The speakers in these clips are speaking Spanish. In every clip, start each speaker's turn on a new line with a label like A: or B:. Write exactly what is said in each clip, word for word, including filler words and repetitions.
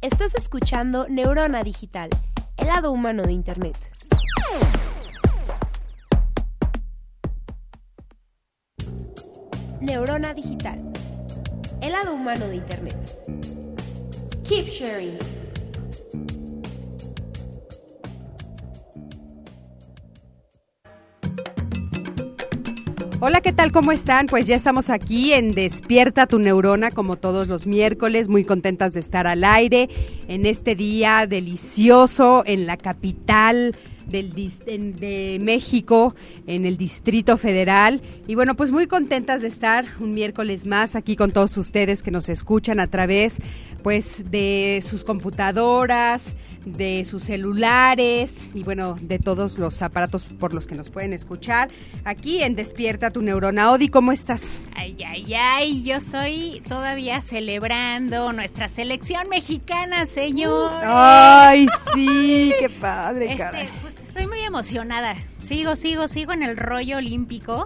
A: Estás escuchando Neurona Digital, el lado humano de Internet. Neurona Digital, el lado humano de Internet. Keep sharing.
B: Hola, ¿qué tal? ¿Cómo están? Pues ya estamos aquí en Despierta tu Neurona, como todos los miércoles, muy contentas de estar al aire en este día delicioso en la capital del en, de México, en el Distrito Federal. Y bueno, pues muy contentas de estar un miércoles más aquí con todos ustedes que nos escuchan a través pues de sus computadoras, de sus celulares y bueno, de todos los aparatos por los que nos pueden escuchar aquí en Despierta tu Neurona. Odi, ¿cómo estás?
C: Ay, ay, ay, yo estoy todavía celebrando nuestra selección mexicana, señor.
B: Ay, sí, qué padre, caray.
C: Este, pues estoy muy emocionada. Sigo, sigo, sigo en el rollo olímpico.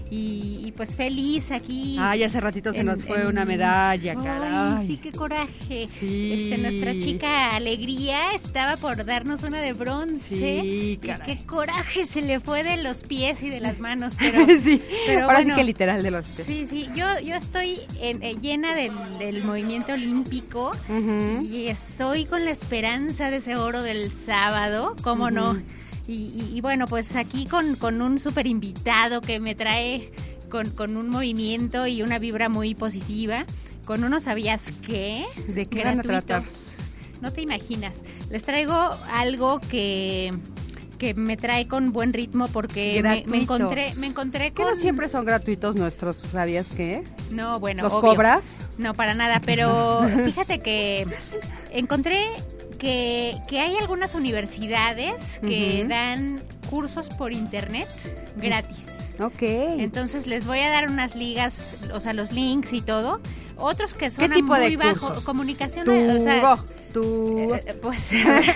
C: Y, y pues feliz aquí.
B: Ay, hace ratito se en, nos fue en, una medalla, caray.
C: Ay, sí, qué coraje.
B: Sí.
C: Este, nuestra chica Alegría estaba por darnos una de bronce.
B: Sí, caray.
C: Y qué coraje se le fue de los pies y de las manos. Pero,
B: sí,
C: pero
B: ahora
C: bueno,
B: sí que literal de los pies.
C: Sí, sí, yo, yo estoy en, eh, llena del, del movimiento olímpico uh-huh. y estoy con la esperanza de ese oro del sábado, ¿cómo uh-huh. no? Y, y, y bueno, pues aquí con, con un súper invitado que me trae con, con un movimiento y una vibra muy positiva, con unos ¿sabías qué?
B: ¿De qué van a tratar?
C: No te imaginas. Les traigo algo que, que me trae con buen ritmo porque me, me encontré me encontré con...
B: ¿Que no siempre son gratuitos nuestros ¿sabías qué?
C: No, bueno,
B: ¿los
C: obvio.
B: cobras?
C: No, para nada, pero fíjate que encontré... Que, que hay algunas universidades que uh-huh. dan cursos por internet gratis.
B: Ok.
C: Entonces les voy a dar unas ligas, o sea, los links y todo. Otros que son
B: ¿Qué tipo
C: muy
B: de
C: bajo,
B: cursos?
C: comunicación.
B: Tubo,
C: o sea,
B: tubo.
C: Eh, pues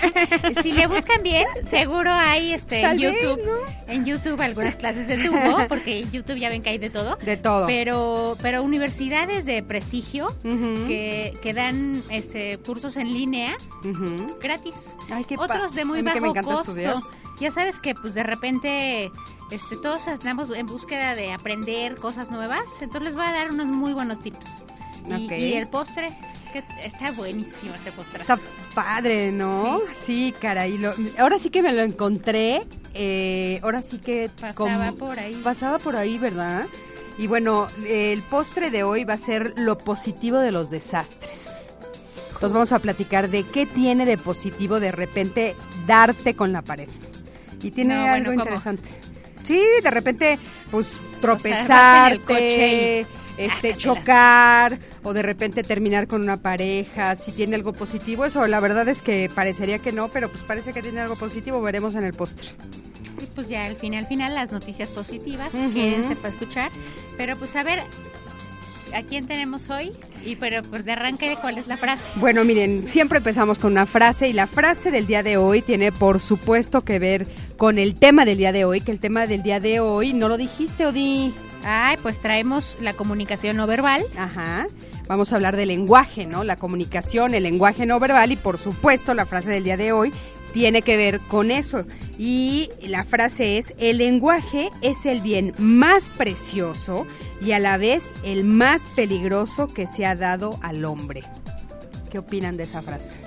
C: si le buscan bien, seguro hay este en YouTube,
B: vez, ¿no?
C: en YouTube algunas clases de tubo, porque en YouTube ya ven que hay de todo.
B: De todo.
C: Pero, pero universidades de prestigio
B: uh-huh.
C: que, que dan este cursos en línea uh-huh. gratis.
B: Ay, qué
C: Otros de muy bajo costo. Estudiar. Ya sabes que pues de repente este todos estamos en búsqueda de aprender cosas nuevas, entonces les voy a dar unos muy buenos tips. Y, okay. y el postre, que está buenísimo ese postrazo.
B: Está padre, ¿no?
C: Sí,
B: sí caray. Lo, ahora sí que me lo encontré. Eh, ahora sí que...
C: Pasaba com, por ahí.
B: Pasaba por ahí, ¿verdad? Y bueno, el postre de hoy va a ser lo positivo de los desastres. Entonces vamos a platicar de qué tiene de positivo de repente darte con la pared. Y tiene
C: no,
B: algo
C: bueno,
B: interesante. Sí, de repente, pues tropezarte,
C: o sea,
B: este, chocar o de repente terminar con una pareja, si tiene algo positivo. Eso la verdad es que parecería que no, pero pues parece que tiene algo positivo, veremos en el postre.
C: Y pues ya al final, al final las noticias positivas,
B: uh-huh.
C: quédense para escuchar. Pero pues a ver, ¿a quién tenemos hoy? Y pero pues de arranque, ¿cuál es la frase?
B: Bueno, miren, siempre empezamos con una frase y la frase del día de hoy tiene por supuesto que ver con el tema del día de hoy, que el tema del día de hoy, ¿no lo dijiste, Odi?
C: Ay, pues traemos la comunicación no verbal.
B: Ajá. Vamos a hablar del lenguaje, ¿no? La comunicación, el lenguaje no verbal y por supuesto la frase del día de hoy tiene que ver con eso. Y la frase es: el lenguaje es el bien más precioso y a la vez el más peligroso que se ha dado al hombre. ¿Qué opinan de esa frase?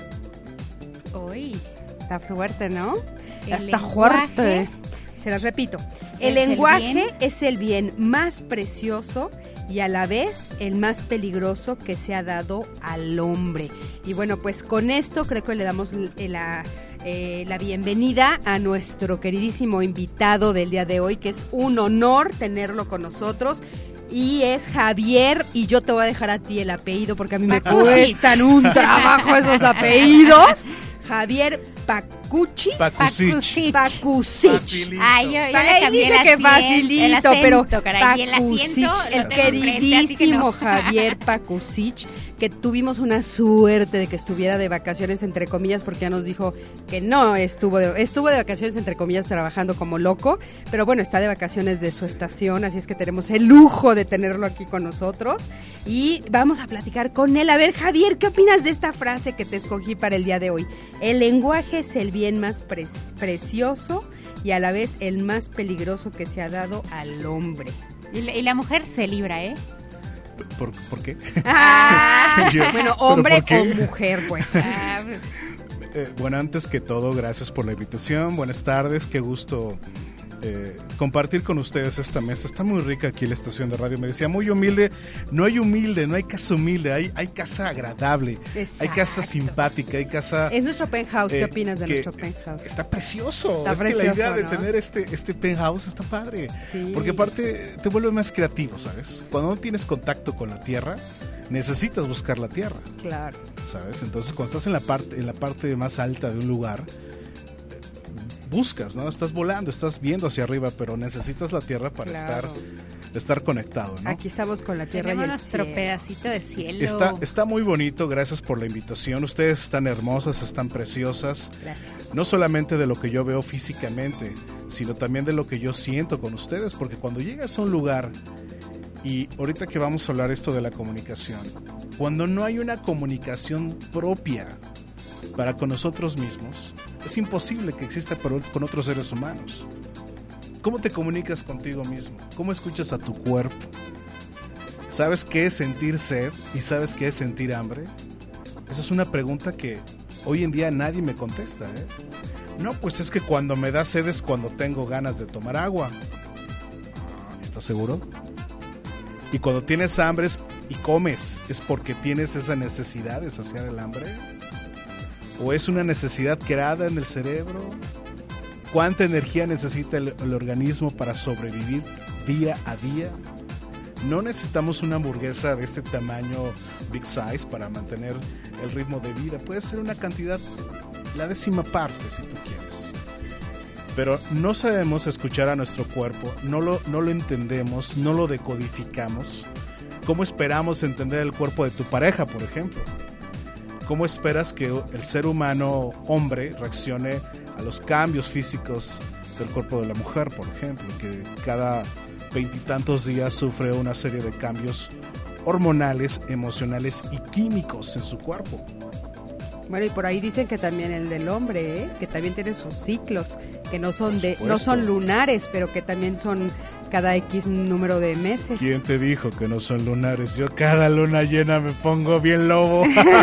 C: Uy,
B: está fuerte, ¿no?
C: El
B: Está
C: lenguaje,
B: fuerte. Se las repito. El lenguaje
C: el bien.
B: es el bien más precioso y a la vez el más peligroso que se ha dado al hombre. Y bueno, pues con esto creo que le damos la, eh, la bienvenida a nuestro queridísimo invitado del día de hoy, que es un honor tenerlo con nosotros. Y es Javier, y yo te voy a dejar a ti el apellido porque a mí me cuestan un trabajo esos apellidos. Javier Pacucci.
D: Pacucich.
B: Pacucich.
C: Ay, yo, yo le
B: Ay,
C: cambié
B: dice
C: el
B: que
C: acento,
B: facilito,
C: el acento,
B: pero
C: caray, y el
B: Pacucich,
C: asiento,
B: el
C: lo tengo enfrente, así que
B: queridísimo
C: no.
B: Javier Pacucich, que tuvimos una suerte de que estuviera de vacaciones, entre comillas, porque ya nos dijo que no estuvo de, estuvo de vacaciones, entre comillas, trabajando como loco, pero bueno, está de vacaciones de su estación, así es que tenemos el lujo de tenerlo aquí con nosotros y vamos a platicar con él. A ver, Javier, ¿qué opinas de esta frase que te escogí para el día de hoy? El lenguaje es el bien más pre- precioso y a la vez el más peligroso que se ha dado al hombre.
C: Y la, y la mujer se libra, ¿eh?
D: ¿Por, ¿por qué?
B: Ah,
D: Yo,
B: bueno, hombre
D: ¿pero
B: o
D: por qué?
B: mujer, pues.
C: Ah, pues.
D: Eh, bueno, antes que todo, gracias por la invitación. Buenas tardes, qué gusto eh, compartir con ustedes esta mesa. Está muy rica aquí la estación de radio. Me decía, muy humilde. No hay humilde, no hay casa humilde, hay, hay casa agradable.
B: Exacto.
D: Hay casa simpática, hay casa...
B: Es nuestro penthouse, ¿qué
D: eh,
B: opinas de
D: que
B: nuestro penthouse?
D: Está precioso.
B: Está
D: es
B: precioso,
D: que la idea de
B: ¿no?
D: tener este, este penthouse está padre.
B: Sí.
D: Porque aparte te vuelve más creativo, ¿sabes? Cuando no tienes contacto con la tierra, necesitas buscar la tierra,
B: Claro.
D: ¿sabes? Entonces cuando estás en la parte, en la parte más alta de un lugar, buscas, ¿no? Estás volando, estás viendo hacia arriba, pero necesitas la tierra para
B: Claro.
D: estar, estar conectado, ¿no?
B: Aquí estamos con la tierra
C: Tenemos
B: y el
C: nuestro
B: cielo.
C: pedacito de cielo.
D: Está, está muy bonito, gracias por la invitación. Ustedes están hermosas, están preciosas.
B: Gracias.
D: No solamente de lo que yo veo físicamente, sino también de lo que yo siento con ustedes, porque cuando llegas a un lugar, y ahorita que vamos a hablar esto de la comunicación, cuando no hay una comunicación propia para con nosotros mismos, es imposible que exista con otros seres humanos. ¿Cómo te comunicas contigo mismo? ¿Cómo escuchas a tu cuerpo? ¿Sabes qué es sentir sed y sabes qué es sentir hambre? Esa es una pregunta que hoy en día nadie me contesta, ¿eh? No, pues es que cuando me da sed es cuando tengo ganas de tomar agua. ¿Estás seguro? Y cuando tienes hambre y comes, ¿es porque tienes esa necesidad de saciar el hambre? ¿O es una necesidad creada en el cerebro? ¿Cuánta energía necesita el, el organismo para sobrevivir día a día? No necesitamos una hamburguesa de este tamaño big size para mantener el ritmo de vida. Puede ser una cantidad, la décima parte si tú quieres. Pero no sabemos escuchar a nuestro cuerpo, no lo, no lo entendemos, no lo decodificamos. ¿Cómo esperamos entender el cuerpo de tu pareja, por ejemplo? ¿Cómo esperas que el ser humano hombre reaccione a los cambios físicos del cuerpo de la mujer, por ejemplo, que cada veintitantos días sufre una serie de cambios hormonales, emocionales y químicos en su cuerpo?
B: Bueno, y por ahí dicen que también el del hombre, ¿eh? Que también tiene sus ciclos, que no son
D: Por
B: de,
D: supuesto.
B: no son lunares, pero que también son cada X número de meses.
D: ¿Quién te dijo que no son lunares? Yo cada luna llena me pongo bien lobo.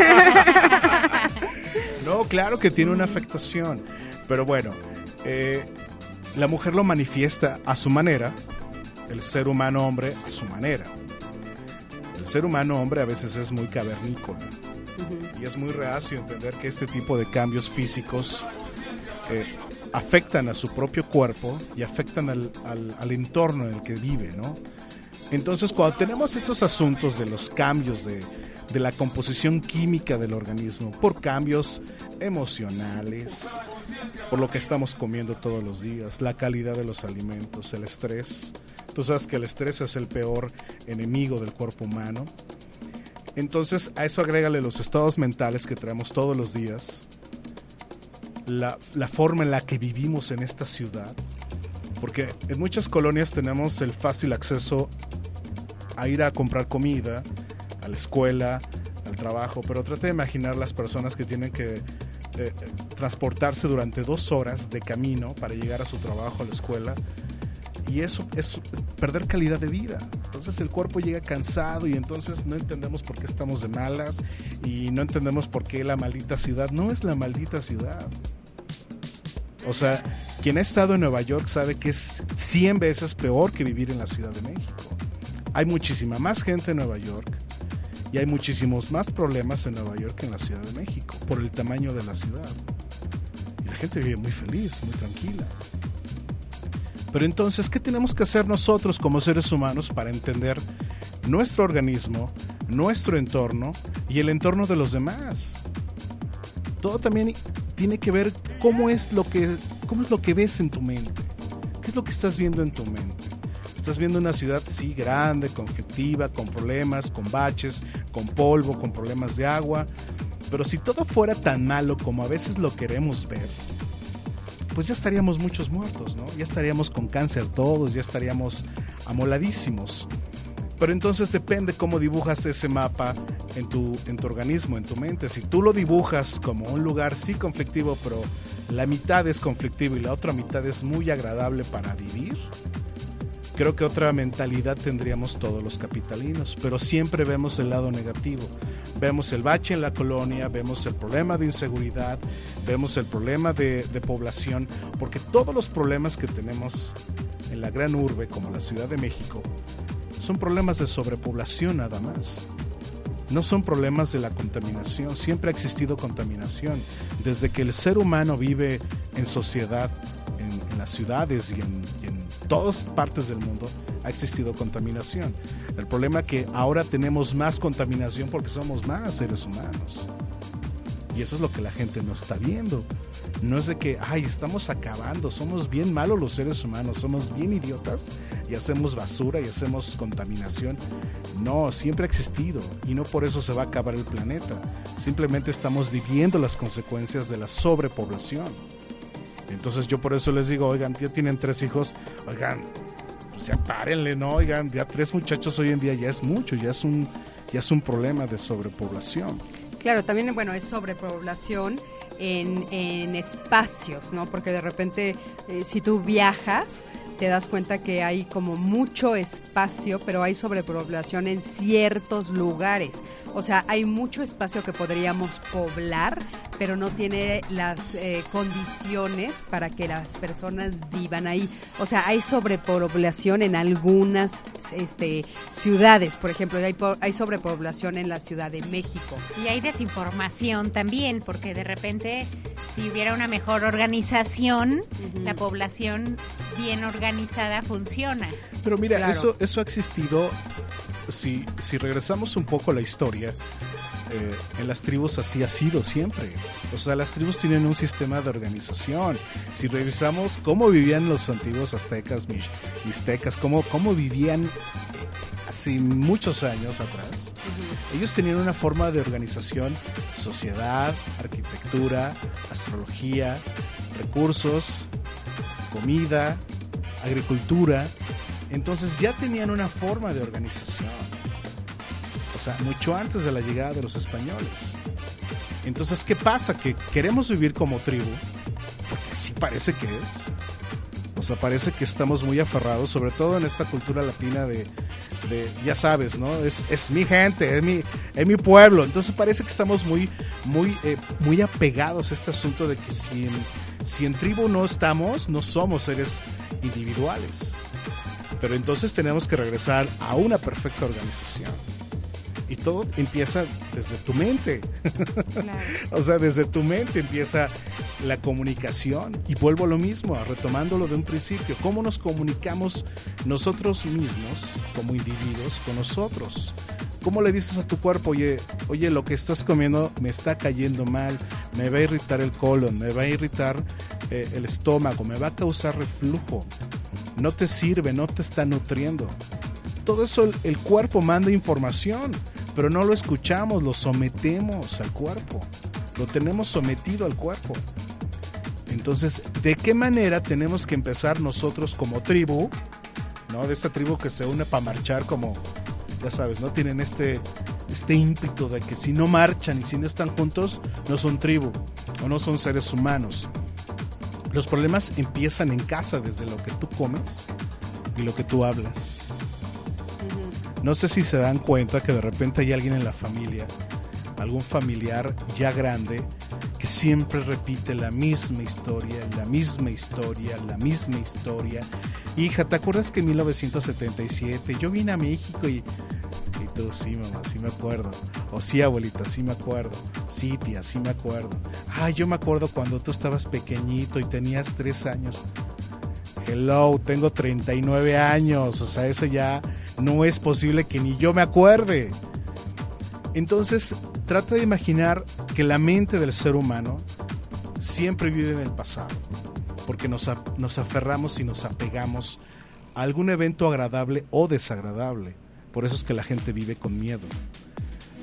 D: No, claro que tiene una afectación, pero bueno, eh, la mujer lo manifiesta a su manera, el ser humano hombre a su manera. El ser humano hombre a veces es muy cavernícola. Uh-huh. Y es muy reacio entender que este tipo de cambios físicos eh, afectan a su propio cuerpo y afectan al, al, al entorno en el que vive, ¿no? Entonces, cuando tenemos estos asuntos de los cambios de, de la composición química del organismo, por cambios emocionales, por lo que estamos comiendo todos los días, la calidad de los alimentos, el estrés, tú sabes que el estrés es el peor enemigo del cuerpo humano. Entonces, a eso agrégale los estados mentales que traemos todos los días, la, la forma en la que vivimos en esta ciudad, porque en muchas colonias tenemos el fácil acceso a ir a comprar comida, a la escuela, al trabajo, pero trate de imaginar las personas que tienen que eh, transportarse durante dos horas de camino para llegar a su trabajo, a la escuela, y eso es perder calidad de vida. Entonces el cuerpo llega cansado y entonces no entendemos por qué estamos de malas y no entendemos por qué la maldita ciudad no es la maldita ciudad. O sea, quien ha estado en Nueva York sabe que es cien veces peor que vivir en la Ciudad de México. Hay muchísima más gente en Nueva York y hay muchísimos más problemas en Nueva York que en la Ciudad de México por el tamaño de la ciudad. Y la gente vive muy feliz, muy tranquila. Pero entonces, ¿qué tenemos que hacer nosotros como seres humanos para entender nuestro organismo, nuestro entorno y el entorno de los demás? Todo también tiene que ver cómo es lo que, cómo es lo que ves en tu mente. ¿Qué es lo que estás viendo en tu mente? Estás viendo una ciudad, sí, grande, conflictiva, con problemas, con baches, con polvo, con problemas de agua. Pero si todo fuera tan malo como a veces lo queremos ver, pues ya estaríamos muchos muertos, ¿no? Ya estaríamos con cáncer todos, ya estaríamos amoladísimos. Pero entonces depende cómo dibujas ese mapa en tu, en tu organismo, en tu mente. Si tú lo dibujas como un lugar sí conflictivo, pero la mitad es conflictivo y la otra mitad es muy agradable para vivir, creo que otra mentalidad tendríamos todos los capitalinos. Pero siempre vemos el lado negativo. Vemos el bache en la colonia, vemos el problema de inseguridad, vemos el problema de, de población, porque todos los problemas que tenemos en la gran urbe, como la Ciudad de México, son problemas de sobrepoblación nada más. No son problemas de la contaminación. Siempre ha existido contaminación. Desde que el ser humano vive en sociedad, en, en las ciudades y en, y en todas partes del mundo, ha existido contaminación. El problema es que ahora tenemos más contaminación porque somos más seres humanos. Y eso es lo que la gente no está viendo. No es de que, ay, estamos acabando, somos bien malos los seres humanos, somos bien idiotas y hacemos basura y hacemos contaminación. No, siempre ha existido y no por eso se va a acabar el planeta. Simplemente estamos viviendo las consecuencias de la sobrepoblación. Entonces yo por eso les digo, oigan, ya tienen tres hijos, oigan, pues ya párenle, ¿no? Oigan, ya tres muchachos hoy en día ya es mucho, ya es un, ya es un problema de sobrepoblación.
B: Claro, también, bueno, es sobrepoblación en, en espacios, ¿no? Porque de repente, eh, si tú viajas, te das cuenta que hay como mucho espacio, pero hay sobrepoblación en ciertos lugares. O sea, hay mucho espacio que podríamos poblar, pero no tiene las eh, condiciones para que las personas vivan ahí. O sea, hay sobrepoblación en algunas este, ciudades. Por ejemplo, hay, hay sobrepoblación en la Ciudad de México.
C: Y hay desinformación también, porque de repente, si hubiera una mejor organización, uh-huh. la población bien organizada funciona.
D: Pero mira,
B: claro.
D: eso, eso ha existido, si, si regresamos un poco a la historia, eh, en las tribus así ha sido siempre. O sea, las tribus tienen un sistema de organización. Si revisamos cómo vivían los antiguos aztecas, mixtecas, cómo, cómo vivían hace muchos años atrás, uh-huh. ellos tenían una forma de organización, sociedad, arquitectura, astrología, recursos, comida, agricultura. Entonces ya tenían una forma de organización, o sea, mucho antes de la llegada de los españoles. Entonces, ¿qué pasa? Que queremos vivir como tribu, porque así parece que es. O sea, parece que estamos muy aferrados, sobre todo en esta cultura latina de, de ya sabes, ¿no? Es, es mi gente, es mi, es mi pueblo. Entonces parece que estamos muy, muy, eh, muy apegados a este asunto de que si en, si en tribu no estamos, no somos seres individuales. Pero entonces tenemos que regresar a una perfecta organización. Y todo empieza desde tu mente. Claro. O sea, desde tu mente empieza la comunicación. Y vuelvo a lo mismo, retomándolo de un principio. ¿Cómo nos comunicamos nosotros mismos, como individuos, con nosotros? ¿Cómo le dices a tu cuerpo, oye, oye, lo que estás comiendo me está cayendo mal, me va a irritar el colon, me va a irritar eh, el estómago, me va a causar reflujo, no te sirve, no te está nutriendo? Todo eso el, el cuerpo manda información, pero no lo escuchamos, lo sometemos al cuerpo, lo tenemos sometido al cuerpo. Entonces, ¿de qué manera tenemos que empezar nosotros como tribu, ¿no? De esta tribu que se une para marchar como, ya sabes, ¿no? Tienen este, este ímpetu de que si no marchan y si no están juntos, no son tribu o no son seres humanos. Los problemas empiezan en casa, desde lo que tú comes y lo que tú hablas. No sé si se dan cuenta que de repente hay alguien en la familia, algún familiar ya grande, que siempre repite la misma historia, la misma historia, la misma historia. Hija, ¿te acuerdas que en mil novecientos setenta y siete yo vine a México y... Y tú, sí, mamá, sí me acuerdo. O sí, abuelita, sí me acuerdo. Sí, tía, sí me acuerdo. Ah, yo me acuerdo cuando tú estabas pequeñito y tenías tres años. Hello, tengo treinta y nueve años. O sea, eso ya no es posible que ni yo me acuerde. Entonces, trata de imaginar que la mente del ser humano siempre vive en el pasado. Porque nos, nos aferramos y nos apegamos a algún evento agradable o desagradable. Por eso es que la gente vive con miedo.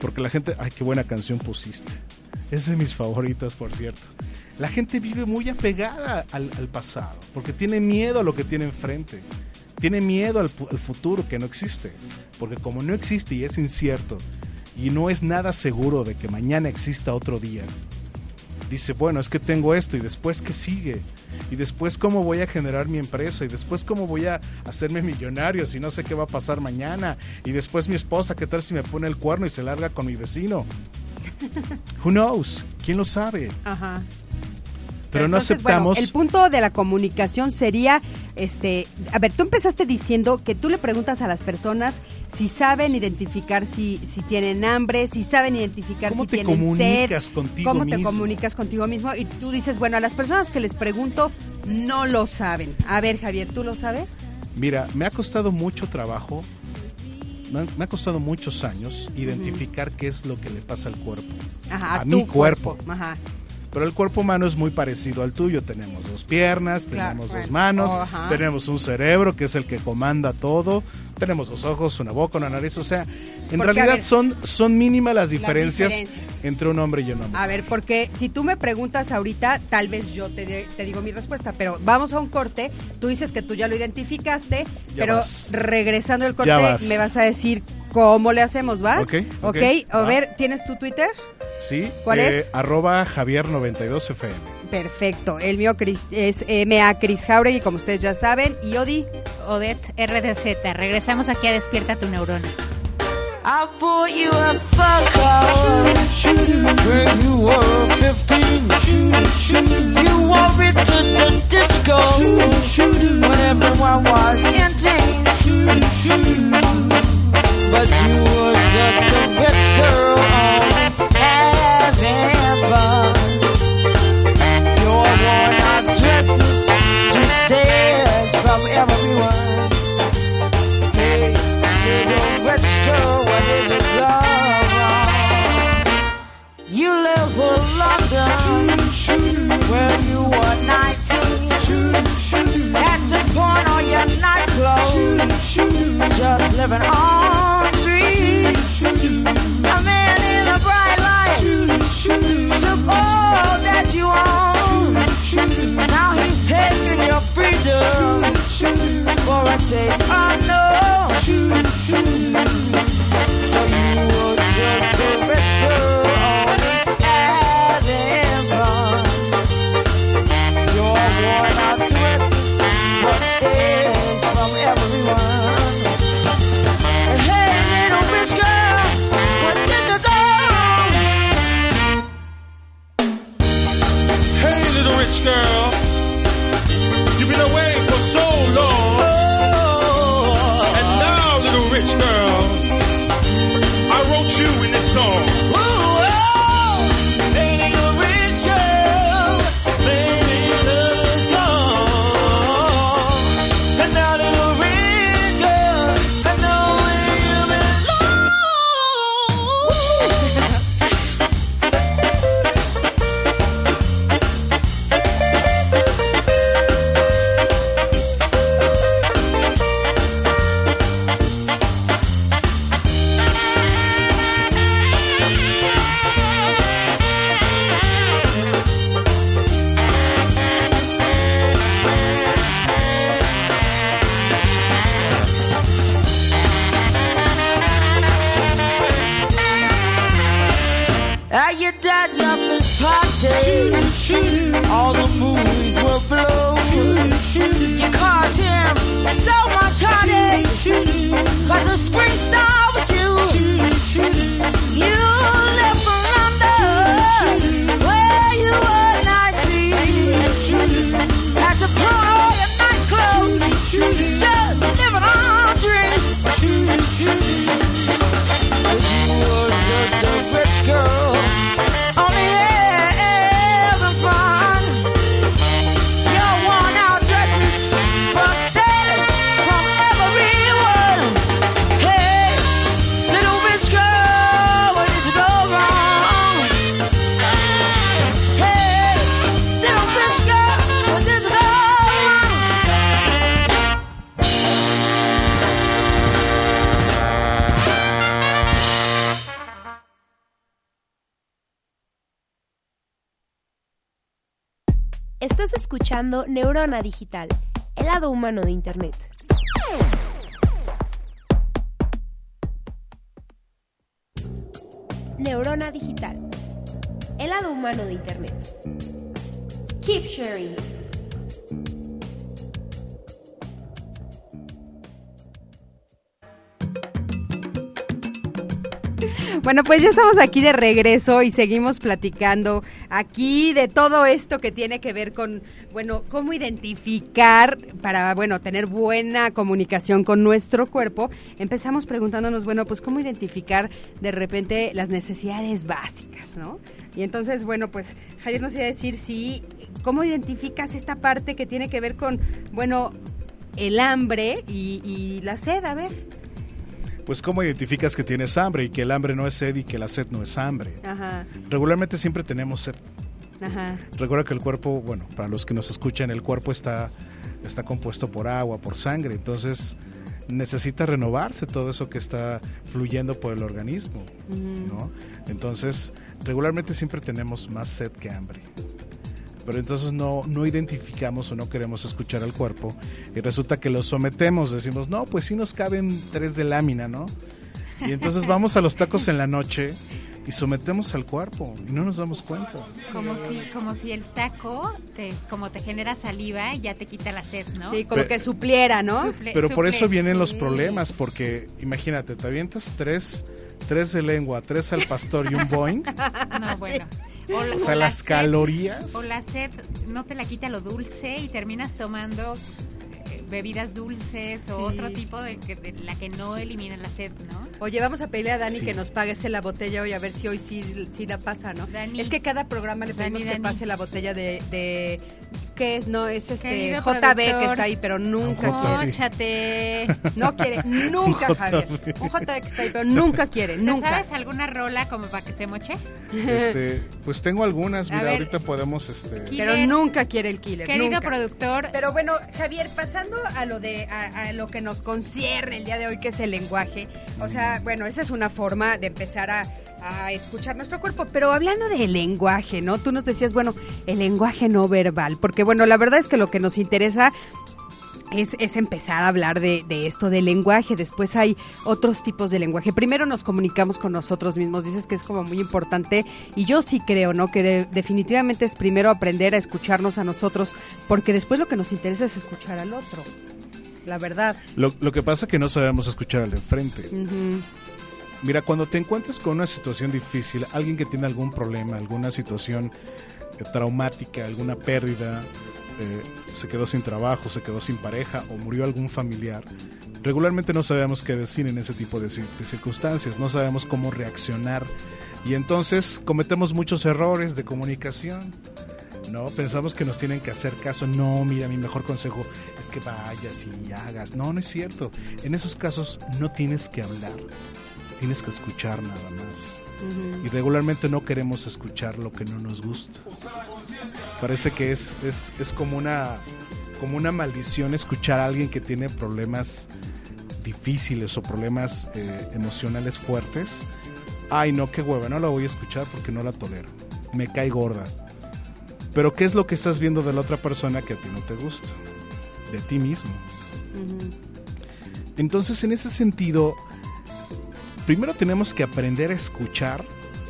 D: Porque la gente, ay, qué buena canción pusiste. Es de mis favoritas, por cierto. La gente vive muy apegada al, al pasado, porque tiene miedo a lo que tiene enfrente. Tiene miedo al, al futuro que no existe. Porque como no existe y es incierto, y no es nada seguro de que mañana exista otro día, dice, bueno, es que tengo esto, y después ¿qué sigue? Y después ¿cómo voy a generar mi empresa? Y después ¿cómo voy a hacerme millonario si no sé qué va a pasar mañana? Y después mi esposa, ¿qué tal si me pone el cuerno y se larga con mi vecino? Who knows? ¿Quién lo sabe?
B: Ajá.
D: Pero no
B: entonces,
D: aceptamos.
B: Bueno, el punto de la comunicación sería, este, a ver, tú empezaste diciendo que tú le preguntas a las personas si saben identificar si, si tienen hambre, si saben identificar
D: ¿Cómo
B: si
D: te
B: tienen
D: comunicas
B: sed,
D: contigo
B: cómo
D: mismo?
B: te comunicas contigo mismo, y tú dices, bueno, a las personas que les pregunto no lo saben. A ver, Javier, ¿tú lo sabes?
D: Mira, me ha costado mucho trabajo, me ha, me ha costado muchos años identificar uh-huh. qué es lo que le pasa al cuerpo.
B: Ajá, a,
D: a
B: tu
D: mi cuerpo.
B: cuerpo. Ajá.
D: Pero el cuerpo humano es muy parecido al tuyo. Tenemos dos piernas,
B: Claro,
D: tenemos
B: bueno.
D: dos manos,
B: Oh, ajá.
D: tenemos un cerebro que es el que comanda todo, tenemos dos ojos, una boca, una nariz. O sea, en
B: Porque,
D: realidad
B: a ver,
D: son, son mínimas las diferencias,
B: las diferencias
D: entre un hombre y un hombre.
B: A ver, porque si tú me preguntas ahorita, tal vez yo te, de- te digo mi respuesta, pero vamos a un corte. Tú dices que tú ya lo identificaste,
D: Ya
B: pero
D: vas.
B: regresando al corte
D: Ya vas.
B: me vas a decir cómo le hacemos, ¿va?
D: Ok, ok,
B: Ok, a
D: va.
B: ver, ¿tienes tu Twitter?
D: ¿Sí?
B: ¿Cuál
D: eh,
B: es?
D: Arroba Javier noventa y dos F M.
B: Perfecto. El mío Chris- es M A Cris Jauregui, como ustedes ya saben. Y Odi,
C: Odette R D Z. Regresamos aquí a Despierta tu Neurona.
E: I bought you a fuck out when you were fifteen. You wore it to the disco when everyone was in but you were just a rich girl having fun. Your worn-out dresses drew stares from everyone. Hey, little rich girl, where did you go wrong? You live for London when you were nineteen. Had to pawn all your nice clothes, just living on dreams. A man in a bright light took all that you own. Now he's taking your freedom for a taste unknown. So you were just a rich girl having fun. Your worn out dresses were stares from everyone. Hey, little rich girl, where did you go?
F: Hey, little rich girl, you've been away for so long.
E: Oh,
F: And now, little rich girl, I wrote you in this song.
E: ooh, oh, hey, little rich girl, baby, love is gone. And now, little rich girl, I know where you belong. At your dad's office party, all the movies were blown. You caused him so much heartache, cause the screen star was you. You left for London, where you were nineteen. Had to put all your nice clothes, just living on dreams. You were just a rich girl, only having fun. Your worn-out dresses were stares from everyone. Hey, little rich girl, where did you go?
A: Estás escuchando Neurona Digital, el lado humano de Internet. Neurona Digital, el lado humano de Internet. Keep sharing.
B: Bueno, pues ya estamos aquí de regreso y seguimos platicando aquí de todo esto que tiene que ver con, bueno, cómo identificar para, bueno, tener buena comunicación con nuestro cuerpo. Empezamos preguntándonos, bueno, pues cómo identificar de repente las necesidades básicas, ¿no? Y entonces, bueno, pues Javier nos iba a decir si, ¿cómo identificas esta parte que tiene que ver con, bueno, el hambre y, y la sed? A ver.
D: Pues cómo identificas que tienes hambre y que el hambre no es sed y que la sed no es hambre.
B: Ajá.
D: Regularmente siempre tenemos sed.
B: Ajá.
D: Recuerda que el cuerpo, bueno, para los que nos escuchan, el cuerpo está, está compuesto por agua, por sangre, entonces necesita renovarse todo eso que está fluyendo por el organismo, uh-huh. ¿no? Entonces, regularmente siempre tenemos más sed que hambre. Pero entonces no, no identificamos o no queremos escuchar al cuerpo y resulta que lo sometemos, decimos, no, pues sí nos caben tres de lámina, ¿no? Y entonces vamos a los tacos en la noche y sometemos al cuerpo y no nos damos cuenta.
C: Como si, como si el taco, te, como te genera saliva, ya te quita la sed, ¿no?
B: Sí, como Pe- que supliera, ¿no?
C: Suple,
D: Pero
C: suple,
D: por eso vienen
C: sí.
D: los problemas, porque imagínate, te avientas tres, tres de lengua, tres al pastor y un boing.
C: No, bueno. O, la,
D: o sea,
C: o
D: las
C: sed,
D: calorías.
C: O la sed no te la quita lo dulce y terminas tomando eh, bebidas dulces o sí. otro tipo de, de la que no elimina la sed, ¿no?
B: Oye, vamos a pedirle a Dani
D: sí.
B: que nos pague la botella hoy, a ver si hoy sí, sí la pasa, ¿no?
C: Dani,
B: es que cada programa le pedimos
C: Dani,
B: que
C: Dani.
B: pase la botella de... de ¿qué es? No, es este
C: Querido
B: J B
C: productor,
B: que está ahí, pero nunca quiere.
C: Móchate.
B: No quiere, nunca, Javier. Un J B que está ahí, pero nunca quiere, nunca.
C: ¿Sabes alguna rola como para que se moche?
D: Este, pues tengo algunas,
C: A
D: mira,
C: ver,
D: ahorita podemos, este...
B: Pero nunca quiere el killer,
C: Querido
B: nunca.
C: productor.
B: Pero bueno, Javier, pasando a lo de a, a lo que nos concierne el día de hoy, que es el lenguaje. O sea, bueno, esa es una forma de empezar a, a escuchar nuestro cuerpo. Pero hablando del lenguaje, ¿no? Tú nos decías, bueno, el lenguaje no verbal. Porque, bueno, la verdad es que lo que nos interesa Es, es empezar a hablar de, de esto del lenguaje. Después hay otros tipos de lenguaje. Primero nos comunicamos con nosotros mismos. Dices que es como muy importante y yo sí creo, ¿no? Que de, definitivamente es primero aprender a escucharnos a nosotros, porque después lo que nos interesa es escuchar al otro. La verdad.
D: Lo, lo que pasa es que no sabemos escuchar al de enfrente.
B: Uh-huh.
D: Mira, cuando te encuentras con una situación difícil, alguien que tiene algún problema, alguna situación eh, traumática, alguna pérdida, Eh, se quedó sin trabajo, se quedó sin pareja o murió algún familiar, regularmente no sabemos qué decir en ese tipo de, de circunstancias, no sabemos cómo reaccionar y entonces cometemos muchos errores de comunicación, ¿no? Pensamos que nos tienen que hacer caso. No, mira, mi mejor consejo es que vayas y hagas. No, no es cierto. En esos casos no tienes que hablar, tienes que escuchar nada más. Uh-huh. Y regularmente no queremos escuchar lo que no nos gusta. Parece que es, es, es como una, como una maldición escuchar a alguien que tiene problemas difíciles o problemas eh, emocionales fuertes. Ay, no, qué hueva, no la voy a escuchar porque no la tolero. Me cae gorda. Pero ¿qué es lo que estás viendo de la otra persona que a ti no te gusta? De ti mismo. Uh-huh. Entonces, en ese sentido, primero tenemos que aprender a escuchar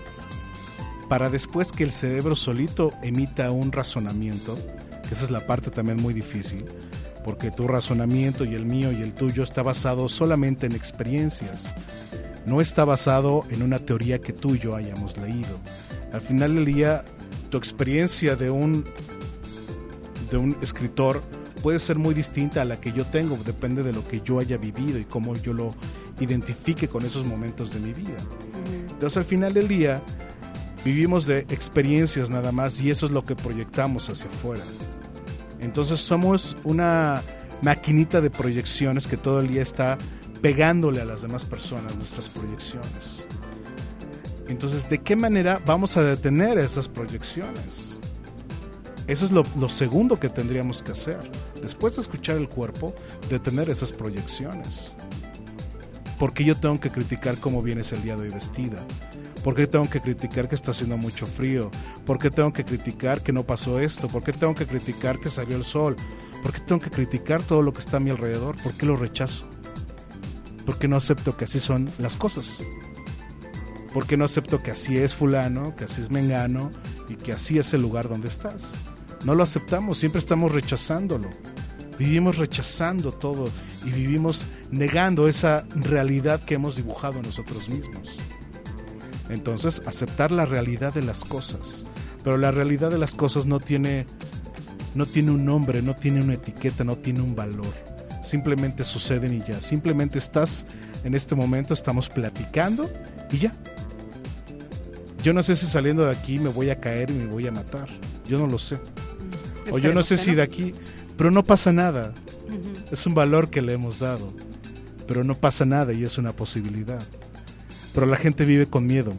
D: para después que el cerebro solito emita un razonamiento, que esa es la parte también muy difícil, porque tu razonamiento y el mío y el tuyo está basado solamente en experiencias, no está basado en una teoría que tú y yo hayamos leído. Al final del día, tu experiencia de un, de un escritor puede ser muy distinta a la que yo tengo, depende de lo que yo haya vivido y cómo yo lo identifique con esos momentos de mi vida. Uh-huh. Entonces, al final del día, vivimos de experiencias nada más y eso es lo que proyectamos hacia afuera. Entonces somos una maquinita de proyecciones que todo el día está pegándole a las demás personas nuestras proyecciones. Entonces, ¿de qué manera vamos a detener esas proyecciones? Eso es lo, lo segundo que tendríamos que hacer. Después de escuchar el cuerpo, detener esas proyecciones. ¿Por qué yo tengo que criticar cómo vienes el día de hoy vestida? ¿Por qué tengo que criticar que está haciendo mucho frío? ¿Por qué tengo que criticar que no pasó esto? ¿Por qué tengo que criticar que salió el sol? ¿Por qué tengo que criticar todo lo que está a mi alrededor? ¿Por qué lo rechazo? ¿Por qué no acepto que así son las cosas? ¿Por qué no acepto que así es fulano, que así es mengano y que así es el lugar donde estás? No lo aceptamos, siempre estamos rechazándolo. Vivimos rechazando todo y vivimos negando esa realidad que hemos dibujado nosotros mismos. Entonces, aceptar la realidad de las cosas. Pero la realidad de las cosas no tiene, no tiene un nombre, no tiene una etiqueta, no tiene un valor. Simplemente suceden y ya. Simplemente estás, en este momento estamos platicando y ya. Yo no sé si saliendo de aquí me voy a caer y me voy a matar. Yo no lo sé. O yo no sé si de aquí... Pero no pasa nada. Uh-huh. Es un valor que le hemos dado. Pero no pasa nada y es una posibilidad. Pero la gente vive con miedo.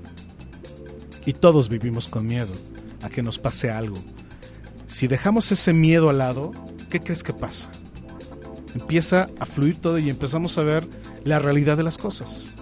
D: Y todos vivimos con miedo a que nos pase algo. Si dejamos ese miedo al lado, ¿qué crees que pasa? Empieza a fluir todo y empezamos a ver la realidad de las cosas.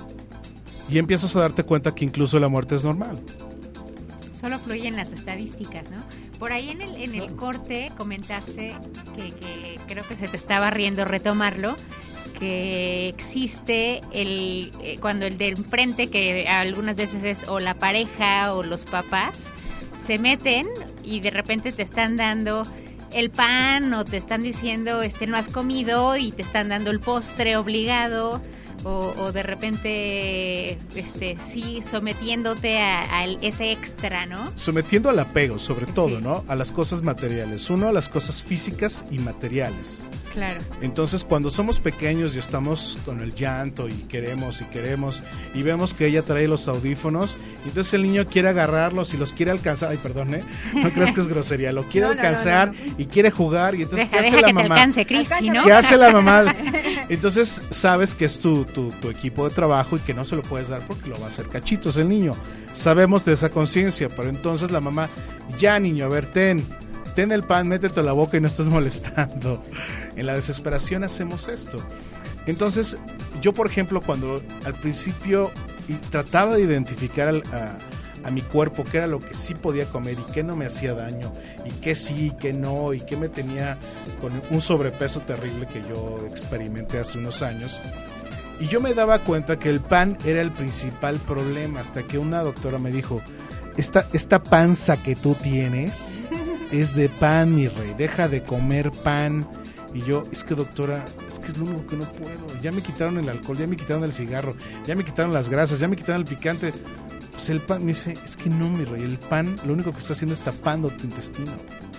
D: Y empiezas a darte cuenta que incluso la muerte es normal.
C: Solo fluyen las estadísticas, ¿no? Por ahí en el, en el corte comentaste que, que creo que se te estaba riendo retomarlo, que existe el eh, cuando el de enfrente, que algunas veces es o la pareja o los papás, se meten y de repente te están dando el pan o te están diciendo este no has comido y te están dando el postre obligado. O, o de repente, este, sí, sometiéndote a, a ese extra, ¿no?
D: Sometiendo al apego, sobre todo,
C: sí.
D: ¿no? A las cosas materiales. Uno, a las cosas físicas y materiales.
C: Claro.
D: Entonces, cuando somos pequeños y estamos con el llanto y queremos y queremos y vemos que ella trae los audífonos, entonces el niño quiere agarrarlos y los quiere alcanzar. Ay, perdón, ¿eh? No creas que es grosería. Lo quiere
B: no, no,
D: alcanzar
B: no, no, no.
D: y quiere jugar. Y entonces,
C: deja,
D: ¿qué
C: deja
D: hace la
C: que
D: mamá?
C: te alcance, Cris, ¿sí, no?
D: ¿Qué hace la mamá? Entonces, sabes que es tu, tu, tu equipo de trabajo y que no se lo puedes dar porque lo va a hacer cachitos el niño. Sabemos de esa conciencia, pero entonces la mamá, ya niño, a ver, ten, ten el pan, métete a la boca y no estés molestando. En la desesperación hacemos esto. Entonces, yo por ejemplo, cuando al principio y trataba de identificar al, a, a mi cuerpo qué era lo que sí podía comer y qué no me hacía daño, y qué sí, y qué no, y qué me tenía con un sobrepeso terrible que yo experimenté hace unos años, y yo me daba cuenta que el pan era el principal problema, hasta que una doctora me dijo, esta, esta panza que tú tienes es de pan, mi rey, deja de comer pan. Y yo, es que doctora, es que es lo único que no puedo, ya me quitaron el alcohol, ya me quitaron el cigarro, ya me quitaron las grasas, ya me quitaron el picante. Pues el pan, me dice, es que no, mi rey, el pan lo único que está haciendo es tapando tu intestino.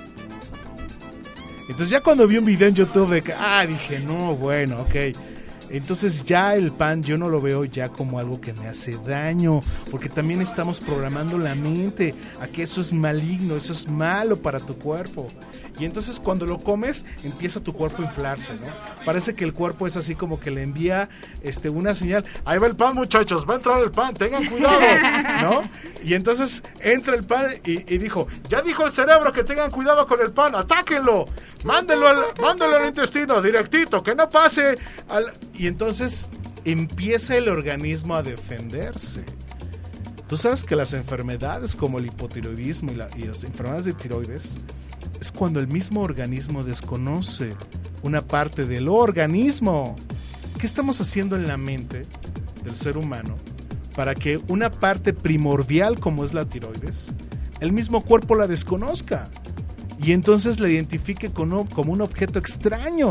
D: Entonces ya cuando vi un video en YouTube de que, ah, dije, no, bueno, ok. Entonces ya el pan yo no lo veo ya como algo que me hace daño, porque también estamos programando la mente a que eso es maligno, eso es malo para tu cuerpo. Y entonces cuando lo comes empieza tu cuerpo a inflarse, ¿no? Parece que el cuerpo es así como que le envía este, una señal, ahí va el pan muchachos, va a entrar el pan, tengan cuidado, ¿no? Y entonces entra el pan y, y dijo, ya dijo el cerebro que tengan cuidado con el pan, atáquenlo, mándenlo al, mándenlo al intestino directito, que no pase al... Y entonces empieza el organismo a defenderse. Tú sabes que las enfermedades como el hipotiroidismo y, la, y las enfermedades de tiroides es cuando el mismo organismo desconoce una parte del organismo. ¿Qué estamos haciendo en la mente del ser humano para que una parte primordial como es la tiroides, el mismo cuerpo la desconozca y entonces la identifique como, como un objeto extraño?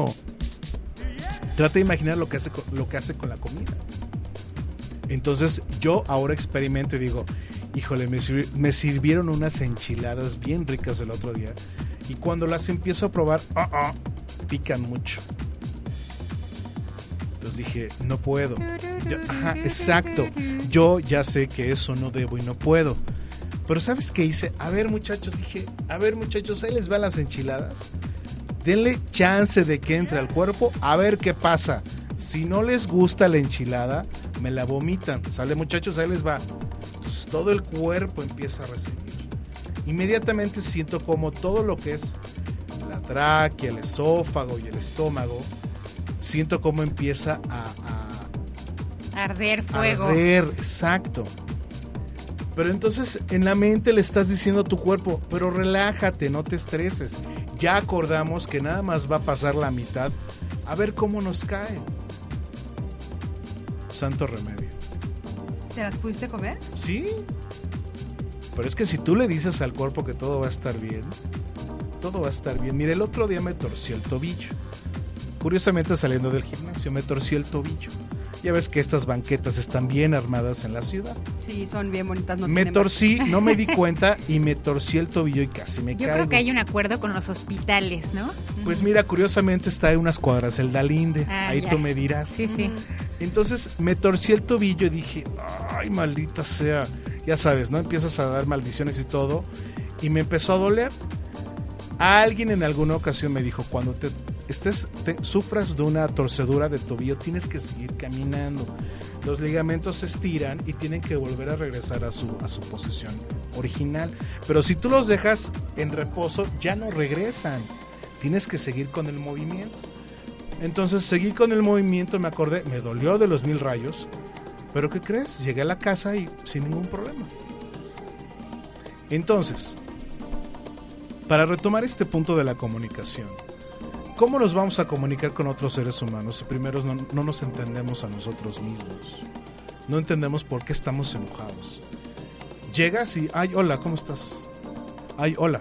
D: Trata de imaginar lo que hace, lo que hace con la comida. Entonces yo ahora experimento y digo, híjole, me, sirvi- me sirvieron unas enchiladas bien ricas el otro día y cuando las empiezo a probar, uh-uh, pican mucho. Entonces dije, no puedo. Yo, ajá, exacto. Yo ya sé que eso no debo y no puedo. Pero ¿sabes qué hice? A ver muchachos, dije, a ver muchachos, ahí les van las enchiladas. Denle chance de que entre al cuerpo, a ver qué pasa. Si no les gusta la enchilada, me la vomitan. Sale muchachos, ahí les va. Entonces, todo el cuerpo empieza a recibir. Inmediatamente siento como todo lo que es la tráquea, el esófago y el estómago, siento como empieza a, a
C: arder fuego.
D: Arder, exacto. Pero entonces en la mente le estás diciendo a tu cuerpo, pero relájate, no te estreses. Ya acordamos que nada más va a pasar la mitad, a ver cómo nos cae. Santo remedio.
B: ¿Te las pudiste comer?
D: Sí. Pero es que si tú le dices al cuerpo que todo va a estar bien, todo va a estar bien. Mira, el otro día me torció el tobillo. Curiosamente, saliendo del gimnasio, me torció el tobillo. Ya ves que estas banquetas están bien armadas en la ciudad.
B: Sí, son bien bonitas. No
D: me
B: tienen
D: torcí, no me di cuenta y me torcí el tobillo y casi me
C: Yo
D: caigo.
C: creo que hay un acuerdo con los hospitales, ¿no?
D: Pues mira, curiosamente está en unas cuadras el Dalinde.
C: Ah,
D: Ahí
C: ya.
D: tú me dirás.
C: Sí, sí.
D: Entonces me torcí el tobillo y dije, ay, maldita sea. Ya sabes, ¿no? Empiezas a dar maldiciones y todo. Y me empezó a doler. Alguien en alguna ocasión me dijo, cuando te estés te, sufras de una torcedura de tobillo, tienes que seguir caminando. Los ligamentos se estiran y tienen que volver a regresar a su, a su posición original. Pero si tú los dejas en reposo, ya no regresan. Tienes que seguir con el movimiento. Entonces seguí con el movimiento, me acordé, me dolió de los mil rayos. Pero ¿qué crees? Llegué a la casa y sin ningún problema. Entonces, para retomar este punto de la comunicación, ¿cómo nos vamos a comunicar con otros seres humanos si primero no, no nos entendemos a nosotros mismos? No entendemos por qué estamos enojados. Llegas y, ay, hola, ¿cómo estás? Ay, hola.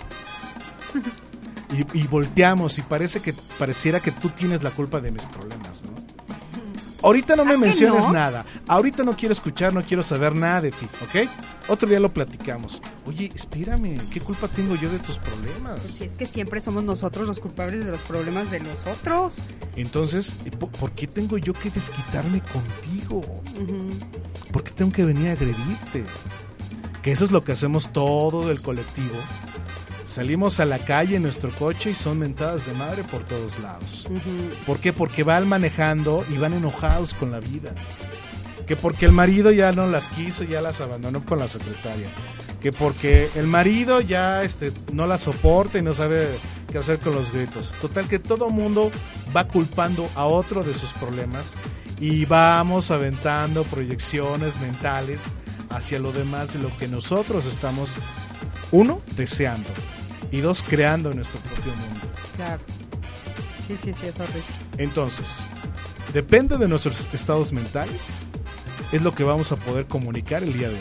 D: Y, y volteamos y parece que pareciera que tú tienes la culpa de mis problemas, ¿no? Ahorita no me menciones
B: no?
D: nada. Ahorita no quiero escuchar, no quiero saber nada de ti, ¿ok? Otro día lo platicamos. Oye, espérame, ¿qué culpa tengo yo de tus problemas?
B: Pues es que siempre somos nosotros los culpables de los problemas de los otros.
D: Entonces, ¿por qué tengo yo que desquitarme contigo?
B: Uh-huh.
D: ¿Por qué tengo que venir a agredirte? Que eso es lo que hacemos todo el colectivo. Salimos a la calle en nuestro coche y son mentadas de madre por todos lados.
B: Uh-huh.
D: ¿Por qué? Porque van manejando y van enojados con la vida. Que porque el marido ya no las quiso, ya las abandonó con la secretaria. Que porque el marido ya este, no la soporta y no sabe qué hacer con los gritos. Total que todo mundo va culpando a otro de sus problemas y vamos aventando proyecciones mentales hacia lo demás de lo que nosotros estamos, uno, deseando y dos, creando en nuestro propio mundo.
B: Claro. Sí, sí, sí, es horrible.
D: Entonces, depende de nuestros estados mentales, es lo que vamos a poder comunicar el día de hoy.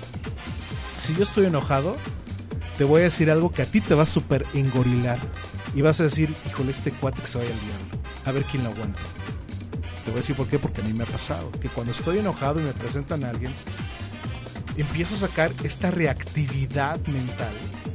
D: Si yo estoy enojado, te voy a decir algo que a ti te va a súper engorilar y vas a decir, híjole, este cuate que se vaya al diablo, a ver quién lo aguanta. Te voy a decir por qué, porque a mí me ha pasado, que cuando estoy enojado y me presentan a alguien, empiezo a sacar esta reactividad mental.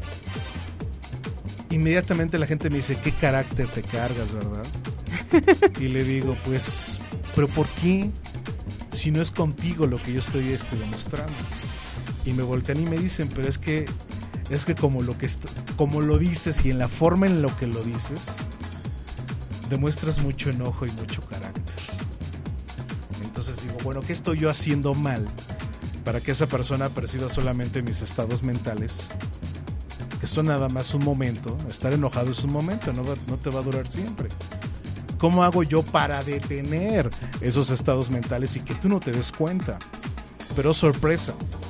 D: Inmediatamente la gente me dice, ¿qué carácter te cargas, verdad? Y le digo, pues, ¿pero por qué? Si no es contigo lo que yo estoy este, demostrando. Y me voltean y me dicen, pero es que es que como lo que est- como lo dices y en la forma en lo que lo dices, demuestras mucho enojo y mucho carácter. Entonces digo, bueno, ¿qué estoy yo haciendo mal para que esa persona perciba solamente mis estados mentales? Que son nada más un momento. Estar enojado es un momento, no, va, no te va a durar siempre. ¿Cómo hago yo para detener esos estados mentales y que tú no te des cuenta? Pero sorpresa,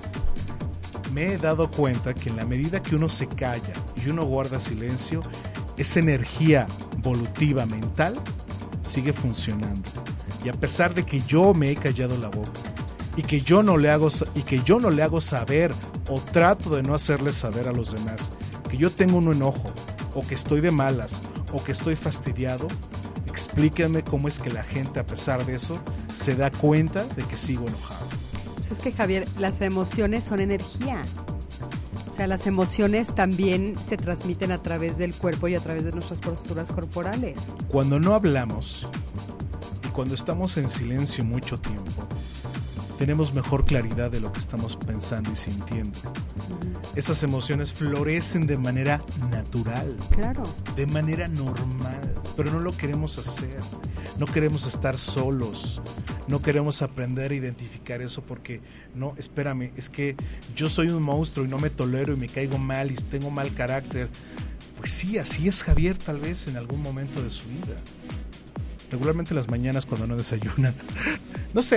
D: me he dado cuenta que en la medida que uno se calla y uno guarda silencio, esa energía evolutiva mental sigue funcionando. Y a pesar de que yo me he callado la boca y que yo no le hago y que yo no le hago saber o trato de no hacerles saber a los demás que yo tengo un enojo o que estoy de malas o que estoy fastidiado, explíquenme cómo es que la gente a pesar de eso se da cuenta de que sigo enojado.
B: Pues es que, Javier, las emociones son energía. O sea, las emociones también se transmiten a través del cuerpo y a través de nuestras posturas corporales.
D: Cuando no hablamos y cuando estamos en silencio mucho tiempo, tenemos mejor claridad de lo que estamos pensando y sintiendo. Uh-huh. Esas emociones florecen de manera natural,
B: claro,
D: de manera normal, pero no lo queremos hacer. No queremos estar solos, no queremos aprender a identificar eso porque, no, espérame, es que yo soy un monstruo y no me tolero y me caigo mal y tengo mal carácter. Pues sí, así es Javier tal vez en algún momento de su vida. Regularmente las mañanas cuando no desayunan. No sé,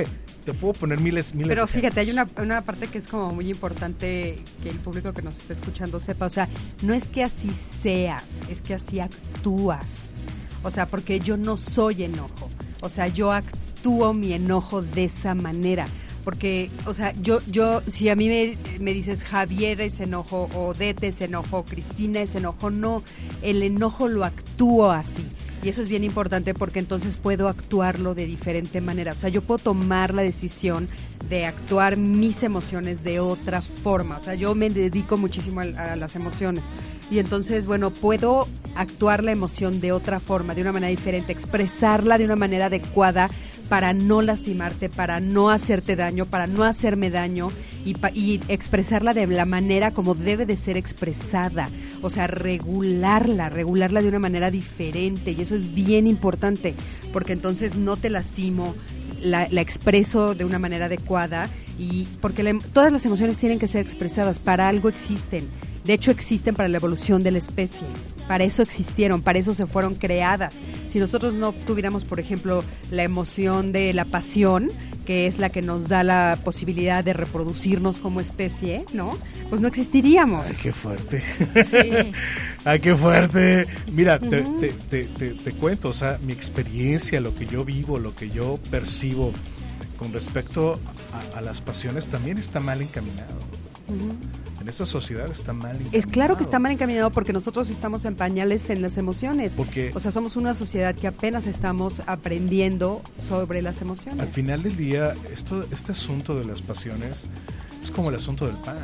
D: te puedo poner miles, miles
B: Pero
D: de
B: fíjate, hay
D: ejemplos.
B: una, una parte que es como muy importante que el público que nos está escuchando sepa. O sea, no es que así seas, es que así actúas. O sea, porque yo no soy enojo. O sea, yo actúo mi enojo de esa manera. Porque, o sea, yo, yo si a mí me, me dices Javier es enojo, o Odette es enojo, Cristina es enojo, no, el enojo lo actúo así. Y eso es bien importante porque entonces puedo actuarlo de diferente manera. O sea, yo puedo tomar la decisión de actuar mis emociones de otra forma. O sea, yo me dedico muchísimo a, a las emociones. Y entonces, bueno, puedo actuar la emoción de otra forma, de una manera diferente, expresarla de una manera adecuada para no lastimarte, para no hacerte daño, para no hacerme daño y, pa- y expresarla de la manera como debe de ser expresada. O sea, regularla, regularla de una manera diferente. Y eso es bien importante, porque entonces no te lastimo, la, la expreso de una manera adecuada, y porque la, todas las emociones tienen que ser expresadas, para algo existen. De hecho, existen para la evolución de la especie. Para eso existieron, para eso se fueron creadas. Si nosotros no tuviéramos, por ejemplo, la emoción de la pasión, que es la que nos da la posibilidad de reproducirnos como especie, ¿no? Pues no existiríamos.
D: Ay, qué fuerte.
B: Sí.
D: Ay, qué fuerte. Mira, te, te, te, te, te cuento, o sea, mi experiencia, lo que yo vivo, lo que yo percibo con respecto a, a las pasiones también está mal encaminado. Uh-huh. En esta sociedad está mal encaminado.
B: Es claro que está mal encaminado porque nosotros estamos en pañales en las emociones.
D: Porque,
B: o sea, somos una sociedad que apenas estamos aprendiendo sobre las emociones.
D: Al final del día, esto, este asunto de las pasiones es como el asunto del pan.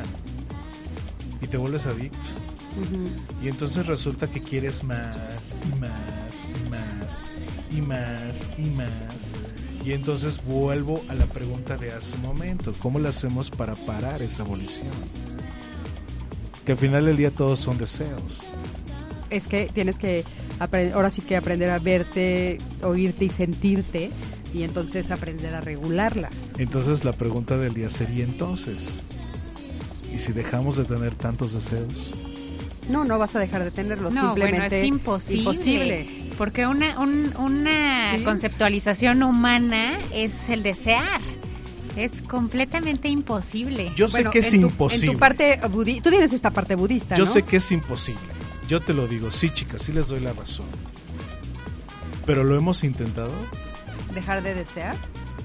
D: Y te vuelves adicto. Uh-huh. Y entonces resulta que quieres más y más y más y más y más. Y entonces vuelvo a la pregunta de hace un momento: ¿cómo lo hacemos para parar esa abolición? Que al final del día todos son deseos.
B: Es que tienes que aprender, ahora sí que aprender a verte, oírte y sentirte, y entonces aprender a regularlas.
D: Entonces la pregunta del día sería entonces, ¿y si dejamos de tener tantos deseos?
B: No, no vas a dejar de tenerlos,
C: no,
B: simplemente
C: bueno, es imposible,
B: imposible.
C: Porque una, un, una ¿Sí? conceptualización humana es el desear. Es completamente imposible.
D: Yo sé
B: bueno,
D: que es
B: en tu,
D: imposible.
B: En tu parte budista, tú tienes esta parte budista,
D: Yo
B: ¿no?
D: sé que es imposible. Yo te lo digo, sí, chicas, sí les doy la razón. Pero lo hemos intentado.
B: ¿Dejar de desear?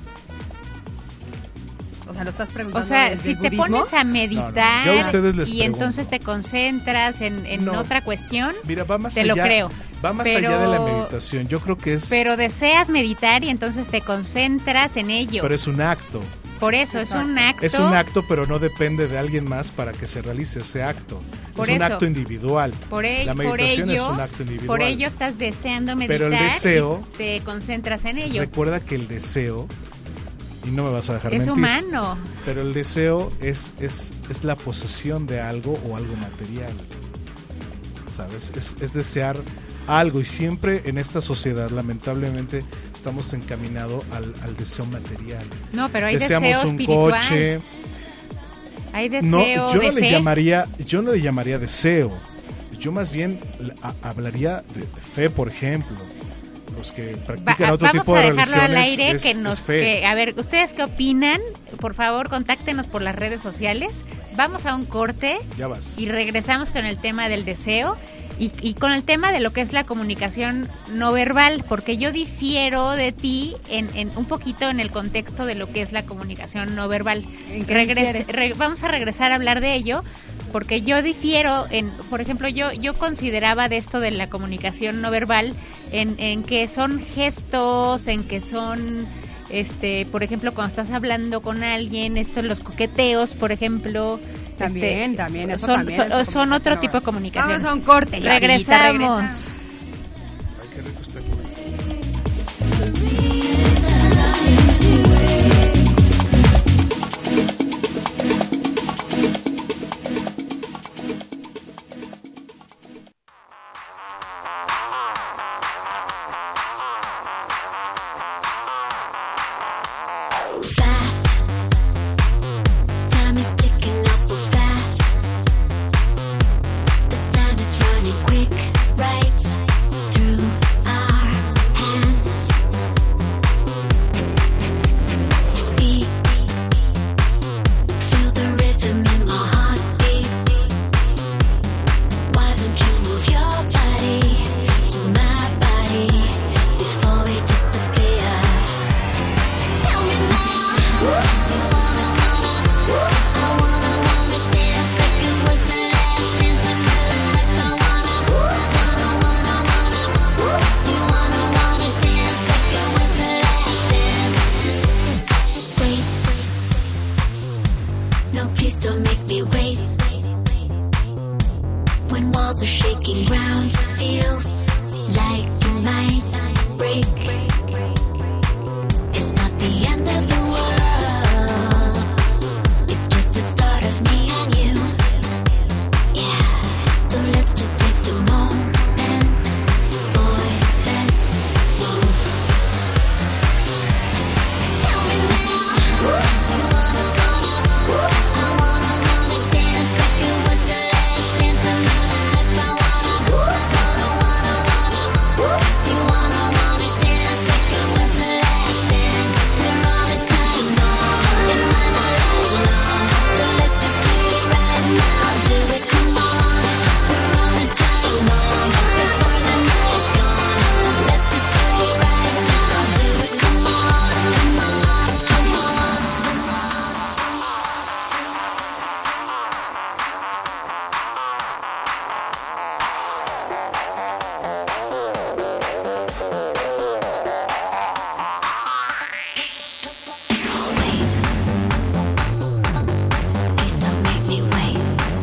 B: O sea, lo estás preguntando.
C: O sea,
B: desde
C: si
B: el
C: te
B: budismo?
C: pones a meditar
D: no, no. Yo a ustedes les
C: y
D: pregunto.
C: entonces te concentras en, en
D: no.
C: otra cuestión,
D: Mira, va más
C: te
D: allá,
C: lo creo.
D: Va más
C: pero,
D: allá de la meditación. Yo creo que es.
C: Pero deseas meditar y entonces te concentras en ello.
D: Pero es un acto.
C: Por eso, Exacto. es un acto.
D: Es un acto, pero no depende de alguien más para que se realice ese acto.
C: Por
D: es
C: eso.
D: un acto individual.
C: Por ello,
D: la meditación
C: por ello,
D: es un acto individual.
C: Por ello estás deseando meditar
D: pero el deseo,
C: y te concentras en ello.
D: Recuerda que el deseo, y no me vas a dejar
C: es
D: mentir.
C: Es humano.
D: Pero el deseo es, es, es la posesión de algo o algo material. ¿Sabes? Es, es desear algo, y siempre en esta sociedad lamentablemente estamos encaminados al, al deseo material.
C: No, pero hay
D: Deseamos
C: deseo
D: un
C: espiritual.
D: coche.
C: Hay deseo
D: no, yo
C: de
D: no le
C: fe.
D: llamaría, yo no le llamaría deseo. Yo más bien a, hablaría de, de fe, por ejemplo. Los que practican
C: Va,
D: otro tipo de religiones.
C: Vamos a dejarlo al aire
D: es,
C: que nos
D: es fe.
C: Que, a ver, ¿ustedes qué opinan? Por favor, contáctenos por las redes sociales. Vamos a un corte.
D: Ya vas.
C: Y regresamos con el tema del deseo. Y, y con el tema de lo que es la comunicación no verbal, porque yo difiero de ti en, en un poquito en el contexto de lo que es la comunicación no verbal. Regres, re, vamos a regresar a hablar de ello, porque yo difiero en, por ejemplo, yo yo consideraba de esto de la comunicación no verbal en, en que son gestos, en que son, este, por ejemplo, cuando estás hablando con alguien, esto, los coqueteos, por ejemplo.
B: También,
C: este,
B: también, eso
C: son,
B: también
C: son,
B: es
C: son otro tipo de comunicación.
B: Vamos a un corte.
C: Regresamos.
B: Regresamos.
D: Ay, qué rico está.
G: When walls are shaking, ground feels like you might break. It's not the end of the world. It's just the start of me and you. Yeah, so let's just take a moment. Boy, let's move. Tell me now, do you wanna, wanna, I wanna, wanna dance like it was the last dance of my life. I wanna, wanna, wanna, wanna, do you wanna, wanna dance like it was the last dance? We're on a time bomb, it might not last long, so let's just do it right now. Do it, come on. We're on a time bomb, before the night's gone. Let's just do it right now. Do it, come on, come on, come on. Wait, please don't make me wait.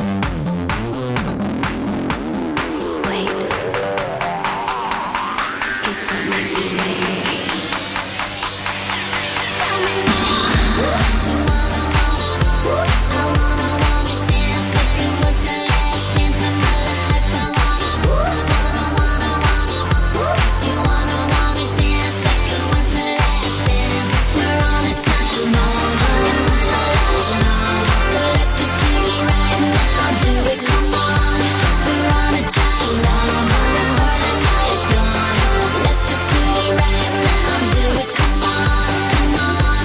G: Wait, please don't make me wait. Tell me now, do you wanna, wanna, I wanna, wanna dance like it was the last dance of my life. I wanna, wanna, wanna, wanna, do you wanna, wanna dance like it was the last dance? We're on a time bomb, it might not last long, so let's just do it right now. Do it, come on. We're on a time bomb, before the night's gone. Let's just do it right now. Do it, come on, come on.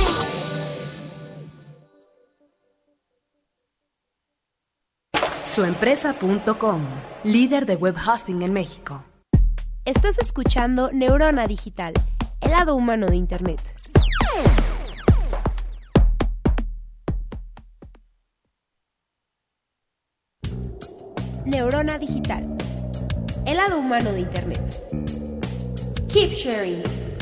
H: Suempresa punto com, líder de web hosting en México.
A: Estás escuchando Neurona Digital, el lado humano de Internet. Neurona Digital, el lado humano de Internet. Keep sharing.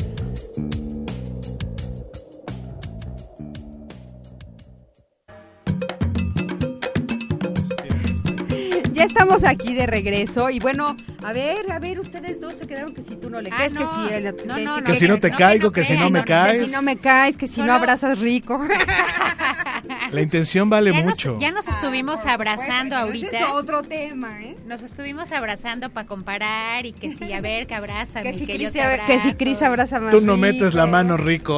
B: Ya estamos aquí de regreso y bueno, a ver, a ver, ustedes dos se quedaron que si tú no le
C: Ah,
B: caes,
C: no.
B: que si el-
C: No,
B: que,
C: no,
B: que-
D: Que
C: no,
D: si no te
C: no,
D: caigo,
C: no
D: que si
C: crees,
D: no me
C: no,
B: que
D: caes.
B: si no me caes, que si
C: Solo-
B: no abrazas rico.
D: La intención vale
C: ya
D: mucho.
C: Nos, ya nos estuvimos
B: Por
C: abrazando
B: supuesto, pero ese
C: ahorita.
B: es otro tema, ¿eh?
C: Nos estuvimos abrazando para comparar y que sí, a ver, que abrázame,
B: Que si
C: que yo
B: Cris
C: te
B: ab- que si
C: abrazo.
B: Cris abraza más
D: Tú no
B: rico.
D: metes la mano rico.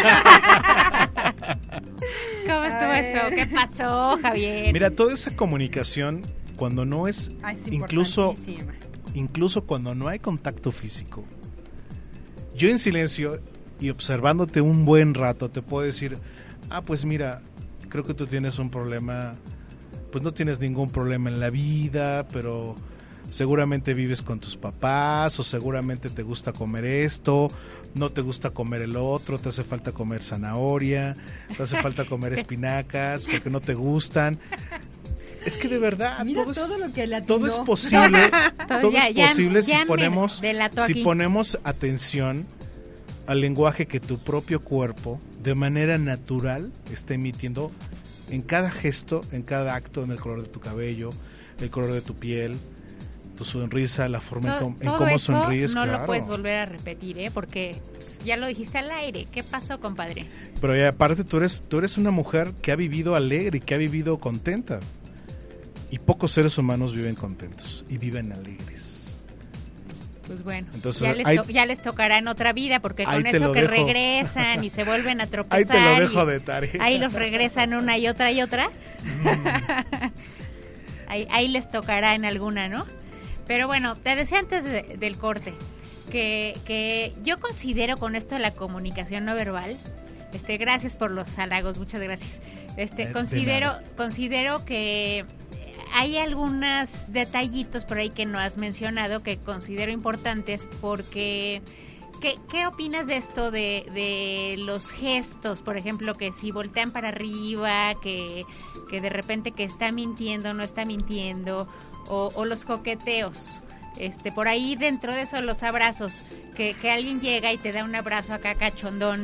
C: ¿Cómo estuvo
B: Ay.
C: eso? ¿Qué pasó, Javier?
D: Mira, toda esa comunicación, cuando no es,
B: Ah, es
D: incluso,
B: importantísima.
D: incluso cuando no hay contacto físico, yo en silencio y observándote un buen rato te puedo decir, ah, pues mira, creo que tú tienes un problema, pues no tienes ningún problema en la vida, pero seguramente vives con tus papás o seguramente te gusta comer esto, no te gusta comer el otro, te hace falta comer zanahoria, te hace falta comer espinacas porque no te gustan. Es que de verdad
B: Mira
D: todo,
B: todo
D: es,
B: lo que le
D: todo es
B: atinó.
D: posible,
C: Todo-
D: todo
C: ya-
D: es
C: ya-
D: posible
C: ya
D: si
C: me
D: ponemos
C: delató
D: si
C: aquí.
D: ponemos atención al lenguaje que tu propio cuerpo de manera natural está emitiendo en cada gesto, en cada acto, en el color de tu cabello, el color de tu piel, tu sonrisa, la forma en,
C: Todo,
D: com- en
C: todo
D: cómo
C: eso
D: sonríes,
C: no
D: claro.
C: lo puedes volver a repetir, ¿eh? Porque pues, ya lo dijiste al aire. ¿Qué pasó, compadre?
D: Pero y aparte tú eres, tú eres una mujer que ha vivido alegre y que ha vivido contenta. Y pocos seres humanos viven contentos y viven alegres.
C: Pues bueno,
D: Entonces,
C: ya, les
D: ahí-
C: to- ya les tocará en otra vida, porque
D: ahí
C: con
D: te
C: eso
D: lo
C: que
D: dejo.
C: regresan y se vuelven a
D: Ahí
C: tropezar.
D: te lo dejo
C: y
D: de tarea.
C: ahí los regresan una y otra y otra.
D: Mm.
C: ahí, ahí les tocará en alguna, ¿no? Pero bueno, te decía antes de- del corte que, que yo considero con esto de la comunicación no verbal, este, gracias por los halagos, muchas gracias. Este,
D: Eh, de
C: considero,
D: nada.
C: considero que hay algunos detallitos por ahí que no has mencionado que considero importantes porque ¿qué, qué opinas de esto de, de los gestos? Por ejemplo, que si voltean para arriba, que, que de repente que está mintiendo, no está mintiendo, o, o los coqueteos. Este, por ahí dentro de eso los abrazos, que, que alguien llega y te da un abrazo acá cachondón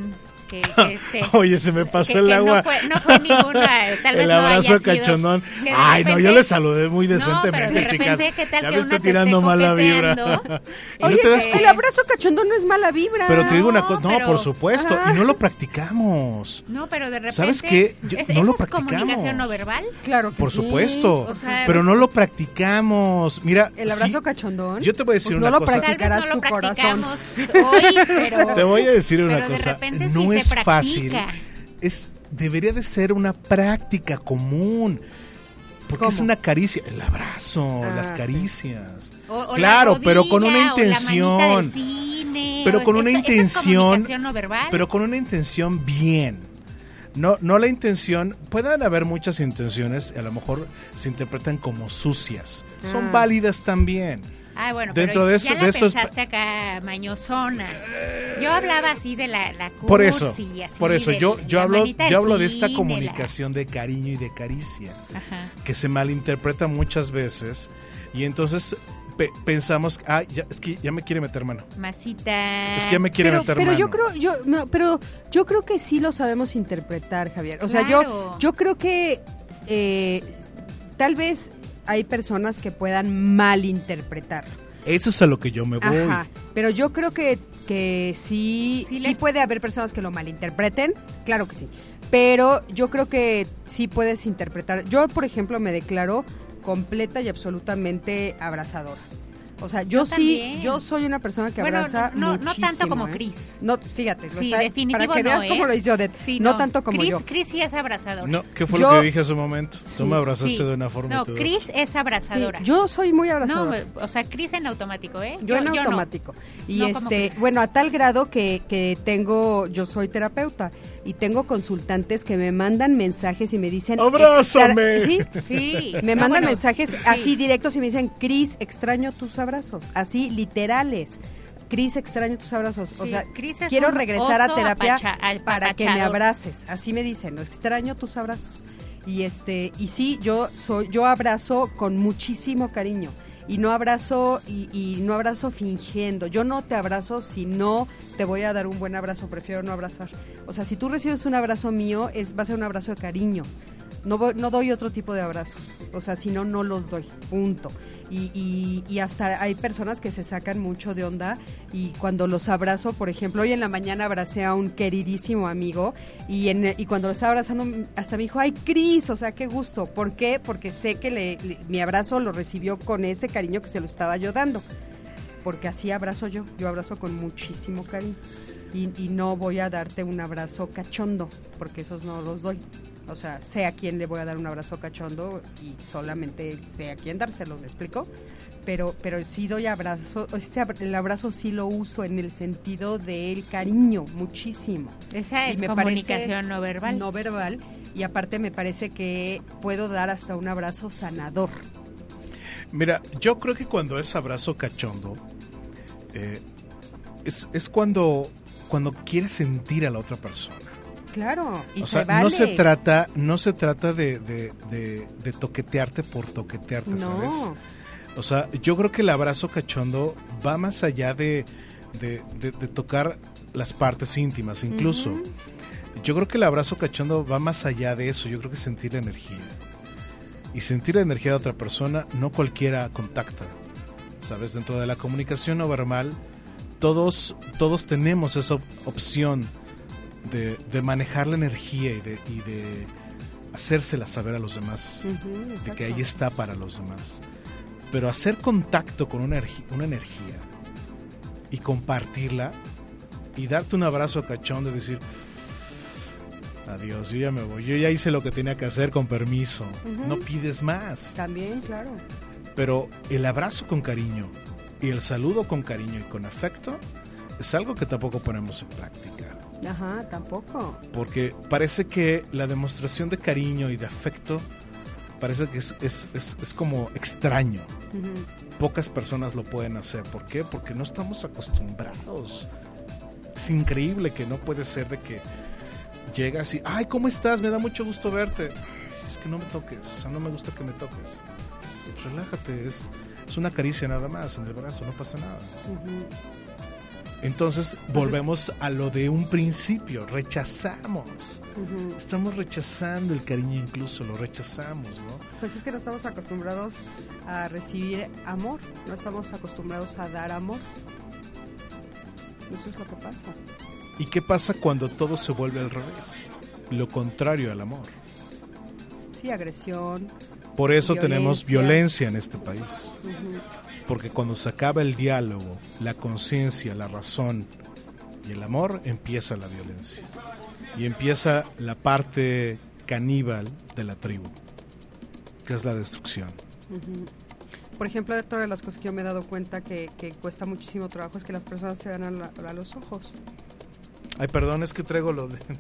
C: que, que este,
D: Oye, se me pasó
C: que-
D: el
C: que
D: agua.
C: No fue, no fue ninguna, tal vez
D: El
C: no
D: abrazo
C: haya sido,
D: cachondón.
C: que de
D: Ay, no, yo
C: repente-
D: le saludé muy
C: No,
D: decentemente,
C: pero de repente,
D: chicas.
C: ¿qué tal
D: Ya
C: que
D: me está
C: una te
D: tirando
C: esté
D: mala vibra.
C: coqueteando?
B: Oye,
D: ¿No te das
B: el
D: cuenta?
B: abrazo cachondón no es mala vibra.
D: Pero te digo una
C: No,
D: cosa, no,
C: pero-
D: por supuesto,
B: Ajá.
D: y no lo practicamos.
C: No, pero de repente.
D: ¿Sabes qué? Yo-
C: es,
D: no
C: ¿esa
D: lo
C: es
D: practicamos.
C: comunicación no verbal?
B: Claro que
D: Por
B: sí.
D: supuesto,
C: o sea,
D: pero no lo practicamos. Mira,
B: El abrazo
D: sí,
B: cachondón.
D: yo te voy a decir
B: pues
D: una
B: no lo
D: cosa.
C: Tal vez
B: practicarás
C: no lo
B: tu corazón.
C: practicamos hoy, pero.
D: Te voy a decir una
C: pero de
D: cosa,
C: repente
D: no
C: sí
D: es
C: se
D: fácil.
C: practica.
D: Es debería de ser una práctica común. Porque es
B: ¿Cómo?
D: una caricia, el abrazo,
B: Ah,
D: las
B: sí.
D: caricias.
C: O- o la
D: claro, pero con
C: rodilla,
D: una
C: o la manita
D: intención.
C: del cine,
D: Pero
C: o
D: con una
C: eso- eso es
D: intención,
C: comunicación no verbal.
D: pero con una intención bien. No, no la intención, pueden haber muchas intenciones, a lo mejor se interpretan como sucias. Son
B: Ah.
D: válidas también.
C: Ah, bueno,
D: Dentro
C: pero
D: de
C: ya
D: eso-
C: la
D: de esos-
C: pensaste acá mañosona. Yo hablaba así de la, la cursi,
D: Por eso,
C: así,
D: por eso
C: de
D: yo,
C: la
D: yo hablo,
C: manita del
D: yo hablo de esta
C: cine, la-
D: comunicación de cariño y de caricia,
C: Ajá.
D: que se malinterpreta muchas veces y entonces pe- pensamos, ah, ya, es que ya me quiere meter mano.
C: Masita.
D: Es que ya me quiere
B: pero,
D: meter
B: pero
D: mano.
B: yo creo yo no, pero yo creo que sí lo sabemos interpretar, Javier. O sea,
C: Claro.
B: yo yo creo que eh, tal vez hay personas que puedan malinterpretar.
D: Eso es a lo que yo me voy.
B: Ajá, pero yo creo que, que sí,
C: Sí
B: sí,
C: les-
B: puede haber personas que lo malinterpreten, claro que sí, pero yo creo que sí puedes interpretar. Yo, por ejemplo, me declaro completa y absolutamente abrazadora. O sea, yo,
C: Yo
B: sí,
C: también.
B: yo soy una persona que
C: Bueno,
B: abraza
C: no- no
B: muchísimo,
C: tanto como
B: ¿eh?
C: Chris.
B: No, fíjate, lo
C: Sí,
B: está-
C: definitivo
B: para que
C: no,
B: veas
C: ¿eh?
B: cómo lo hizo Odette.
C: Sí,
B: no, tanto como
C: Chris,
B: yo.
C: Chris sí es abrazador.
D: No, ¿qué fue
B: Yo-
D: lo que dije hace un momento?
B: Sí,
D: Tú me abrazaste
C: Sí.
D: de una forma
C: No,
D: y todo.
C: Chris es
B: Sí,
C: abrazadora.
B: yo soy muy
C: no,
B: abrazadora.
C: o sea, Chris en automático, ¿eh?
B: Yo, en
C: no.
B: automático. Y
C: No como
B: este,
C: Chris.
B: bueno, a tal grado que, que tengo, yo soy terapeuta y tengo consultantes que me mandan mensajes y me dicen
D: ¡Abrázame!
B: extra- Sí,
C: Sí.
B: me
C: No,
B: mandan
C: bueno,
B: mensajes
C: sí.
B: así directos y me dicen, Cris, extraño tus abrazos, así literales. Cris, extraño tus abrazos. o
C: Sí,
B: sea,
C: Chris es
B: quiero
C: un
B: regresar a
C: oso
B: terapia
C: apacha-
B: para que me
C: apapachador.
B: abraces. Así me dicen, extraño tus abrazos. Y este, y sí, yo soy, yo abrazo con muchísimo cariño. Y no abrazo, y, y no abrazo fingiendo. Yo no te abrazo si no te voy a dar un buen abrazo, prefiero no abrazar. O sea, si tú recibes un abrazo mío, es, va a ser un abrazo de cariño. No, voy- no doy otro tipo de abrazos. O sea, si no, no los doy. Punto. Y, y, y hasta hay personas que se sacan mucho de onda y cuando los abrazo, por ejemplo, hoy en la mañana abracé a un queridísimo amigo y, en, y cuando lo estaba abrazando hasta me dijo, ay, Cris, o sea, qué gusto. ¿Por qué? Porque sé que le, le- mi abrazo lo recibió con ese cariño que se lo estaba yo dando. Porque así abrazo yo, yo abrazo con muchísimo cariño. Y, y no voy a darte un abrazo cachondo, porque esos no los doy. O sea, sé a quién le voy a dar un abrazo cachondo y solamente sé a quién dárselo, ¿me explico? Pero, pero sí doy abrazo, o sea, el abrazo sí lo uso en el sentido del cariño, muchísimo.
C: Esa
B: Y
C: es
B: me
C: comunicación
B: parece
C: no verbal.
B: No verbal, y aparte me parece que puedo dar hasta un abrazo sanador.
D: Mira, yo creo que cuando es abrazo cachondo, eh, es, es cuando, cuando quieres sentir a la otra persona.
B: Claro, y
D: O
B: se
D: sea,
B: vale.
D: no se trata, no se trata de, de, de- de toquetearte por toquetearte,
B: No.
D: ¿sabes? O sea, yo creo que el abrazo cachondo va más allá de, de, de- de tocar las partes íntimas, incluso.
B: Ujú.
D: Yo creo que el abrazo cachondo va más allá de eso. Yo creo que sentir la energía. Y sentir la energía de otra persona, no cualquiera contacta. ¿Sabes? Dentro de la comunicación no verbal, todos, todos tenemos esa op- opción de, de manejar la energía y de, y de hacérsela saber a los demás.
B: Ujú,
D: De
B: exacto.
D: que ahí está para los demás. Pero hacer contacto con una, energi- una energía y compartirla y darte un abrazo cachondo y decir, adiós, yo ya me voy, yo ya hice lo que tenía que hacer con permiso.
B: Ujú.
D: No pides más.
B: También, claro.
D: Pero el abrazo con cariño y el saludo con cariño y con afecto es algo que tampoco ponemos en práctica.
B: Ajá, tampoco.
D: Porque parece que la demostración de cariño y de afecto parece que es, es, es, es como extraño.
B: Ujú.
D: Pocas personas lo pueden hacer. ¿Por qué? Porque no estamos acostumbrados. Es increíble que no puede ser de que llegas y, ay, ¿cómo estás? Me da mucho gusto verte. Ay, es que no me toques, o sea, no me gusta que me toques. Relájate, es, es una caricia nada más en el brazo, no pasa nada.
B: Ujú.
D: Entonces volvemos a lo de un principio, rechazamos.
B: Ujú.
D: Estamos rechazando el cariño, incluso lo rechazamos, ¿no?
B: Pues es que no estamos acostumbrados a recibir amor, no estamos acostumbrados a dar amor. Eso es lo que pasa.
D: ¿Y qué pasa cuando todo se vuelve al revés? Lo contrario al amor.
B: Sí, agresión.
D: Por eso
B: Violencia.
D: tenemos violencia en este país.
B: Ujú.
D: Porque cuando se acaba el diálogo, la conciencia, la razón y el amor, empieza la violencia. Y empieza la parte caníbal de la tribu, que es la destrucción.
B: Ujú. Por ejemplo, otra de las cosas que yo me he dado cuenta que, que cuesta muchísimo trabajo es que las personas se dan a, la- a los ojos.
D: Ay, perdón, es que traigo los lentes.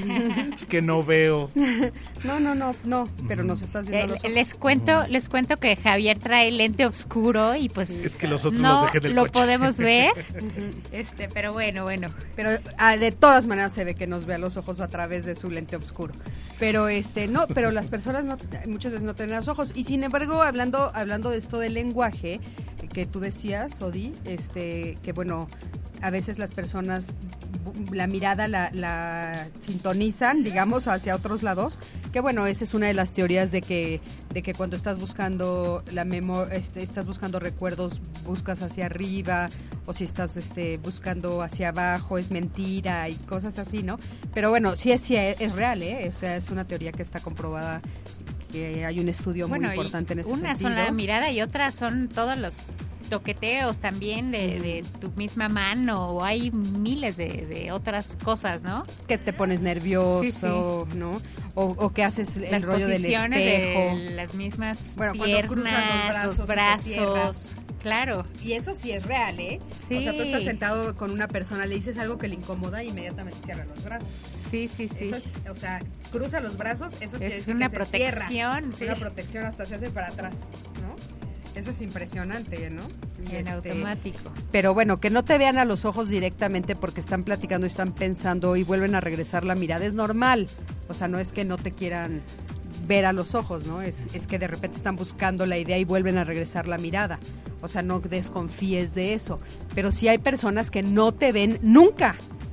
D: Es que no veo.
B: No, no, no, no, pero nos estás viendo a
C: Eh,
B: los ojos.
C: les cuento, les cuento que Javier trae lente oscuro y pues
D: Es que los otros
C: no
D: los dejé en el
C: lo
D: coche.
C: podemos ver.
B: Ujú.
C: Este, pero bueno, bueno.
B: Pero ah, de todas maneras se ve que nos ve a los ojos a través de su lente oscuro. Pero este no, pero las personas no, muchas veces no tienen los ojos. Y sin embargo, hablando, hablando de esto del lenguaje que tú decías, Odi, este, que bueno, a veces las personas bu- la mirada la, la sintonizan, digamos, hacia otros lados. Que bueno, esa es una de las teorías de que, de que cuando estás buscando la memoria, este, estás buscando recuerdos, buscas hacia arriba, o si estás este, buscando hacia abajo, es mentira y cosas así, ¿no? Pero bueno, sí es, sí es, es real, ¿eh? O sea, es una teoría que está comprobada, que hay un estudio
C: Bueno,
B: muy importante en ese
C: una
B: sentido.
C: son la mirada y otras son todos los toqueteos también de, de tu misma mano, o hay miles de, de otras cosas, ¿no?
B: Que te pones nervioso,
C: Sí, sí.
B: ¿no? O, o que haces el
C: Las
B: rollo del
C: posiciones
B: espejo.
C: de las mismas
B: Bueno, cuando
C: piernas,
B: cruzas los brazos y
C: los
B: te
C: brazos, claro.
B: Y eso sí es real, ¿eh?
C: Sí.
B: O sea, tú estás sentado con una persona, le dices algo que le incomoda e inmediatamente cierra los brazos.
C: Sí, sí, sí.
B: Eso es, o sea, cruza los brazos, eso quiere decir
C: una
B: que se cierra.
C: protección,
B: Es
C: sí.
B: una protección, hasta se hace para atrás, ¿no? Eso es impresionante, ¿no? Y
C: En
B: este,
C: automático.
B: Pero bueno, que no te vean a los ojos directamente porque están platicando y están pensando y vuelven a regresar la mirada, es normal. O sea, no es que no te quieran ver a los ojos, ¿no? Es, es que de repente están buscando la idea y vuelven a regresar la mirada. O sea, no desconfíes de eso. Pero sí hay personas que no te ven nunca.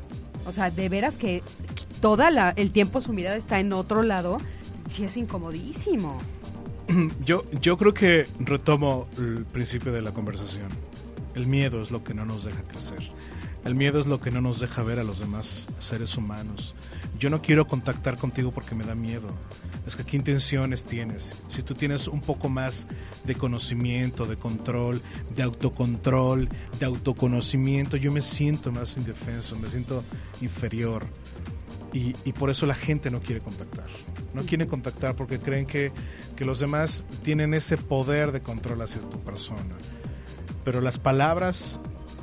B: O sea, de veras que toda la, el tiempo su mirada está en otro lado, sí es incomodísimo.
D: Yo, yo creo que retomo el principio de la conversación. El miedo es lo que no nos deja crecer. El miedo es lo que no nos deja ver a los demás seres humanos. Yo no quiero contactar contigo porque me da miedo. Es que qué intenciones tienes. Si tú tienes un poco más de conocimiento, de control, de autocontrol, de autoconocimiento, yo me siento más indefenso, me siento inferior. Y, y por eso la gente no quiere contactar. No quiere contactar porque creen que, que los demás tienen ese poder de control hacia tu persona. Pero las palabras,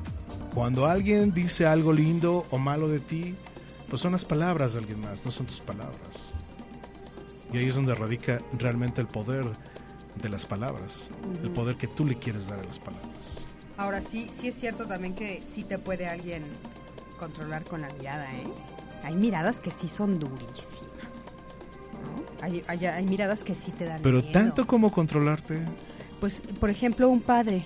D: cuando alguien dice algo lindo o malo de ti, pues son las palabras de alguien más, no son tus palabras. Y ahí es donde radica realmente el poder de las palabras, el poder que tú le quieres dar a las palabras.
B: Ahora sí, sí es cierto también que sí te puede alguien controlar con la mirada, ¿eh? Hay miradas que sí son durísimas, ¿no? Hay, hay, hay miradas que sí te dan
D: Pero
B: miedo.
D: tanto como controlarte,
B: Pues, por ejemplo, un padre.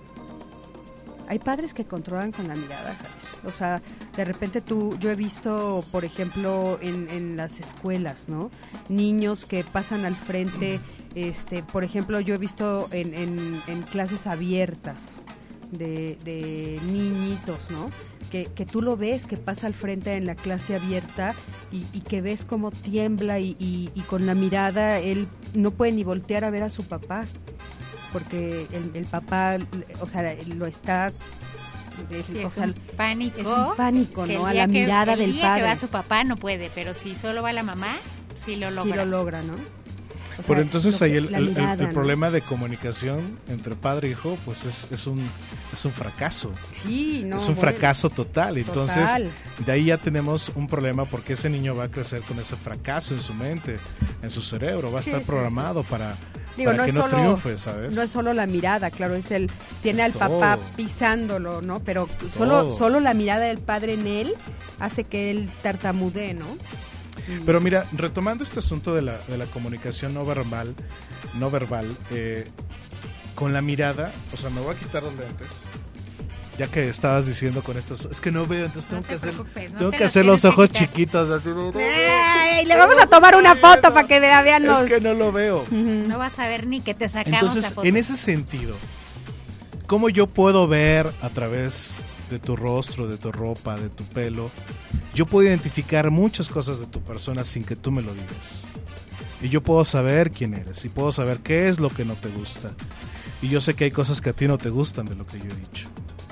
B: Hay padres que controlan con la mirada, Javier. O sea, de repente tú, yo he visto, por ejemplo, en, en las escuelas, ¿no? Niños que pasan al frente, este, por ejemplo, yo he visto en, en, en clases abiertas de, de niñitos, ¿no? Que, que tú lo ves, que pasa al frente en la clase abierta y, y que ves cómo tiembla y, y, y con la mirada él no puede ni voltear a ver a su papá, porque el, el papá, o sea, lo está... es-
C: Sí,
B: o
C: es
B: sea,
C: un pánico.
B: es un pánico,
C: que el
B: ¿no? A
C: día
B: la
C: que-
B: mirada
C: el
B: del
C: día
B: padre.
C: que va su papá no puede, pero si solo va la mamá, sí lo
B: sí
C: logra.
B: lo logra, ¿no? O sea,
D: pero entonces
B: lo
D: ahí
B: que-
D: el,
B: la
D: el- el-
B: mirada,
D: el
B: ¿no?
D: problema de comunicación entre padre e hijo, pues es, es, un, es un fracaso.
B: Sí, no,
D: es un
B: bueno,
D: fracaso total. Entonces,
B: total.
D: de ahí ya tenemos un problema porque ese niño va a crecer con ese fracaso en su mente, en su cerebro. Va a
B: Sí,
D: estar
B: sí,
D: programado para,
B: Digo,
D: para
B: no
D: que
B: es
D: no
B: solo,
D: triunfe, ¿sabes?
B: no es solo la mirada, claro, es el tiene
D: Es
B: al papá
D: todo.
B: pisándolo, ¿no? Pero solo
D: Todo.
B: solo la mirada del padre en él hace que él tartamudee, ¿no?
D: Pero mira, retomando este asunto de la, de la comunicación no verbal, no verbal, eh, con la mirada, o sea, me voy a quitar los lentes ya que estabas diciendo con estos, es que no veo, entonces tengo
C: No
D: que
C: te
D: hacer,
C: preocupes, no
D: tengo
C: te
D: que
C: los
D: hacer los
C: tienes que
D: ojos
C: quitar.
D: chiquitos, así de,
B: Ay, le vamos a tomar una foto para que vea- vean los...
D: es que no lo veo.
C: No vas a ver ni que te sacamos la
D: Entonces,
C: foto.
D: en ese sentido, ¿cómo yo puedo ver a través de tu rostro, de tu ropa, de tu pelo? Yo puedo identificar muchas cosas de tu persona sin que tú me lo digas. Y yo puedo saber quién eres, y puedo saber qué es lo que no te gusta. Y yo sé que hay cosas que a ti no te gustan de lo que yo he dicho.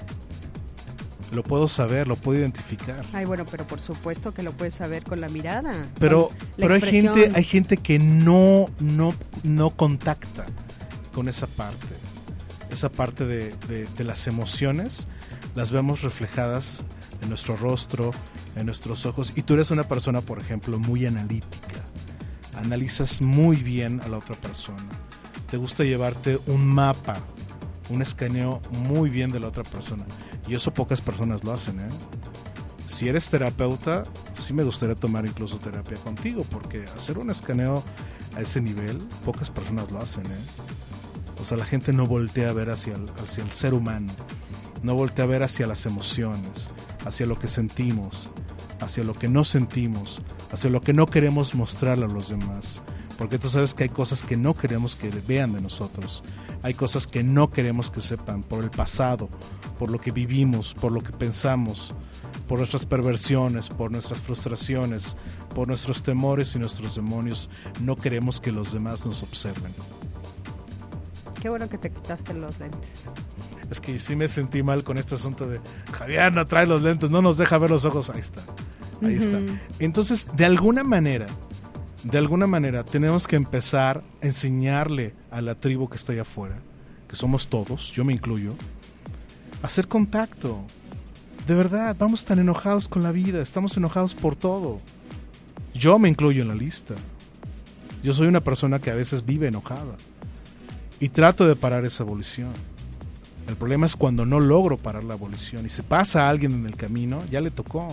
D: Lo puedo saber, lo puedo identificar.
B: Ay, bueno, pero por supuesto que lo puedes saber con la mirada.
D: Pero,
B: con la
D: pero hay
B: expresión.
D: gente, hay gente que no, no, no contacta con esa parte. Esa parte de, de, de las emociones, las vemos reflejadas en nuestro rostro, en nuestros ojos. Y tú eres una persona, por ejemplo, muy analítica. Analizas muy bien a la otra persona. Te gusta llevarte un mapa, un escaneo muy bien de la otra persona. Y eso pocas personas lo hacen, ¿eh? Si eres terapeuta, sí me gustaría tomar incluso terapia contigo, porque hacer un escaneo a ese nivel, pocas personas lo hacen, ¿eh? O sea, la gente no voltea a ver hacia el, hacia el ser humano, no voltea a ver hacia las emociones, hacia lo que sentimos, hacia lo que no sentimos, hacia lo que no queremos mostrarle a los demás. Porque tú sabes que hay cosas que no queremos que vean de nosotros. Hay cosas que no queremos que sepan por el pasado, por lo que vivimos, por lo que pensamos, por nuestras perversiones, por nuestras frustraciones, por nuestros temores y nuestros demonios. No queremos que los demás nos observen.
B: Qué bueno que te quitaste los lentes.
D: Es que sí me sentí mal con este asunto de Javier, no trae los lentes, no nos deja ver los ojos. Ahí está, ahí
B: Ujú.
D: está. Entonces, de alguna manera, de alguna manera, tenemos que empezar a enseñarle a la tribu que está allá afuera, que somos todos, yo me incluyo, a hacer contacto. De verdad, vamos tan enojados con la vida, estamos enojados por todo. Yo me incluyo en la lista. Yo soy una persona que a veces vive enojada y trato de parar esa evolución. El problema es cuando no logro parar la evolución y se pasa a alguien en el camino, ya le tocó.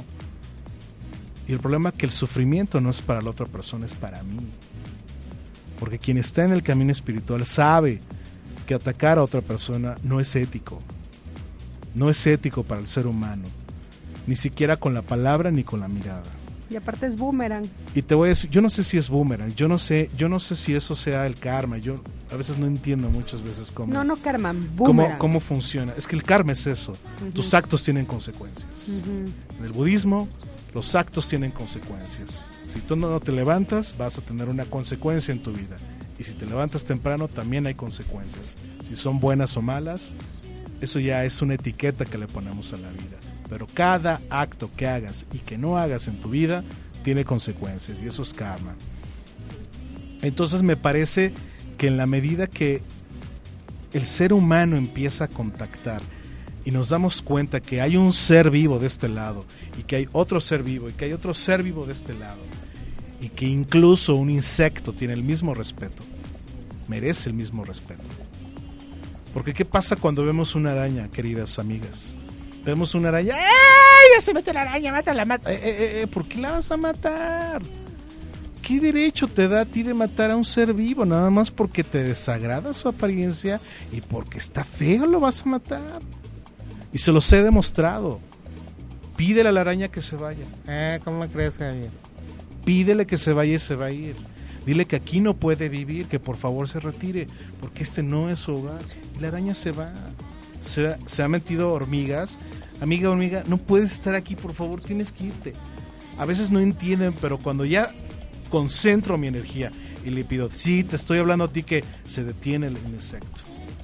D: Y el problema es que el sufrimiento no es para la otra persona, es para mí. Porque quien está en el camino espiritual sabe que atacar a otra persona no es ético. No es ético para el ser humano. Ni siquiera con la palabra ni con la mirada.
B: Y aparte es boomerang.
D: Y te voy a decir, yo no sé si es boomerang, yo no sé, yo no sé si eso sea el karma. Yo a veces no entiendo muchas veces cómo,
B: No, no karma,
D: cómo,
B: boomerang.
D: cómo funciona. Es que el karma es eso.
B: Ujú.
D: Tus actos tienen consecuencias.
B: Ujú.
D: En el budismo, los actos tienen consecuencias. Si tú no te levantas, vas a tener una consecuencia en tu vida. Y si te levantas temprano, también hay consecuencias. Si son buenas o malas, eso ya es una etiqueta que le ponemos a la vida. Pero cada acto que hagas y que no hagas en tu vida tiene consecuencias, y eso es karma. Entonces me parece que en la medida que el ser humano empieza a contactar y nos damos cuenta que hay un ser vivo de este lado y que hay otro ser vivo y que hay otro ser vivo de este lado y que incluso un insecto tiene el mismo respeto, merece el mismo respeto. Porque ¿qué pasa cuando vemos una araña, queridas amigas? Vemos una araña, ¡ay! Ya se mete la araña, mátala, mata. Eh, eh, eh, ¿Por qué la vas a matar? ¿Qué derecho te da a ti de matar a un ser vivo? Nada más porque te desagrada su apariencia y porque está feo lo vas a matar. Y se los he demostrado. Pídele a la araña que se vaya. Eh, ¿cómo crees, Javier? Pídele que se vaya y se va a ir. Dile que aquí no puede vivir, que por favor se retire, porque este no es su hogar. Y la araña se va. Se, se ha metido hormigas. Amiga, hormiga, no puedes estar aquí, por favor, tienes que irte. A veces no entienden, pero cuando ya concentro mi energía y le pido, sí, te estoy hablando a ti, que se detiene el insecto.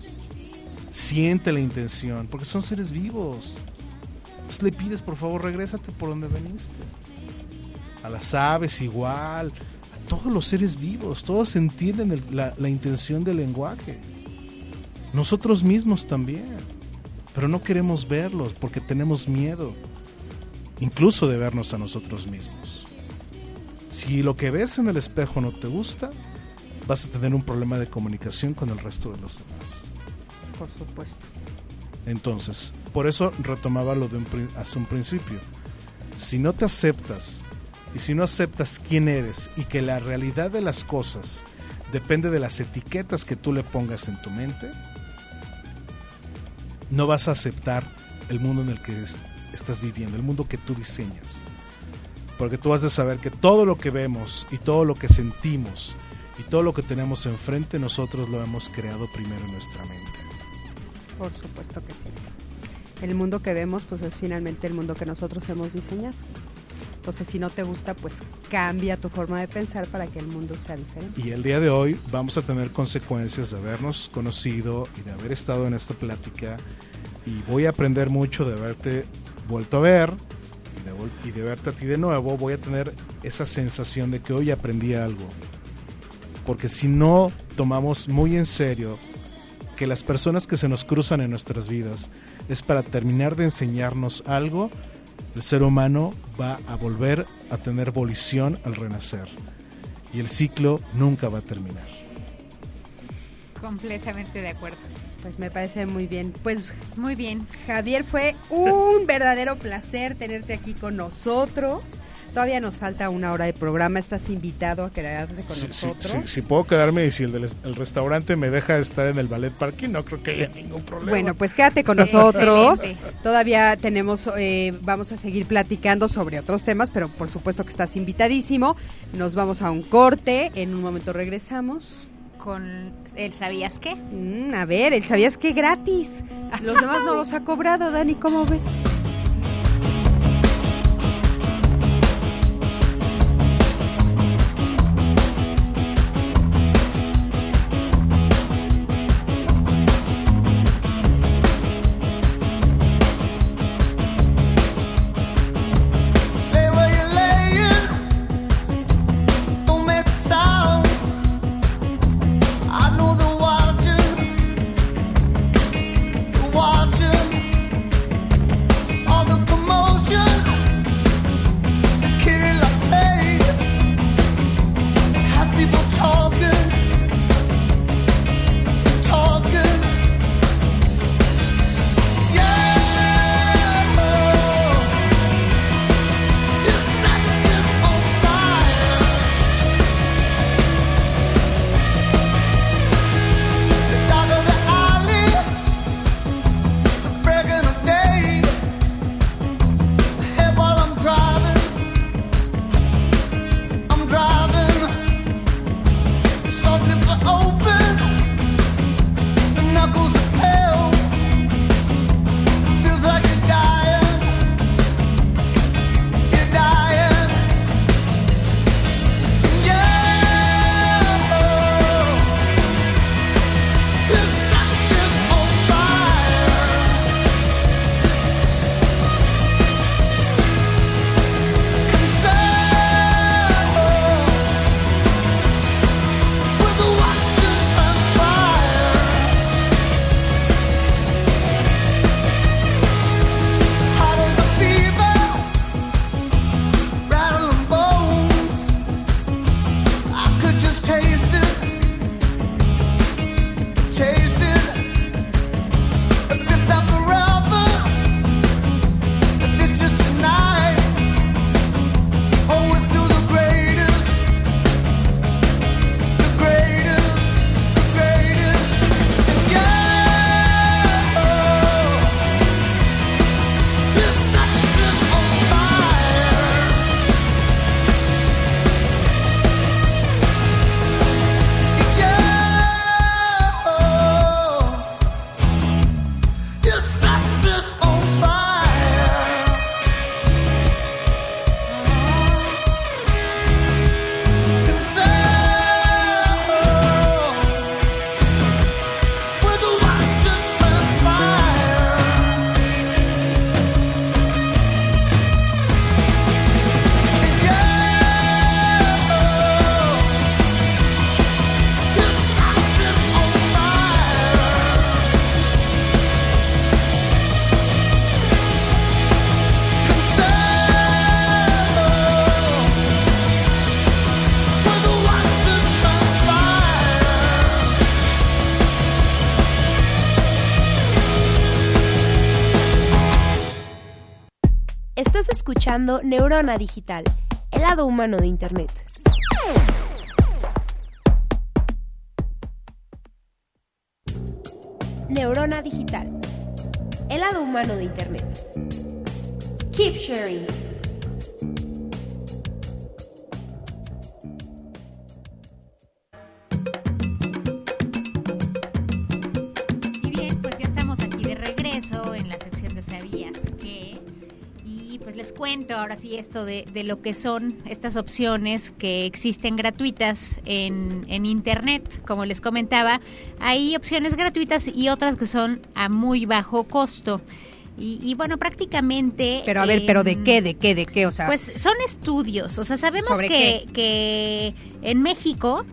D: Siente la intención, porque son seres vivos. Entonces le pides, por favor, regrésate por donde veniste. A las aves igual, a todos los seres vivos, todos entienden el, la, la intención del lenguaje. Nosotros mismos también, pero no queremos verlos porque tenemos miedo, incluso de vernos a nosotros mismos. Si lo que ves en el espejo no te gusta, vas a tener un problema de comunicación con el resto de los demás.
B: Por supuesto.
D: Entonces, por eso retomaba lo de un, hace un principio. Si no te aceptas y si no aceptas quién eres y que la realidad de las cosas depende de las etiquetas que tú le pongas en tu mente, no vas a aceptar el mundo en el que es- estás viviendo, el mundo que tú diseñas. Porque tú has de saber que todo lo que vemos y todo lo que sentimos y todo lo que tenemos enfrente, nosotros lo hemos creado primero en nuestra mente.
B: Por supuesto que sí. El mundo que vemos, pues es finalmente el mundo que nosotros hemos diseñado. Entonces, si no te gusta, pues cambia tu forma de pensar para que el mundo sea diferente.
D: Y el día de hoy vamos a tener consecuencias de habernos conocido y de haber estado en esta plática. Y voy a aprender mucho de haberte vuelto a ver y de, vol- y de verte a ti de nuevo. Voy a tener esa sensación de que hoy aprendí algo. Porque si no tomamos muy en serio que las personas que se nos cruzan en nuestras vidas es para terminar de enseñarnos algo, el ser humano va a volver a tener volición al renacer. Y el ciclo nunca va a terminar.
C: Completamente de acuerdo.
B: Pues me parece muy bien. Pues
C: Muy bien.
B: Javier, fue un verdadero placer tenerte aquí con nosotros. Todavía nos falta una hora de programa. Estás invitado a quedarte con
D: Si, si-
B: nosotros.
D: si- si puedo quedarme y si el, del- el restaurante me deja estar en el ballet parking, no creo que haya ningún problema.
B: Bueno, pues quédate con nosotros.
C: Excelente.
B: Todavía tenemos, eh, vamos a seguir platicando sobre otros temas, pero por supuesto que estás invitadísimo. Nos vamos a un corte. En un momento regresamos.
C: Con el ¿sabías qué?
B: Mm, a ver, ¿el sabías que gratis? Los demás no los ha cobrado, Dani, ¿cómo ves?
E: Lay where you're laying, don't make a sound. I know they're watching, they're watching all the commotion. The kid like paid has people talking, talking. Yeah. This night is on fire. The dark of the alley, the break of day. Hey, while I'm driving, I'm driving. Soft lips are open, the knuckles are pale. Feels like you're dying. You're dying, yeah. This night is on fire. Concerned with the watch just transpire. Hot as a fever, rattling bones. I could just taste it, taste it. If it's not forever, if it's just tonight, oh, it's still the greatest, the greatest, the greatest. Yeah, this night is on fire. Yeah, this night is on fire. Concerned with the watch just transpire. Yeah, this night is on fire. Concerned with the watch just transpire.
A: Estás escuchando Neurona Digital, el lado humano de Internet. Neurona Digital, el lado humano de Internet. Keep sharing.
C: Y bien, pues ya estamos aquí de regreso en la sección de ¿Sabías qué? Y pues les cuento ahora sí esto de, de lo que son estas opciones que existen gratuitas en, en Internet. Como les comentaba, hay opciones gratuitas y otras que son a muy bajo costo. Y, y bueno, prácticamente...
B: Pero a ver,
C: eh,
B: ¿pero de qué, de qué, de qué? O sea,
C: Pues son estudios, o sea, sabemos
B: ¿Sobre
C: que, que en México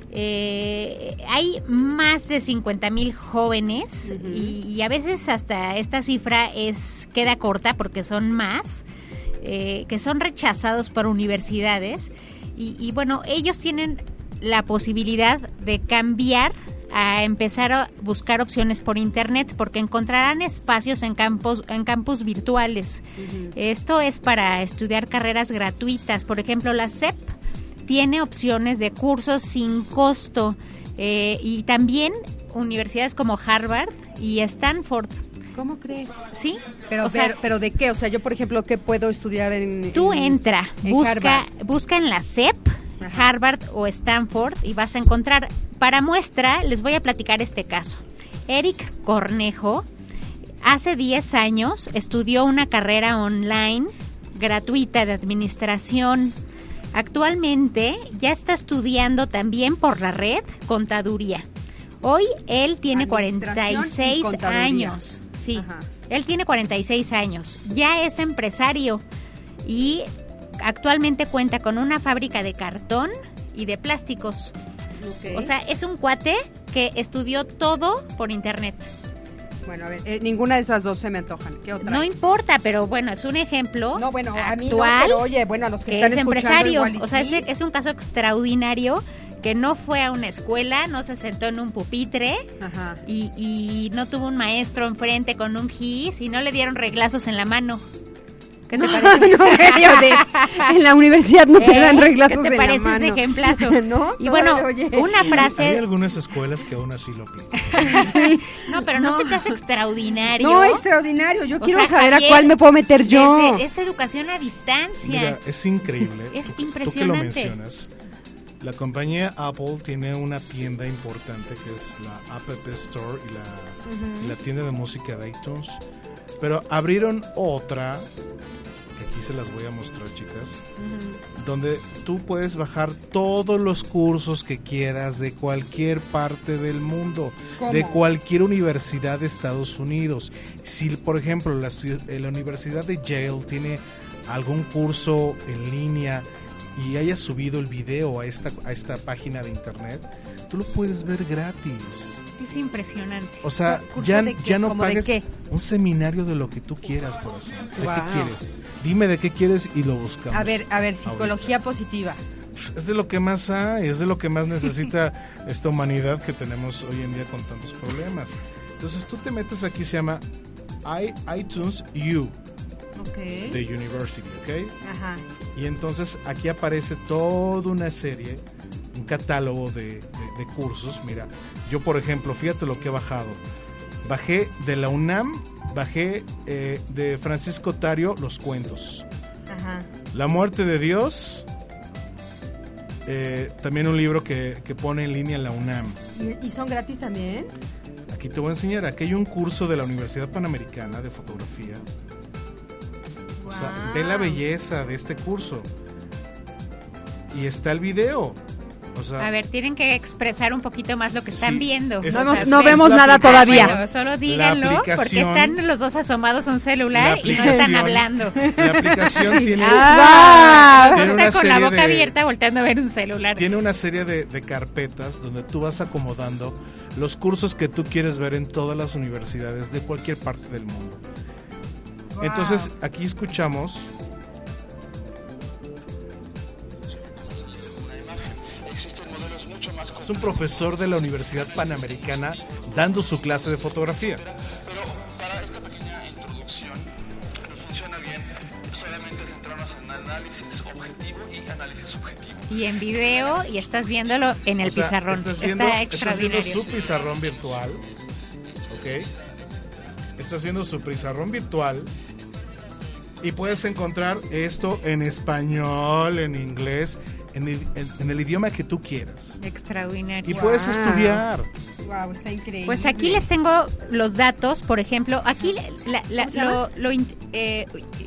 C: eh, hay más de cincuenta mil jóvenes
B: Ujú.
C: y, y a veces hasta esta cifra es queda corta porque son más, eh, que son rechazados por universidades y, y bueno, ellos tienen la posibilidad de cambiar a empezar a buscar opciones por internet porque encontrarán espacios en campos en campus virtuales.
B: Ujú.
C: Esto es para estudiar carreras gratuitas. Por ejemplo, la S E P tiene opciones de cursos sin costo eh, y también universidades como Harvard y Stanford.
B: ¿cómo crees?
C: ¿Sí?
B: Pero,
C: O sea,
B: pero, pero ¿de qué? O sea, yo, por ejemplo, ¿qué puedo estudiar en
C: Tú
B: en-
C: entra,
B: en
C: busca,
B: Harvard?
C: busca en la S E P,
B: Ajá.
C: Harvard o Stanford y vas a encontrar. Para muestra, les voy a platicar este caso. Eric Cornejo, hace diez años, estudió una carrera online gratuita de administración. Actualmente ya está estudiando también por la red contaduría. Hoy él tiene cuarenta y
B: Administración y
C: seis
B: contaduría.
C: años. Sí,
B: Ajá.
C: él tiene cuarenta y seis años. Ya es empresario y actualmente cuenta con una fábrica de cartón y de plásticos.
B: Ok.
C: O sea, es un cuate que estudió todo por internet.
B: Bueno, a ver, eh, ninguna de esas dos se me antojan. ¿Qué otra?
C: No importa, pero bueno, es un ejemplo
B: No, bueno, a mí no,
C: actual
B: pero oye, bueno, a los que,
C: que
B: están
C: es
B: escuchando
C: empresario.
B: igual y
C: O sea,
B: sí.
C: es, es un caso extraordinario que no fue a una escuela, no se sentó en un pupitre
B: Ajá.
C: y, y no tuvo un maestro enfrente con un gis y no le dieron reglazos en la mano. ¿Qué te parece?
B: No, medio de- en la universidad no te
C: ¿Eh?
B: dan reglazos
C: ¿Qué te
B: en la
C: parece ese
B: mano.
C: ejemplazo?
B: ¿No?
C: Y bueno,
B: Oye.
C: una
D: Hay
C: frase...
D: algunas escuelas que aún así lo aplican.
C: No, pero no, se te hace extraordinario.
B: No, extraordinario. Yo
C: O
B: quiero
C: sea,
B: saber
C: Javier,
B: a cuál me puedo meter yo.
C: desde- es educación a distancia.
D: Mira, es increíble.
C: Es
D: Tú- Tú que lo
C: impresionante.
D: mencionas. La compañía Apple tiene una tienda importante que es la App Store y la, y la tienda de música de iTunes. Pero abrieron otra, que aquí se las voy a mostrar, chicas, donde tú puedes bajar todos los cursos que quieras de cualquier parte del mundo,
B: ¿Cómo?
D: de cualquier universidad de Estados Unidos. Si, por ejemplo, la, estu- eh, la Universidad de Yale tiene algún curso en línea y haya subido el video a esta, a esta página de internet, tú lo puedes ver gratis.
C: Es impresionante.
D: O sea,
B: ¿Curso
D: ya,
B: de qué?
D: ya no
B: ¿Cómo de
D: pagues
B: qué?
D: un seminario de lo que tú quieras, corazón. ¿De
B: Wow.
D: qué quieres? Dime de qué quieres y lo buscamos.
B: A ver, a ver,
D: Ahorita.
B: psicología positiva.
D: Es de lo que más hay, es de lo que más necesita esta humanidad que tenemos hoy en día con tantos problemas. Entonces tú te metes aquí, se llama i- iTunes U
B: Ok.
D: de University, ¿ok?
B: Ajá.
D: Y entonces aquí aparece toda una serie, un catálogo de, de- de cursos. Mira, yo por ejemplo, fíjate lo que he bajado. Bajé de la UNAM, bajé eh, de Francisco Tario los cuentos.
B: Ajá.
D: La muerte de Dios, eh, también un libro que, que pone en línea la UNAM.
B: ¿Y, y son gratis también?
D: Aquí te voy a enseñar, aquí hay un curso de la Universidad Panamericana de fotografía. O sea,
B: Wow.
D: ve la belleza de este curso. Y está el video. O sea,
C: A ver, tienen que expresar un poquito más lo que están
D: Sí,
C: viendo.
D: es-
B: No, hemos-
D: es-
B: no
D: es
B: vemos
D: la
B: nada
D: aplicación-
B: todavía.
C: Bueno, solo díganlo porque
D: aplicación-
C: están los dos asomados a un celular
D: La
C: y no están
D: aplicación-
C: hablando.
D: La aplicación tiene,
B: Ah,
D: tiene
C: Está
D: una
C: con la
D: serie
C: boca
D: de-
C: abierta volteando a ver un celular.
D: tiene una serie de, de carpetas donde tú vas acomodando los cursos que tú quieres ver en todas las universidades de cualquier parte del mundo.
B: Wow.
D: Entonces, aquí escuchamos. Es un profesor de la Universidad Panamericana dando su clase de fotografía.
I: Pero para esta pequeña introducción nos funciona bien solamente centrarnos en análisis objetivo y análisis subjetivo.
C: Y en video y estás viéndolo en el
D: O sea,
C: pizarrón.
D: Estás viendo,
C: Está
D: estás viendo
C: extraordinario.
D: su pizarrón virtual. ¿Ok? estás viendo su pizarrón virtual y puedes encontrar esto en español, en inglés, en el, en, en el idioma que tú quieras.
C: Extraordinario.
D: Y puedes
B: Wow.
D: estudiar.
B: Wow, está increíble.
C: Pues aquí les tengo los datos, por ejemplo, aquí la, la-
B: ¿Cómo se llama?
C: lo, lo in- eh,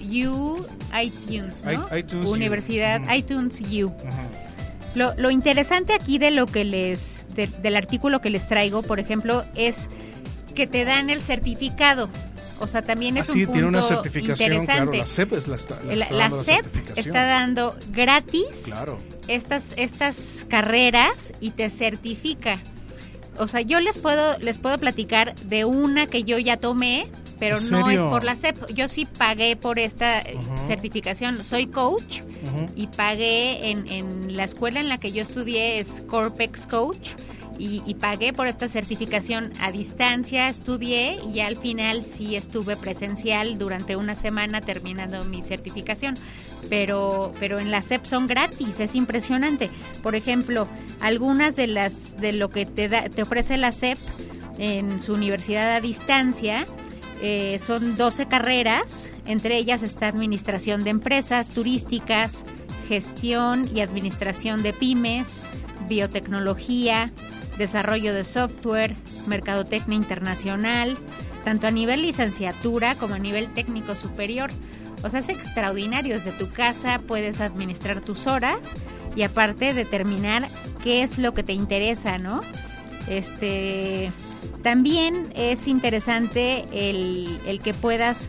C: U iTunes, ¿no?
D: I- iTunes U.
C: Universidad
D: Ujú.
C: iTunes U.
D: Ajá.
C: Lo, lo interesante aquí de lo que les de- del artículo que les traigo, por ejemplo, es que te dan el certificado. O sea, también es
D: Ah, sí,
C: un punto
D: tiene una certificación, claro.
C: interesante.
D: La C E P es la, está, la
C: La,
D: está
C: la
D: dando la
C: C E P
D: certificación.
C: está dando gratis
D: Claro.
C: estas estas carreras y te certifica. O sea, yo les puedo les puedo platicar de una que yo ya tomé, pero
D: ¿En
C: no es
D: serio?
C: por la C E P. Yo sí pagué por esta eh,
D: Ujú.
C: certificación. Soy coach
D: Ujú.
C: y pagué en, en la escuela en la que yo estudié, es Corpex Coach, y, y pagué por esta certificación a distancia, estudié y al final sí estuve presencial durante una semana terminando mi certificación. Pero, pero en la C E P son gratis, es impresionante. Por ejemplo, algunas de las de lo que te da, te ofrece la C E P en su universidad a distancia, eh, son doce carreras, entre ellas está administración de empresas turísticas, gestión y administración de pymes, biotecnología, desarrollo de software, mercadotecnia internacional, tanto a nivel licenciatura como a nivel técnico superior. O sea, es extraordinario. Desde tu casa puedes administrar tus horas y aparte determinar qué es lo que te interesa, ¿no? Este, también es interesante el, el que puedas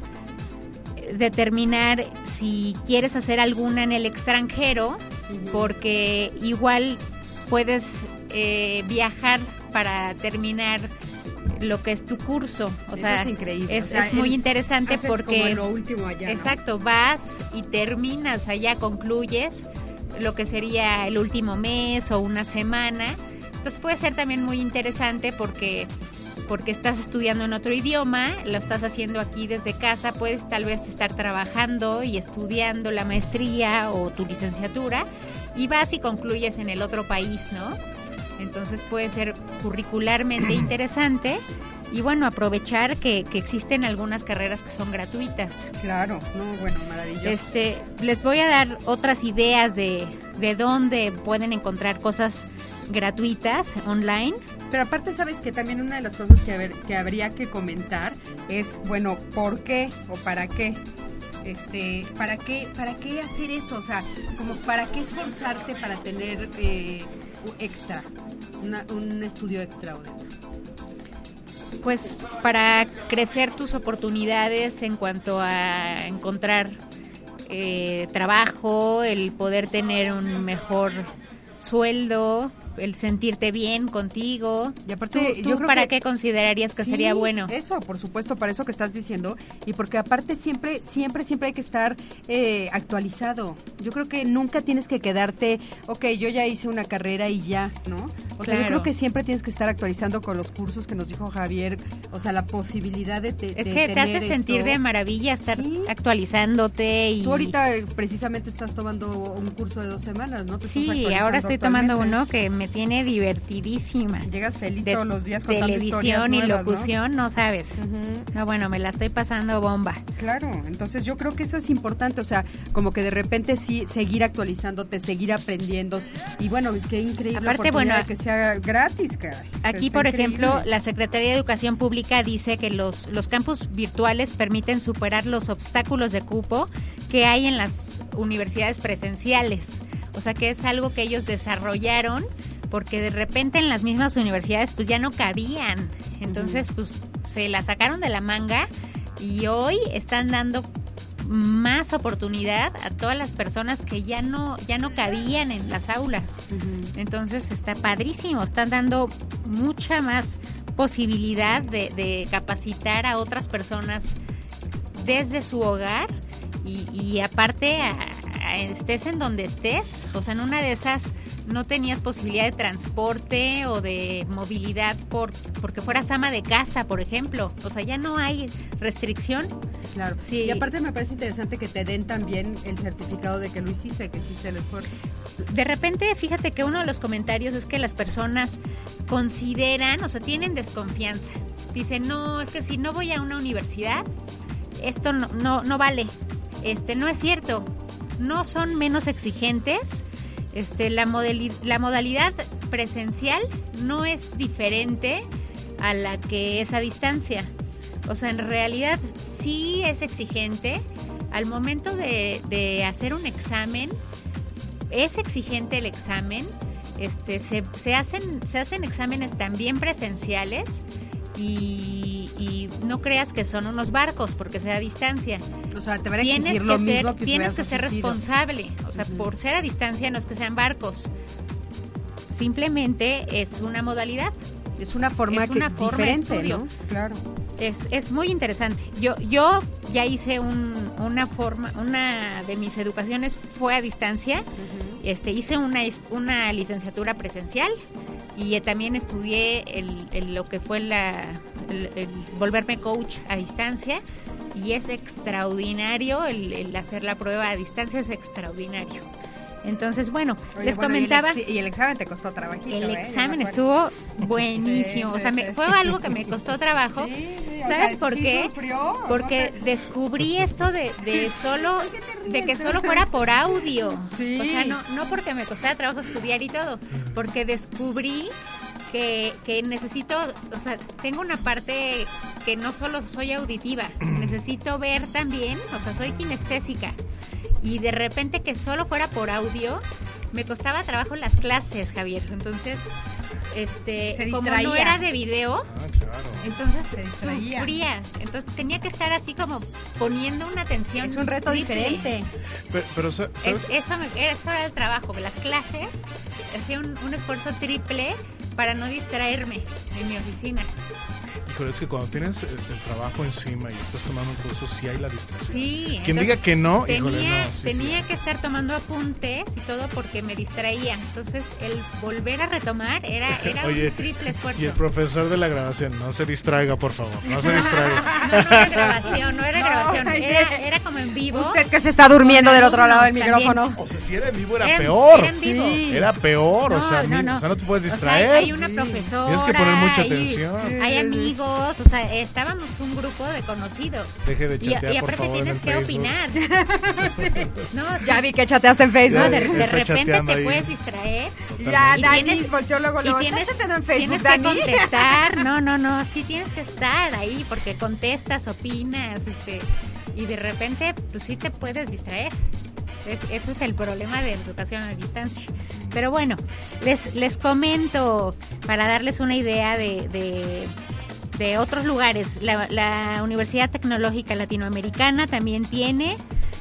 C: determinar si quieres hacer alguna en el extranjero, porque igual puedes eh, viajar para terminar lo que es tu curso. O
B: Eso
C: sea,
B: es increíble.
C: es,
B: O sea,
C: es muy
B: el-
C: interesante
B: haces
C: porque
B: como lo último allá, ¿no?
C: exacto, vas y terminas allá, concluyes lo que sería el último mes o una semana. Entonces puede ser también muy interesante porque porque estás estudiando en otro idioma, lo estás haciendo aquí desde casa, puedes tal vez estar trabajando y estudiando la maestría o tu licenciatura y vas y concluyes en el otro país, ¿no? Entonces puede ser curricularmente interesante y bueno, aprovechar que, que existen algunas carreras que son gratuitas.
B: Claro, no, bueno, maravilloso.
C: Este, les voy a dar otras ideas de, de dónde pueden encontrar cosas gratuitas online.
B: Pero aparte, sabes que también una de las cosas que, haber- que habría que comentar es, bueno, ¿por qué o para qué? Este, ¿para qué, para qué hacer eso? O sea, como para qué esforzarte para tener eh, un extra, una- un estudio extra. Odette?
C: Pues para crecer tus oportunidades en cuanto a encontrar eh, trabajo, el poder tener un mejor sueldo, el sentirte bien contigo.
B: Y aparte,
C: ¿Tú,
B: yo
C: tú
B: creo
C: para
B: que-
C: qué considerarías que
B: Sí,
C: sería bueno?
B: Eso, por supuesto, para eso que estás diciendo. Y porque aparte siempre, siempre, siempre hay que estar eh, actualizado. Yo creo que nunca tienes que quedarte, ok, yo ya hice una carrera y ya, ¿no? O sea, yo
C: Claro.
B: creo que siempre tienes que estar actualizando con los cursos que nos dijo Javier. O sea, la posibilidad de, te-
C: Es
B: de
C: que te
B: tener
C: hace sentir
B: esto.
C: de maravilla estar
B: Sí.
C: actualizándote y
B: Tú ahorita eh, precisamente estás tomando un curso de dos semanas, ¿no? Te estás
C: sí,
B: actualizando
C: ahora estoy tomando
B: actualmente.
C: uno que me tiene divertidísima.
B: Llegas feliz
C: De
B: todos los días contando
C: televisión
B: historias
C: y
B: nuevas, ¿no?
C: locución, ¿no? sabes.
B: Ujú.
C: No, bueno, me la estoy pasando bomba.
B: Claro, entonces yo creo que eso es importante, o sea, como que de repente sí seguir actualizándote, seguir aprendiendo y bueno, qué increíble
C: Aparte,
B: oportunidad
C: bueno,
B: que sea gratis, caray.
C: Aquí,
B: Está
C: por
B: increíble.
C: ejemplo, la Secretaría de Educación Pública dice que los, los campus virtuales permiten superar los obstáculos de cupo que hay en las universidades presenciales. O sea, que es algo que ellos desarrollaron porque de repente en las mismas universidades pues ya no cabían. Entonces, pues se la sacaron de la manga y hoy están dando más oportunidad a todas las personas que ya no ya no cabían en las aulas.
B: Ujú.
C: Entonces está padrísimo, están dando mucha más posibilidad de, de capacitar a otras personas desde su hogar y, y aparte a- a- estés en donde estés, o sea, en una de esas no tenías posibilidad de transporte o de movilidad por porque fueras ama de casa, por ejemplo, o sea, ya no hay restricción.
B: Claro.
C: Sí.
B: Y aparte me parece interesante que te den también el certificado de que lo hiciste, que hiciste el esfuerzo.
C: De repente, fíjate que uno de los comentarios es que las personas consideran, o sea, tienen desconfianza, dicen, no, es que si no voy a una universidad, esto no, no, no vale. Este, no es cierto. No son menos exigentes. Este, la, modali- la modalidad presencial no es diferente a la que es a distancia. O sea, en realidad sí es exigente. Al momento de, de hacer un examen, es exigente el examen. Este, se, se, hacen, se hacen exámenes también presenciales y, y no creas que son unos barcos porque sea a distancia.
B: O sea, te van a
C: Tienes
B: exigir
C: que
B: lo
C: ser,
B: mismo que si
C: tienes
B: hubieras
C: que ser
B: asistido.
C: responsable. O sea, uh-huh. por ser a distancia no es que sean barcos. Simplemente es una modalidad.
B: Es una forma,
C: es una
B: que
C: forma
B: diferente,
C: de estudio.
B: ¿no? Claro.
C: Es, es muy interesante. Yo, yo ya hice un, una forma, una de mis educaciones fue a distancia. Uh-huh. Este, hice una, una licenciatura presencial y también estudié el, el, lo que fue la, el, el volverme coach a distancia. Y es extraordinario el, el hacer la prueba a distancia, es extraordinario. Entonces, bueno,
B: Oye,
C: les
B: bueno,
C: comentaba...
B: Y el, y el examen te costó trabajito,
C: El
B: ¿eh?
C: examen estuvo buenísimo.
B: Sí,
C: o sea,
B: sí,
C: me,
B: sí.
C: fue algo que me costó trabajo.
B: Sí, sí, o
C: ¿Sabes
B: sea,
C: por
B: ¿sí
C: qué?
B: sufrió,
C: Porque
B: no?
C: descubrí esto de, de solo de que solo fuera por audio.
B: Sí.
C: O sea, no, no porque me costara trabajo estudiar y todo, porque descubrí que, que necesito, o sea, tengo una parte que no solo soy auditiva, necesito ver también, o sea, soy kinestésica. Y de repente que solo fuera por audio, me costaba trabajo las clases, Javier. Entonces, este,
B: Se
C: como
B: distraía.
C: no era de video,
D: Ah, claro.
C: entonces
B: Se distraía.
C: sufría. Entonces tenía que estar así como poniendo una atención.
B: Es un reto
C: triple.
B: diferente.
D: Pero, pero sa- ¿sabes?
C: Es, eso, me, eso era el trabajo. Las clases, hacía un, un esfuerzo triple para no distraerme en mi oficina.
D: Pero es que cuando tienes el, el trabajo encima y estás tomando un curso, sí hay la distracción.
C: Sí.
D: Quien
C: entonces,
D: diga que no,
C: tenía,
D: híjole, no. Sí,
C: tenía
D: sí.
C: que estar tomando apuntes y todo porque me distraía. Entonces, el volver a retomar era, era
D: Oye,
C: un triple esfuerzo.
D: Y el profesor de la grabación, no se distraiga, por favor, no se distraiga.
C: No, no era grabación, no era
B: No,
C: grabación,
B: ay,
C: era, era como en vivo.
B: Usted que se está durmiendo
C: Con
B: del otro lado del
C: alumnos también.
B: micrófono.
D: O sea, si era en vivo era
C: Era-
D: peor.
C: era en vivo.
B: Sí.
D: Era peor, o
C: No,
D: sea,
C: no,
D: ni-
C: no.
D: o sea, no te puedes
C: O sea,
D: distraer.
C: hay una
B: Sí.
C: profesora.
D: Tienes que poner mucha
C: hay-
D: atención.
C: Hay amigos, o sea, estábamos un grupo de conocidos.
D: Deje de
C: Y,
D: chatear,
C: y
D: por
C: aparte
D: favor, en
C: tienes
D: el
C: que
D: Facebook.
C: opinar. No, sí.
B: Ya vi que chateaste en Facebook.
C: No, de,
D: Ya,
C: de
D: está
C: repente
D: chateando
C: te
D: ahí.
C: puedes distraer.
B: Ya,
C: Y
B: Dani
C: tienes-
B: volteó luego,
C: Y
B: luego.
C: tienes,
B: ¿Estás chateando en Facebook,
C: tienes que
B: Dani?
C: contestar. No, no, no. Sí tienes que estar ahí porque contestas, opinas, este, y de repente, pues sí te puedes distraer. Es- ese es el problema de educación a distancia. Pero bueno, les, les comento para darles una idea de, de, de otros lugares. La, la Universidad Tecnológica Latinoamericana también tiene,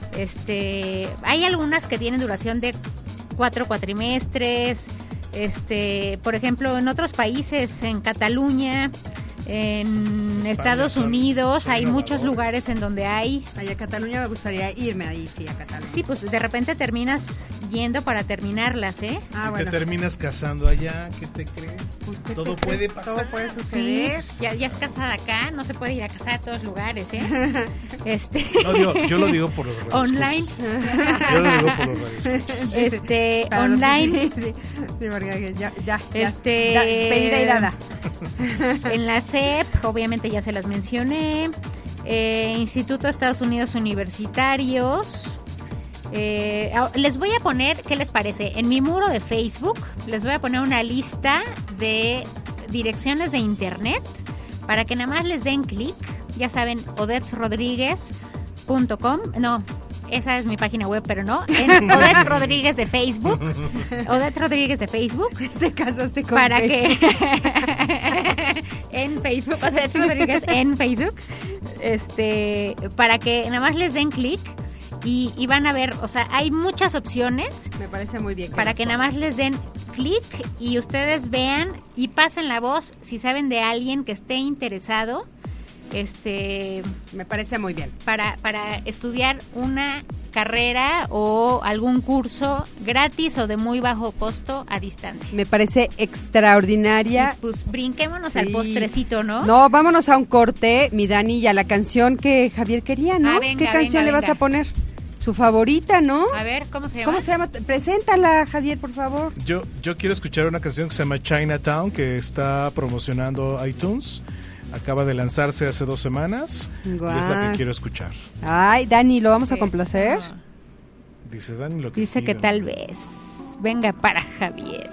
C: este, hay algunas que tienen duración de cuatro cuatrimestres. Este, por ejemplo, en otros países, en Cataluña, en
D: España
C: Estados
D: son-
C: Unidos,
D: son
C: hay muchos
D: innovadores.
C: lugares en donde hay.
B: Ay, a Cataluña me gustaría irme ahí, sí, a Cataluña.
C: Sí, pues de repente terminas yendo para terminarlas, ¿eh?
B: Ah,
D: Y
B: bueno.
D: te terminas casando allá, ¿qué te crees?
B: ¿Qué
D: Todo
B: te
D: puede
B: crees?
D: pasar.
B: Todo puede
C: Sí,
B: suceder.
C: ya, ya es casada acá, no se puede ir a casar a todos lugares, ¿eh? Este,
D: No, digo, yo lo digo por los
C: online,
D: radioescuchas. Yo lo digo por los radioescuchas.
C: este,
B: Para los-
C: online,
B: Sí, sí, porque ya, ya, ya.
C: Este-
B: Da- pedida y dada.
C: en la S E P, obviamente ya se las mencioné, eh, Instituto de Estados Unidos Universitarios. Eh, ah, les voy a poner, ¿qué les parece? En mi muro de Facebook les voy a poner una lista de direcciones de internet para que nada más les den clic. Ya saben, odette rodríguez punto com. No, esa es mi página web, pero no. En Odette Rodríguez de Facebook. Odette Rodríguez de Facebook.
B: Te casaste con
C: Para
B: Facebook.
C: que en Facebook, Odette Rodríguez en Facebook, este, para que nada más les den clic y, y van a ver, o sea, hay muchas opciones
B: Me parece muy bien.
C: para
B: nos
C: que nada más les den clic y ustedes vean y pasen la voz si saben de alguien que esté interesado, este,
B: Me parece muy bien.
C: para, para estudiar una carrera o algún curso gratis o de muy bajo costo a distancia.
B: Me parece extraordinaria.
C: Y pues brinquémonos
B: Sí.
C: al postrecito, ¿no?
B: No, vámonos a un corte, mi Dani, y a la canción que Javier quería, ¿no?
C: Ah, venga,
B: ¿Qué canción
C: venga,
B: le vas
C: venga.
B: a poner? Su favorita, ¿no?
C: A ver, ¿cómo se llama?
B: ¿Cómo se llama? Preséntala, Javier, por favor.
D: Yo, yo quiero escuchar una canción que se llama Chinatown, que está promocionando iTunes. Acaba de lanzarse hace dos semanas y es la
B: Guau.
D: que quiero escuchar.
B: Ay, Dani, ¿lo vamos a
C: Eso.
B: complacer?
D: Dice Dani lo que
C: Dice que
D: pidan.
C: tal vez. Venga para Javier.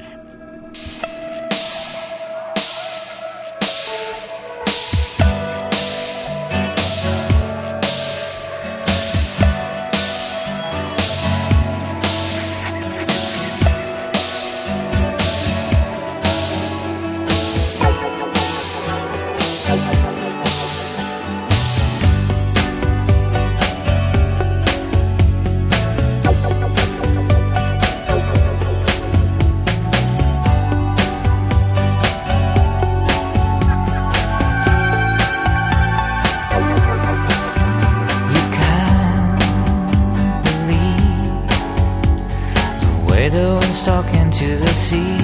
E: You can't believe the way the wind's talking to the sea.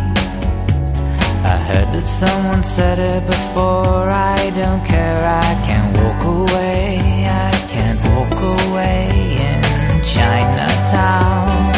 E: I heard that someone said it before. I don't care, I can't walk away. I can't walk away in Chinatown.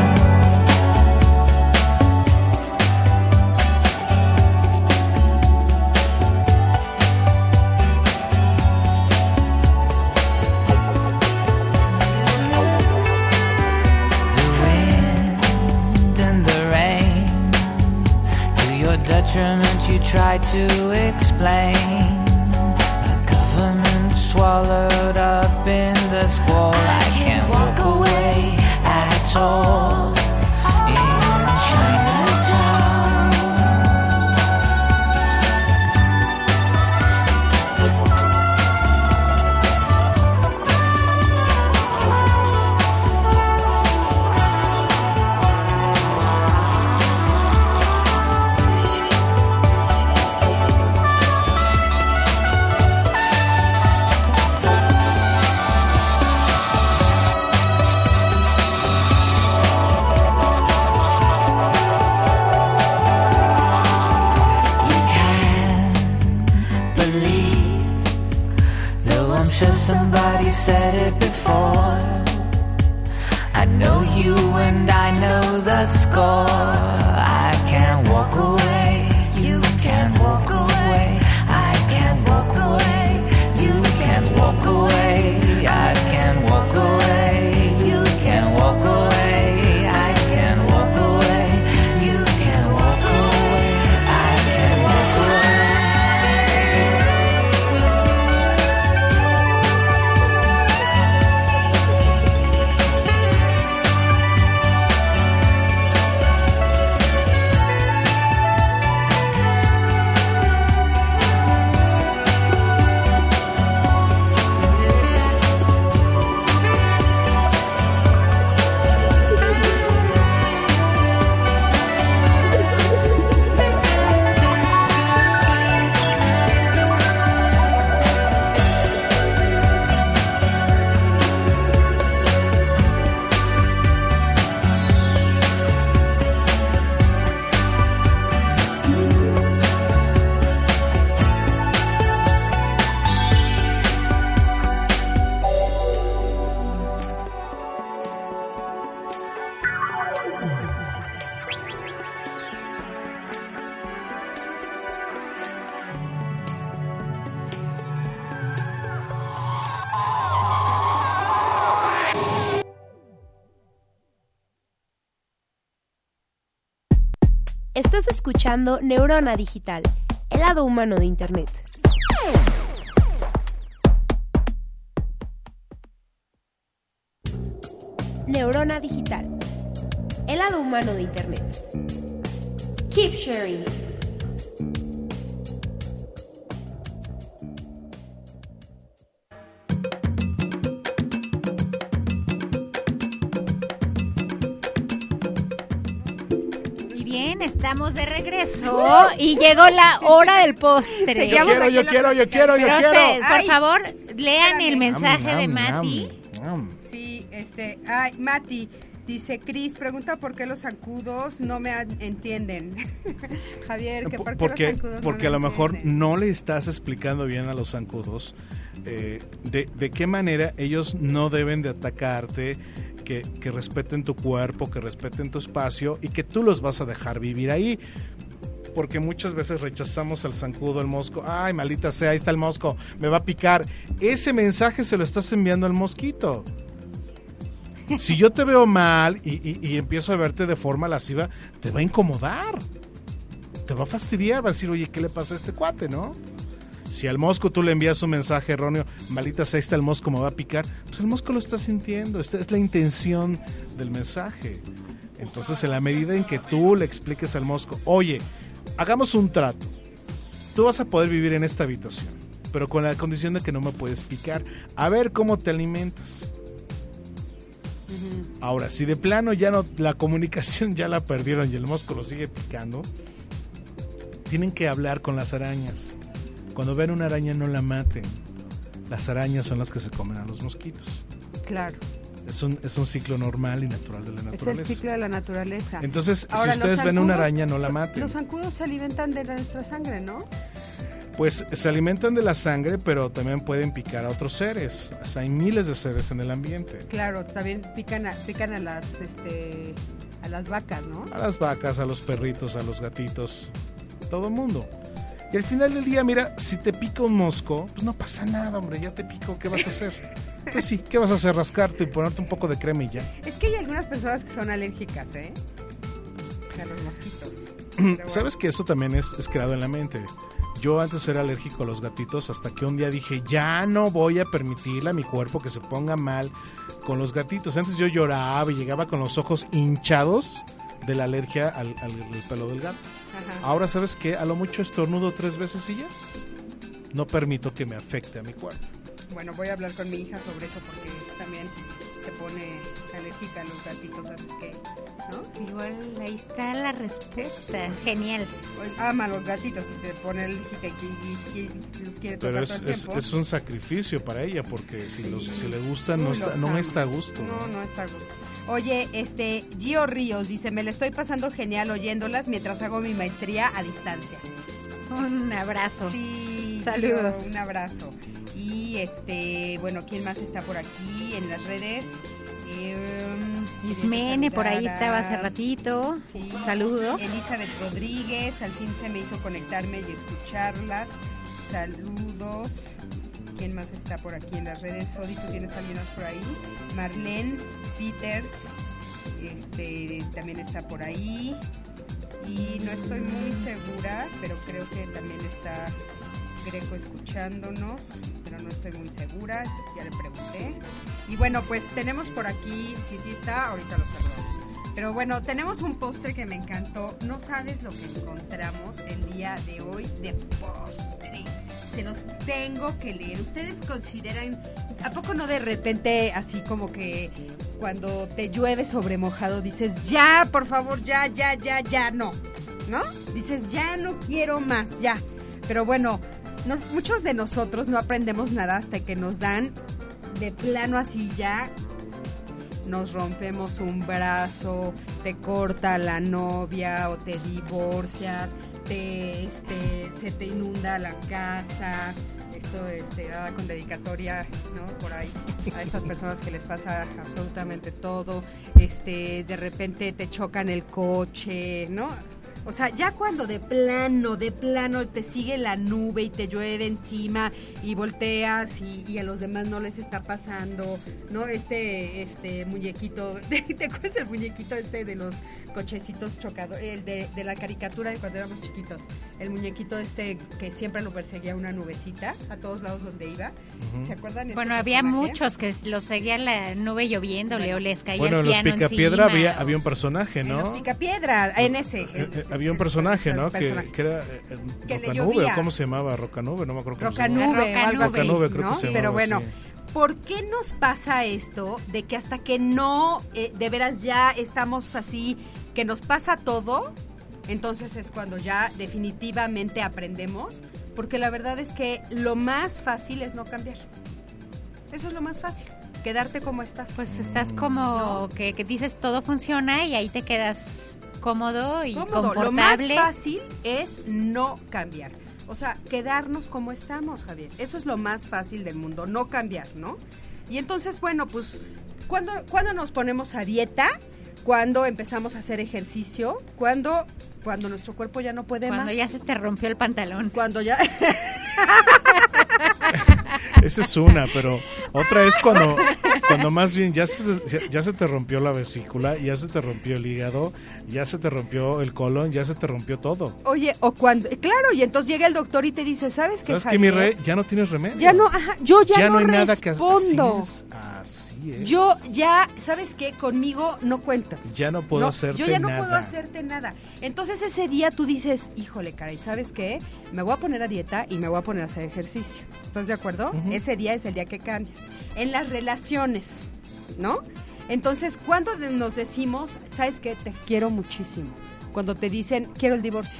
E: The wind and the rain, to your detriment you try to explain. The government swallowed up in the squall. I can't walk away at all in Chinatown. You can't believe, though I'm sure somebody said it before. I know you and I know the score. I can't walk away, you can't walk away. I can't walk away, you can't walk away. I can't walk away, you can't walk away. I can't walk away, you can't walk away. I can't walk away.
A: Estás escuchando Neurona Digital, el lado humano de Internet. Neurona Digital, el lado humano de Internet. Keep sharing.
C: Y bien, estamos de regreso y llegó la hora del postre.
D: Yo quiero, yo quiero, yo quiero, yo
C: Pero
D: quiero.
C: ustedes, por
B: Ay,
C: favor, lean
B: espérame.
C: el mensaje de
D: Nam, nam,
C: Mati.
D: nam.
B: Sí, este, ay, Mati, dice Cris, pregunta por qué los zancudos no me an- entienden. Javier, que por qué
D: Porque,
B: los zancudos
D: porque
B: no
D: a lo
B: me
D: mejor
B: entienden.
D: no le estás explicando bien a los zancudos eh, de, de qué manera ellos no deben de atacarte, que, que respeten tu cuerpo, que respeten tu espacio y que tú los vas a dejar vivir ahí. porque muchas veces rechazamos al zancudo, al mosco. Ay, maldita sea, ahí está el mosco, me va a picar. Ese mensaje se lo estás enviando al mosquito. Si yo te veo mal y, y, y empiezo a verte de forma lasciva, te va a incomodar, te va a fastidiar, va a decir, oye, ¿qué le pasa a este cuate, no? Si al mosco tú le envías un mensaje erróneo, maldita sea, está el mosco, me va a picar, pues el mosco lo está sintiendo, esta es la intención del mensaje. Entonces, en la medida en que tú le expliques al mosco, oye, hagamos un trato, tú vas a poder vivir en esta habitación, pero con la condición de que no me puedes picar, a ver cómo te alimentas. Ahora, si de plano ya no, la comunicación ya la perdieron y el mosco lo sigue picando, tienen que hablar con las arañas. Cuando vean una araña, no la maten. Las arañas son las que se comen a los mosquitos.
B: Claro.
D: Es un, es un ciclo normal y natural de la naturaleza.
B: Es el ciclo de la naturaleza.
D: Entonces,
B: Ahora,
D: si ustedes
B: los
D: ven una
B: zancudos-
D: araña, no la maten.
B: Los zancudos se alimentan de nuestra sangre, ¿no?
D: Pues se alimentan de la sangre, pero también pueden picar a otros seres. O sea, hay miles de seres en el ambiente.
B: Claro, también pican a, pican a las este a las vacas, ¿no?
D: A las vacas, a los perritos, a los gatitos, todo el mundo. Y al final del día, mira, si te pica un mosco, pues no pasa nada, hombre, ya te picó, ¿qué vas a hacer? Pues sí, ¿qué vas a hacer? Rascarte y ponerte un poco de crema y ya.
B: Es que hay algunas personas que son alérgicas, ¿eh? A los mosquitos. Pero bueno.
D: ¿Sabes que eso también es, es creado en la mente? Yo antes era alérgico a los gatitos hasta que un día dije, ya no voy a permitirle a mi cuerpo que se ponga mal con los gatitos. Antes yo lloraba y llegaba con los ojos hinchados de la alergia al, al, al pelo del gato.
B: Ajá.
D: Ahora, ¿sabes qué? A lo mucho estornudo tres veces y ya. No permito que me afecte a mi cuerpo.
B: Bueno, voy a hablar con mi hija sobre eso porque también se pone alérgica a los gatitos, así es que, ¿no?
C: Igual ahí está la respuesta. Genial.
B: Pues, ama a los gatitos y se pone alérgica y, y- y- y los quiere tocar
D: Pero es,
B: todo el
D: es,
B: tiempo.
D: es un sacrificio para ella porque si, los, si le gusta no,
B: Uy,
D: está,
B: los
D: no
B: ama.
D: está a gusto.
B: No, no está a gusto. Oye, este, Gio Ríos dice, me la estoy pasando genial oyéndolas mientras hago mi maestría a distancia.
C: Un abrazo.
B: Sí,
C: Saludos.
B: Gio, un abrazo. Y este, bueno, ¿quién más está por aquí en las redes? Eh,
C: Ismene, por ahí
B: saludar a-
C: estaba hace ratito.
B: Sí.
C: Saludos.
B: Elizabeth Rodríguez, al fin se me hizo conectarme y escucharlas. Saludos. ¿Quién más está por aquí en las redes? Odi, ¿tú tienes alguien más por ahí? Marlene Peters, este, también está por ahí. Y no estoy muy segura, pero creo que también está Greco escuchándonos, pero no estoy muy segura, ya le pregunté. Y bueno, pues tenemos por aquí, sí, sí está, ahorita lo saludamos. Pero bueno, tenemos un postre que me encantó. No sabes lo que encontramos el día de hoy de postre. Se los tengo que leer. Ustedes consideran, ¿a poco no de repente así como que cuando te llueve sobre mojado dices, ya, por favor, ya, ya, ya, ya, no? ¿No? Dices, ya no quiero más, ya. Pero bueno, no- muchos de nosotros no aprendemos nada hasta que nos dan de plano así ya. Nos rompemos un brazo, te corta la novia o te divorcias, te, este, se te inunda la casa. Esto este, ah, con dedicatoria, ¿no? Por ahí a estas personas que les pasa absolutamente todo. Este, de repente te chocan el coche, ¿no? O sea, ya cuando de plano, de plano te sigue la nube y te llueve encima y volteas y, y a los demás no les está pasando, ¿no? Este este muñequito, ¿te acuerdas el muñequito este de los cochecitos chocados? El de, de la caricatura de cuando éramos chiquitos. El muñequito este que siempre lo perseguía una nubecita a todos lados donde iba. ¿Se acuerdan?
C: Bueno,
B: Este
C: había
B: personaje?
C: muchos que los seguía la nube lloviéndole o les caía
D: Bueno,
C: el
D: en los
C: piano
D: Picapiedra
C: encima,
D: había,
C: o-
D: había un personaje,
B: En
D: ¿no?
B: los Picapiedra, en ese.
D: Eh,
B: en-
D: eh, había un
B: ese
D: personaje, ¿no? Que,
B: personaje.
D: que era eh, eh,
B: Que le
D: Rocanube,
B: llovía.
D: ¿o ¿cómo se llamaba? Rocanube, no me acuerdo cómo se llamaba.
B: Rocanube o algo así,
D: Rocanube, creo
B: ¿no?
D: que se
B: Pero
D: llamaba
B: bueno,
D: así.
B: ¿por qué nos pasa esto de que hasta que no, eh, de veras ya estamos así, que nos pasa todo, entonces es cuando ya definitivamente aprendemos? Porque la verdad es que lo más fácil es no cambiar. Eso es lo más fácil, quedarte como estás.
C: Pues estás como que, que dices todo funciona y ahí te quedas cómodo y
B: Cómodo. Lo más
C: confortable.
B: fácil es no cambiar. O sea, quedarnos como estamos, Javier. Eso es lo más fácil del mundo, no cambiar, ¿no? Y entonces, bueno, pues, ¿cuándo, ¿cuándo nos ponemos a dieta? cuando empezamos a hacer ejercicio, cuando cuando nuestro cuerpo ya no puede
C: Cuando
B: más.
C: ya se te rompió el pantalón.
B: Cuando ya
D: Esa es una, pero otra es cuando, cuando más bien ya se, te, ya se te rompió la vesícula, ya se te rompió el hígado, ya se te rompió el colon, ya se te rompió todo.
B: Oye, o cuando, claro, y entonces llega el doctor y te dice, ¿sabes qué,
D: ¿Sabes qué,
B: Javier?
D: mi rey? Ya no tienes remedio.
B: Ya no, ajá, yo ya,
D: Ya no
B: no,
D: hay nada que hacer.
B: respondo.
D: Así es, así es.
B: Yo ya, ¿sabes qué? Conmigo no cuenta.
D: Ya no puedo
B: No,
D: hacerte
B: yo ya no
D: nada.
B: puedo hacerte nada. Entonces ese día tú dices, híjole, caray, ¿sabes qué? Me voy a poner a dieta y me voy a poner a hacer ejercicio. ¿Estás de acuerdo?
D: Ujú.
B: Ese día es el día que cambias. En las relaciones, ¿no? Entonces, cuando de- nos decimos, ¿sabes qué? Te quiero muchísimo. Cuando te dicen, quiero el divorcio.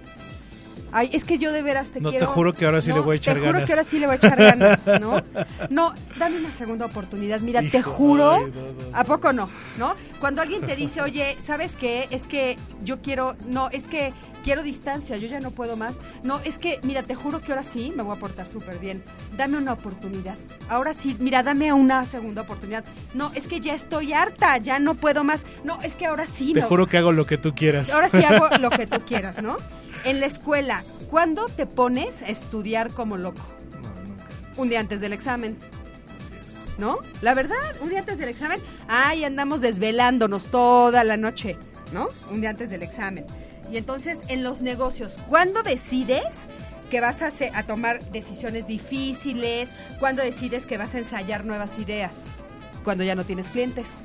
B: Ay, es que yo de veras te
D: No, te
B: quiero.
D: juro que ahora sí le voy a echar
B: Te juro
D: ganas.
B: que ahora sí le voy a echar ganas, ¿no? No, dame una segunda oportunidad. Mira, te
D: Hijo,
B: juro.
D: ay, no, no,
B: ¿A
D: no.
B: poco no? ¿No? Cuando alguien te dice, oye, ¿sabes qué? Es que yo quiero, no, es que quiero distancia, yo ya no puedo más. No, es que, mira, te juro que ahora sí me voy a portar súper bien. Dame una oportunidad. Ahora sí, mira, dame una segunda oportunidad. No, es que ya estoy harta, ya no puedo más. No, es que ahora sí.
D: Te
B: no.
D: juro que hago lo que tú quieras.
B: Ahora sí hago lo que tú quieras, ¿no? En la escuela, ¿cuándo te pones a estudiar como loco?
D: No, nunca.
B: Un día antes del examen,
D: Así es.
B: ¿no? La verdad, un día antes del examen, ay, andamos desvelándonos toda la noche, ¿no? Un día antes del examen. Y entonces, en los negocios, ¿cuándo decides que vas a, hacer- a tomar decisiones difíciles? ¿Cuándo decides que vas a ensayar nuevas ideas? Cuando ya no tienes clientes.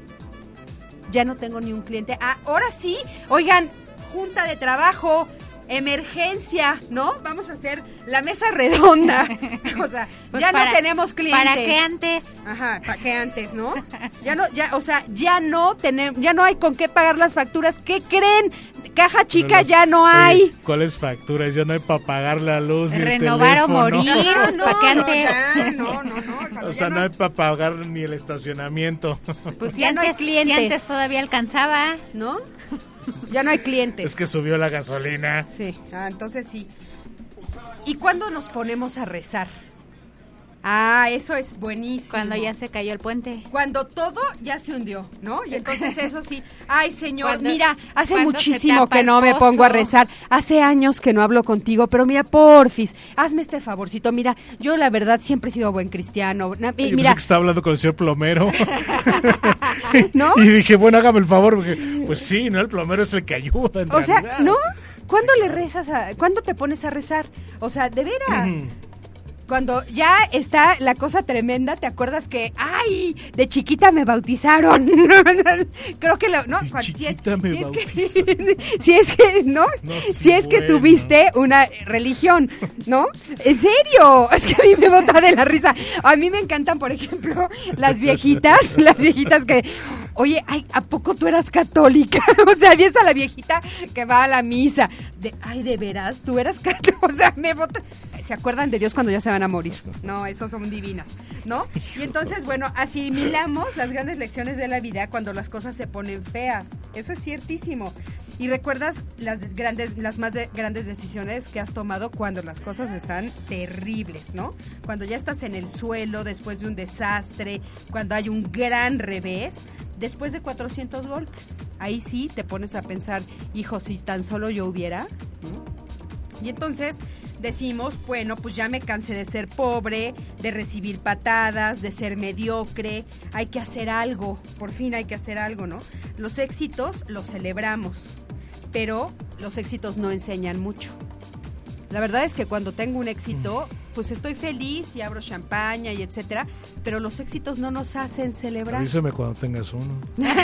B: Ya no tengo ni un cliente. Ah, ahora sí, oigan, junta de trabajo, emergencia, ¿no? Vamos a hacer la mesa redonda. O sea,
C: Pues
B: ya
C: para-
B: no tenemos clientes.
C: ¿Para qué antes?
B: Ajá, ¿para qué antes, no? Ya no, ya, o sea, ya no tenemos, ya no hay con qué pagar las facturas. ¿Qué creen? Caja chica
D: Pero las-
B: ya no
D: Oye,
B: hay.
D: ¿cuáles facturas? Ya no hay para pagar la luz ni el
C: Renovar o
D: teléfono.
C: morir.
B: Ah,
C: pues, ¿para qué
B: no,
C: antes?
B: ya, no, no, no. cuando
D: O
B: ya
D: sea, no
B: no-
D: hay para pagar ni el estacionamiento.
C: Pues si
B: Ya no hay
C: antes, si
B: clientes.
C: antes todavía alcanzaba.
B: ¿no? Ya no hay clientes.
D: Es que subió la gasolina.
B: Sí, ah, entonces sí. ¿Y cuándo nos ponemos a rezar? Ah, eso es buenísimo.
C: Cuando ya se cayó el puente.
B: Cuando todo ya se hundió, ¿no? Y entonces eso sí, ay señor,
C: Cuando-
B: mira, hace
C: cuando se
B: muchísimo
C: tapa
B: que
C: el
B: no me
C: pozo.
B: pongo a rezar, hace años que no hablo contigo, pero mira, porfis, hazme este favorcito, mira, yo la verdad siempre he sido buen cristiano, na-
D: Yo
B: mira,
D: pensé que estaba hablando con el señor plomero.
B: ¿no?
D: Y dije, bueno, hágame el favor, porque pues sí, ¿no? El plomero es el que ayuda en
B: O sea,
D: realidad.
B: ¿no? ¿Cuándo le rezas a, cuándo te pones a rezar? O sea, de veras. Cuando ya está la cosa tremenda, ¿te acuerdas que, ay, de chiquita me bautizaron? Creo que lo, no,
D: De
B: Juan, si es,
D: chiquita me
B: si es que, si es que, ¿no?
D: No,
B: si
D: sí,
B: es que
D: bueno.
B: tuviste una religión, ¿no? En serio, es que a mí me bota de la risa. A mí me encantan, por ejemplo, las viejitas, las viejitas que, oye, ay, ¿a poco tú eras católica? O sea, ves a la viejita que va a la misa. De, ay, de veras, tú eras católica. O sea, me bota. ¿Se acuerdan de Dios cuando ya se van a morir? No, esos son divinas, ¿no? Y entonces, bueno, asimilamos las grandes lecciones de la vida cuando las cosas se ponen feas. Eso es ciertísimo. Y recuerdas las grandes, las más de- grandes decisiones que has tomado cuando las cosas están terribles, ¿no? Cuando ya estás en el suelo después de un desastre, cuando hay un gran revés, después de cuatrocientos golpes. Ahí sí te pones a pensar, hijo, si tan solo yo hubiera, ¿no? Y entonces decimos, bueno, pues ya me cansé de ser pobre, de recibir patadas, de ser mediocre, hay que hacer algo, por fin hay que hacer algo, ¿no? Los éxitos los celebramos, pero los éxitos no enseñan mucho. La verdad es que cuando tengo un éxito, pues estoy feliz y abro champaña y etcétera, pero los éxitos no nos hacen celebrar.
D: Avísame cuando tengas uno.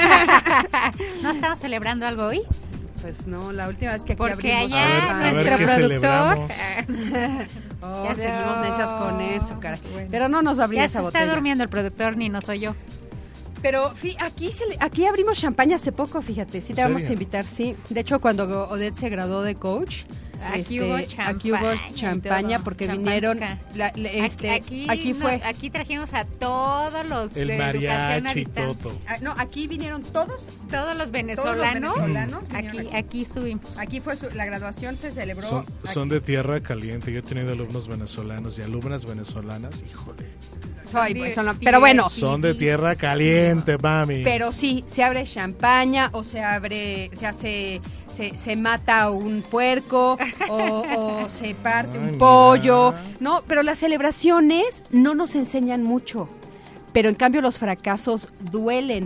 C: ¿No estamos celebrando algo hoy?
B: Pues no, la última vez que aquí
C: Porque
B: abrimos
C: allá
D: A ver, a
B: champaña.
C: nuestro
D: ver qué
C: productor
D: celebramos.
B: Oh,
C: Ya
B: seguimos
C: no.
B: necias con eso, cara.
C: Bueno.
B: Pero no nos va a abrir
C: ya
B: esa
C: se
B: botella.
C: está durmiendo el productor, ni no soy yo.
B: Pero fi- aquí se le- aquí abrimos champaña hace poco, fíjate. Sí te
D: ¿En
B: vamos
D: serio?
B: a invitar, sí. De hecho, cuando Odette se graduó de coach,
C: Aquí
B: este,
C: hubo
B: aquí hubo
C: champaña y
B: champaña
C: todo,
B: porque
C: champaña.
B: vinieron la- la- este,
C: aquí,
B: aquí
C: no,
B: fue
C: aquí trajimos a todos los
D: El
C: de educación a
D: mariachi y
C: distancia.
D: todo.
B: ah, no, aquí vinieron todos.
C: Todos los venezolanos.
B: venezolanos
C: aquí,
B: vinieron
C: aquí estuvimos.
B: Aquí fue su- la graduación se celebró.
D: Son, son
B: aquí.
D: de tierra caliente. Yo he tenido alumnos venezolanos y alumnas venezolanas. Híjole.
B: Soy, pues, son lo- pero bueno,
D: Son de tierra caliente, mami.
B: pero sí, se abre champaña o se abre, se hace, se, se mata un puerco o, o se parte
D: Ay,
B: un
D: mira.
B: pollo, no, pero las celebraciones no nos enseñan mucho, pero en cambio los fracasos duelen.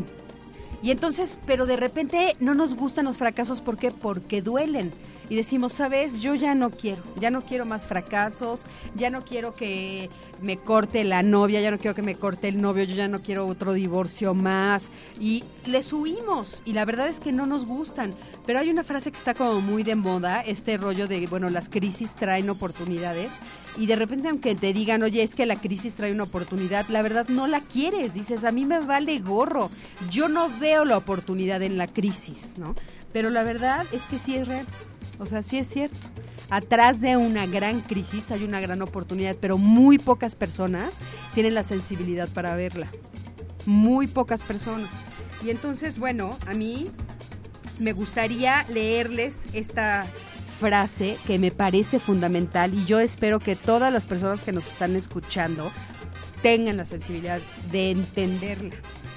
B: Y entonces, pero de repente no nos gustan los fracasos, ¿por qué? Porque duelen. Y decimos, ¿sabes? Yo ya no quiero, ya no quiero más fracasos, ya no quiero que me corte la novia, ya no quiero que me corte el novio, yo ya no quiero otro divorcio más. Y les huimos, y la verdad es que no nos gustan. Pero hay una frase que está como muy de moda, este rollo de, bueno, las crisis traen oportunidades. Y de repente, aunque te digan, oye, es que la crisis trae una oportunidad, la verdad no la quieres. Dices, a mí me vale gorro, yo no veo la oportunidad en la crisis, ¿no? Pero la verdad es que sí es real. O sea, sí es cierto. Atrás de una gran crisis hay una gran oportunidad, pero muy pocas personas tienen la sensibilidad para verla. Muy pocas personas. Y entonces, bueno, a mí me gustaría leerles esta frase que me parece fundamental y yo espero que todas las personas que nos están escuchando tengan la sensibilidad de entenderla.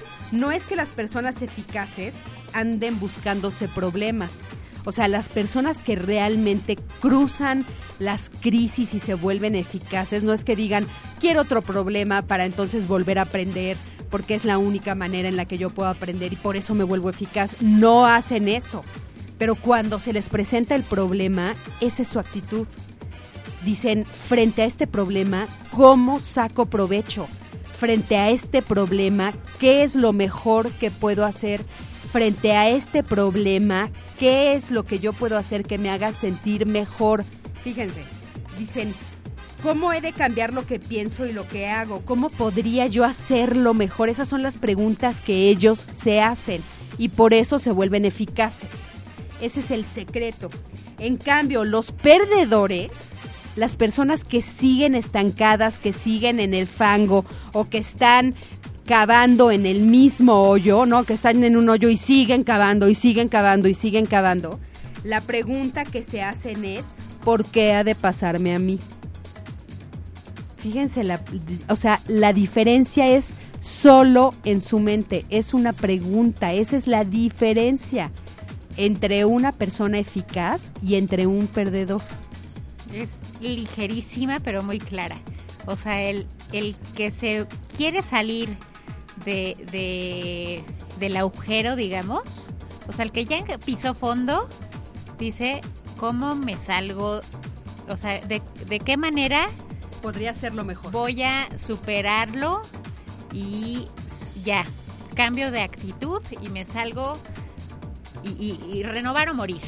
B: No es que las personas eficaces anden buscándose problemas. O sea, las personas que realmente cruzan las crisis y se vuelven eficaces, no es que digan, quiero otro problema para entonces volver a aprender, porque es la única manera en la que yo puedo aprender y por eso me vuelvo eficaz. No hacen eso. Pero cuando se les presenta el problema, esa es su actitud. Dicen, frente a este problema, ¿cómo saco provecho? Frente a este problema, ¿qué es lo mejor que puedo hacer? Frente a este problema, ¿qué es lo que yo puedo hacer que me haga sentir mejor? Fíjense, dicen, ¿cómo he de cambiar lo que pienso y lo que hago? ¿Cómo podría yo hacerlo mejor? Esas son las preguntas que ellos se hacen y por eso se vuelven eficaces. Ese es el secreto. En cambio, los perdedores, las personas que siguen estancadas, que siguen en el fango o que están cavando en el mismo hoyo, ¿no? Que están en un hoyo y siguen cavando y siguen cavando y siguen cavando. La pregunta que se hacen es, ¿por qué ha de pasarme a mí? Fíjense, la, o sea, la diferencia es solo en su mente, es una pregunta, esa es la diferencia entre una persona eficaz y entre un perdedor.
C: Es ligerísima, pero muy clara. O sea, el, el que se quiere salir de, de del agujero, digamos, o sea, el que ya pisó fondo, dice, ¿cómo me salgo? O sea, ¿de, de qué manera
B: podría hacerlo mejor?
C: Voy a superarlo y ya, cambio de actitud y me salgo y, y, y renovar o morir.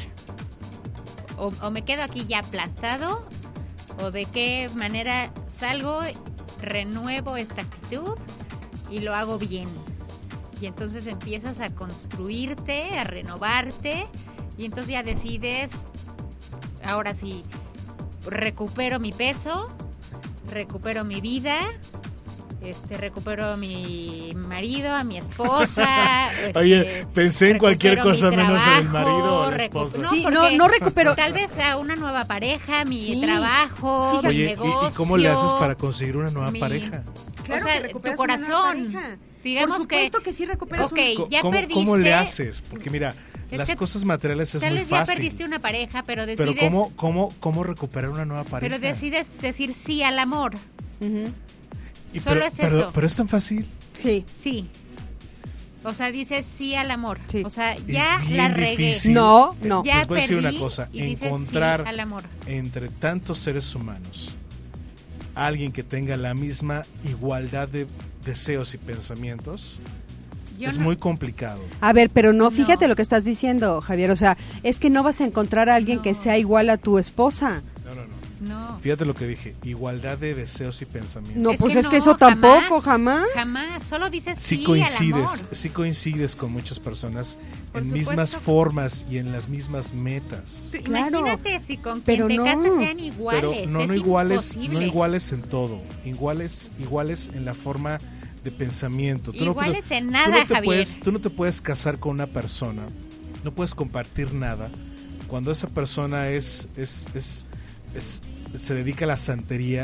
C: O, o me quedo aquí ya aplastado, o de qué manera salgo, renuevo esta actitud y lo hago bien. Y entonces empiezas a construirte, a renovarte, y entonces ya decides, ahora sí, recupero mi peso, recupero mi vida, este recupero a mi marido, a mi esposa.
D: Oye,
C: este,
D: pensé en cualquier cosa menos en el
C: trabajo,
D: marido o la
C: recu-
D: esposa.
C: No,
B: Sí,
C: porque
B: no, no recupero.
C: Tal vez a una nueva pareja, mi
B: Sí.
C: trabajo, mi
D: Oye, ¿y-
C: negocio.
D: ¿y cómo le haces para conseguir una nueva
C: mi-
D: pareja?
B: Claro
C: o sea,
B: que recuperas
C: tu
B: una nueva
C: corazón.
B: pareja.
C: Digamos
B: Por supuesto que, sí recuperas
C: Ok,
B: una.
C: ya
D: ¿Cómo,
C: perdiste.
D: ¿Cómo le haces? Porque mira,
C: Es
D: las
C: que
D: cosas materiales es
C: Tal
D: muy
C: vez ya
D: fácil.
C: perdiste una pareja, pero decides.
D: Pero ¿cómo, cómo, ¿cómo recuperar una nueva pareja?
C: Pero decides decir sí al amor.
B: Ujú.
D: Y
C: solo
D: pero,
C: es
D: pero-
C: eso.
D: pero es tan fácil.
B: Sí.
C: Sí. O sea, dices sí al amor.
B: Sí.
C: O sea, ya
D: bien
C: la regué.
D: difícil.
B: No, no.
C: Ya
D: Les voy a decir
C: perdí
D: una cosa,
C: y dices
D: encontrar
C: sí al amor.
D: entre tantos seres humanos alguien que tenga la misma igualdad de deseos y pensamientos
C: Yo
D: es
C: no-
D: muy complicado.
B: A ver, pero no,
C: No.
B: fíjate lo que estás diciendo, Javier. O sea, es que no vas a encontrar a alguien
C: No.
B: que sea igual a tu esposa.
D: No, no, no.
C: No.
D: Fíjate lo que dije, igualdad de deseos y pensamientos.
B: No, pues es que eso tampoco, jamás.
C: Jamás, solo dices
D: Sí
C: sí, al
D: coincides,
C: amor.
D: sí coincides con muchas personas
C: Por
D: en
C: supuesto.
D: mismas formas y en las mismas metas.
C: Tú
B: Claro,
C: Imagínate si con
B: pero
C: quien te
B: no.
C: cases sean iguales.
D: Pero no,
C: es
D: no iguales,
C: imposible.
D: no iguales en todo, iguales, iguales en la forma de pensamiento. Tú no
C: Iguales
D: puedes-
C: en
D: tú
C: nada,
D: no te
C: Javier.
D: puedes- tú no te puedes casar con una persona, no puedes compartir nada cuando esa persona es, es, es, es- se dedica a la santería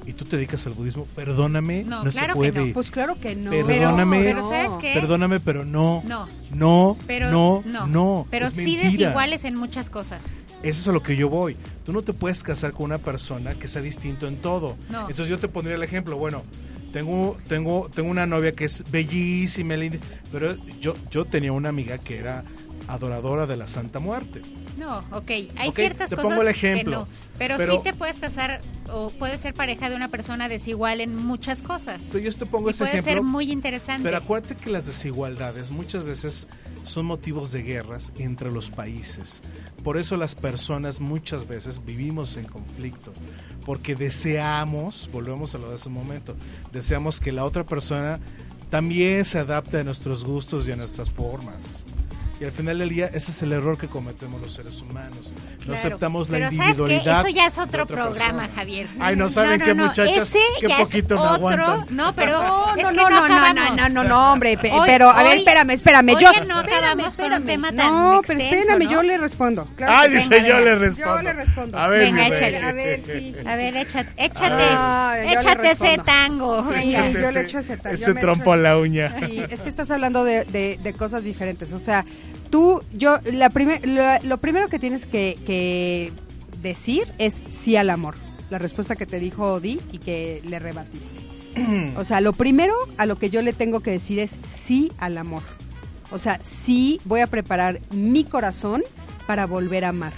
D: y tú te dedicas al budismo, perdóname,
C: No,
D: no,
C: claro
D: se
C: que
D: puede.
C: no.
B: Pues claro que no.
D: Perdóname,
C: Pero, pero ¿sabes qué?
D: perdóname, pero no,
C: No.
D: no,
C: Pero
D: no,
C: no,
D: no,
C: pero
D: es
C: sí
D: mentira.
C: desiguales en muchas cosas.
D: Eso es a lo que yo voy. Tú no te puedes casar con una persona que sea distinto en todo.
C: No.
D: Entonces yo te pondría el ejemplo, bueno, tengo tengo tengo una novia que es bellísima, linda, pero yo yo tenía una amiga que era adoradora de la Santa Muerte.
C: No, ok, hay
D: Ok,
C: ciertas
D: te
C: cosas
D: pongo el ejemplo,
C: que no, pero,
D: pero-
C: sí te puedes casar o puedes ser pareja de una persona desigual en muchas cosas.
D: Pero yo te pongo
C: Y
D: ese
C: puede
D: ejemplo.
C: ser muy interesante.
D: Pero acuérdate que las desigualdades muchas veces son motivos de guerras entre los países. Por eso las personas muchas veces vivimos en conflicto, porque deseamos, volvemos a lo de hace un momento, deseamos que la otra persona también se adapte a nuestros gustos y a nuestras formas. Y al final del día ese es el error que cometemos los seres humanos. No
C: Claro.
D: aceptamos la
C: Pero
D: individualidad.
C: ¿sabes qué? Eso ya es
D: de
C: otro
D: otra
C: programa,
D: persona.
C: Javier.
D: Ay, no saben qué muchachas,
C: ese
D: qué
C: ya es
D: poquito me
C: otro-
D: aguantan.
C: No, pero
B: No,
C: es
B: no,
C: que
B: no, no, no,
C: acabamos.
B: no, no, no, hombre, pe-
C: Hoy-
B: pero a ver,
C: hoy-
B: espérame, espérame,
C: hoy
B: yo
C: ya no acabamos con un tema tan
B: No, pero
C: extenso,
B: espérame,
C: ¿no?
B: yo le respondo. Claro
D: Ay,
B: que sí.
D: dice
C: venga,
D: yo
C: venga.
D: le respondo.
B: Yo le respondo.
D: A ver,
C: Venga,
D: mi rey.
C: échale.
B: A ver, sí, sí.
C: A ver, échate, échate,
B: Ah, yo le
C: échate ese
B: respondo.
C: tango.
B: Sí,
C: venga.
B: yo
D: Échate
B: le echo ese ta- yo
D: ese
B: me echo
D: trompo a
B: ese-
D: la uña.
B: Sí, es que estás hablando de, de- de cosas diferentes. O sea, tú, yo, la primer, lo, lo primero que tienes que, que decir es sí al amor. La respuesta que te dijo Di y que le rebatiste. O sea, lo primero a lo que yo le tengo que decir es sí al amor. O sea, sí voy a preparar mi corazón para volver a amar.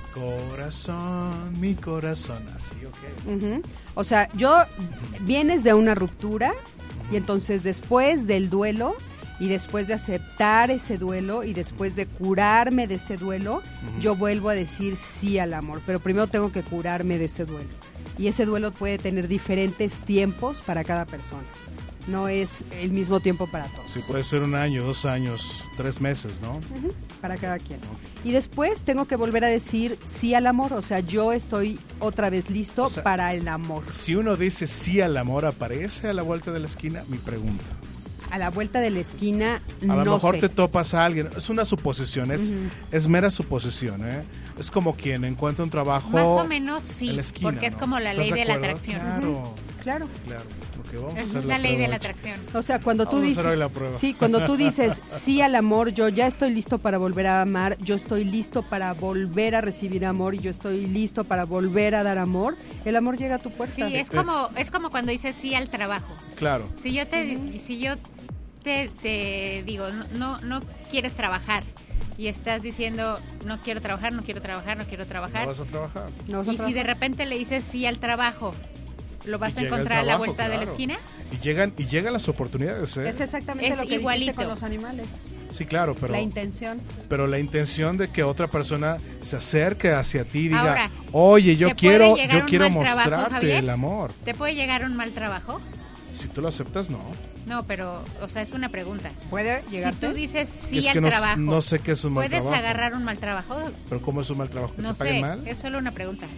D: Corazón, mi corazón, así, ok.
B: Ujú. O sea, yo vienes de una ruptura y entonces después del duelo y después de aceptar ese duelo y después de curarme de ese duelo, yo vuelvo a decir sí al amor, pero primero tengo que curarme de ese duelo. Y ese duelo puede tener diferentes tiempos para cada persona. No es el mismo tiempo para todos.
D: Sí, puede ser un año, dos años, tres meses, ¿no?
B: Ujú, para cada quien. Y después tengo que volver a decir sí al amor, o sea, yo estoy otra vez listo
D: O sea,
B: para el amor.
D: Si uno dice sí al amor, ¿aparece a la vuelta de la esquina? Mi pregunta.
B: A la vuelta de la esquina,
D: A
B: no
D: lo mejor
B: sé.
D: te topas a alguien. Es una suposición, es,
B: Ujú.
D: es mera suposición, ¿eh? Es como quien encuentra un trabajo
C: Más o menos sí,
D: en la esquina,
C: porque es
D: ¿no?
C: como la
D: ¿Estás
C: ley de la
D: acuerdo?
C: atracción.
D: Claro,
B: Claro.
D: claro. Lo que vamos a
C: Esa
D: hacer
C: es la ley de
D: prueba,
C: la
D: chicos.
C: atracción.
B: O sea, cuando tú
D: Vamos a
B: dices,
D: hacer hoy la prueba.
B: sí, cuando tú dices sí al amor, yo ya estoy listo para volver a amar, yo estoy listo para volver a recibir amor y yo estoy listo para volver a dar amor, el amor llega a tu
C: Sí,
B: puerta.
C: es como es como cuando dices sí al trabajo.
D: Claro.
C: Si yo te si yo te, te digo no, no no quieres trabajar y estás diciendo no quiero trabajar, no quiero trabajar, no quiero
D: No
C: trabajar.
D: vas a trabajar.
B: No vas a
C: Y si de
B: trabajar.
C: repente le dices sí al trabajo, ¿lo vas
D: Y
C: a
D: llega el
C: encontrar a la
D: trabajo,
C: vuelta de la
D: claro.
C: esquina?
D: Y llegan, y llegan las oportunidades, ¿eh?
B: Es exactamente
C: Es
B: lo que
C: igualito.
B: dijiste con los animales.
D: Sí, claro, pero
B: La intención.
D: pero la intención de que otra persona se acerque hacia ti y diga,
C: Ahora,
D: oye, yo
C: ¿te puede
D: quiero,
C: llegar
D: yo
C: un
D: quiero
C: mal trabajo,
D: mostrarte
C: Javier?
D: el amor.
C: ¿Te puede llegar un mal trabajo?
D: Si tú lo aceptas, no.
C: No, pero o sea, es una pregunta.
B: ¿Puede
C: Si
B: llegarte?
C: tú dices sí
D: es que
C: al
D: no,
C: trabajo,
D: no sé qué es un mal
C: ¿puedes
D: trabajo.
C: agarrar un mal trabajo?
D: Pero ¿cómo es un mal trabajo? ¿Que
C: No
D: te paguen
C: sé,
D: mal?
C: es solo una pregunta.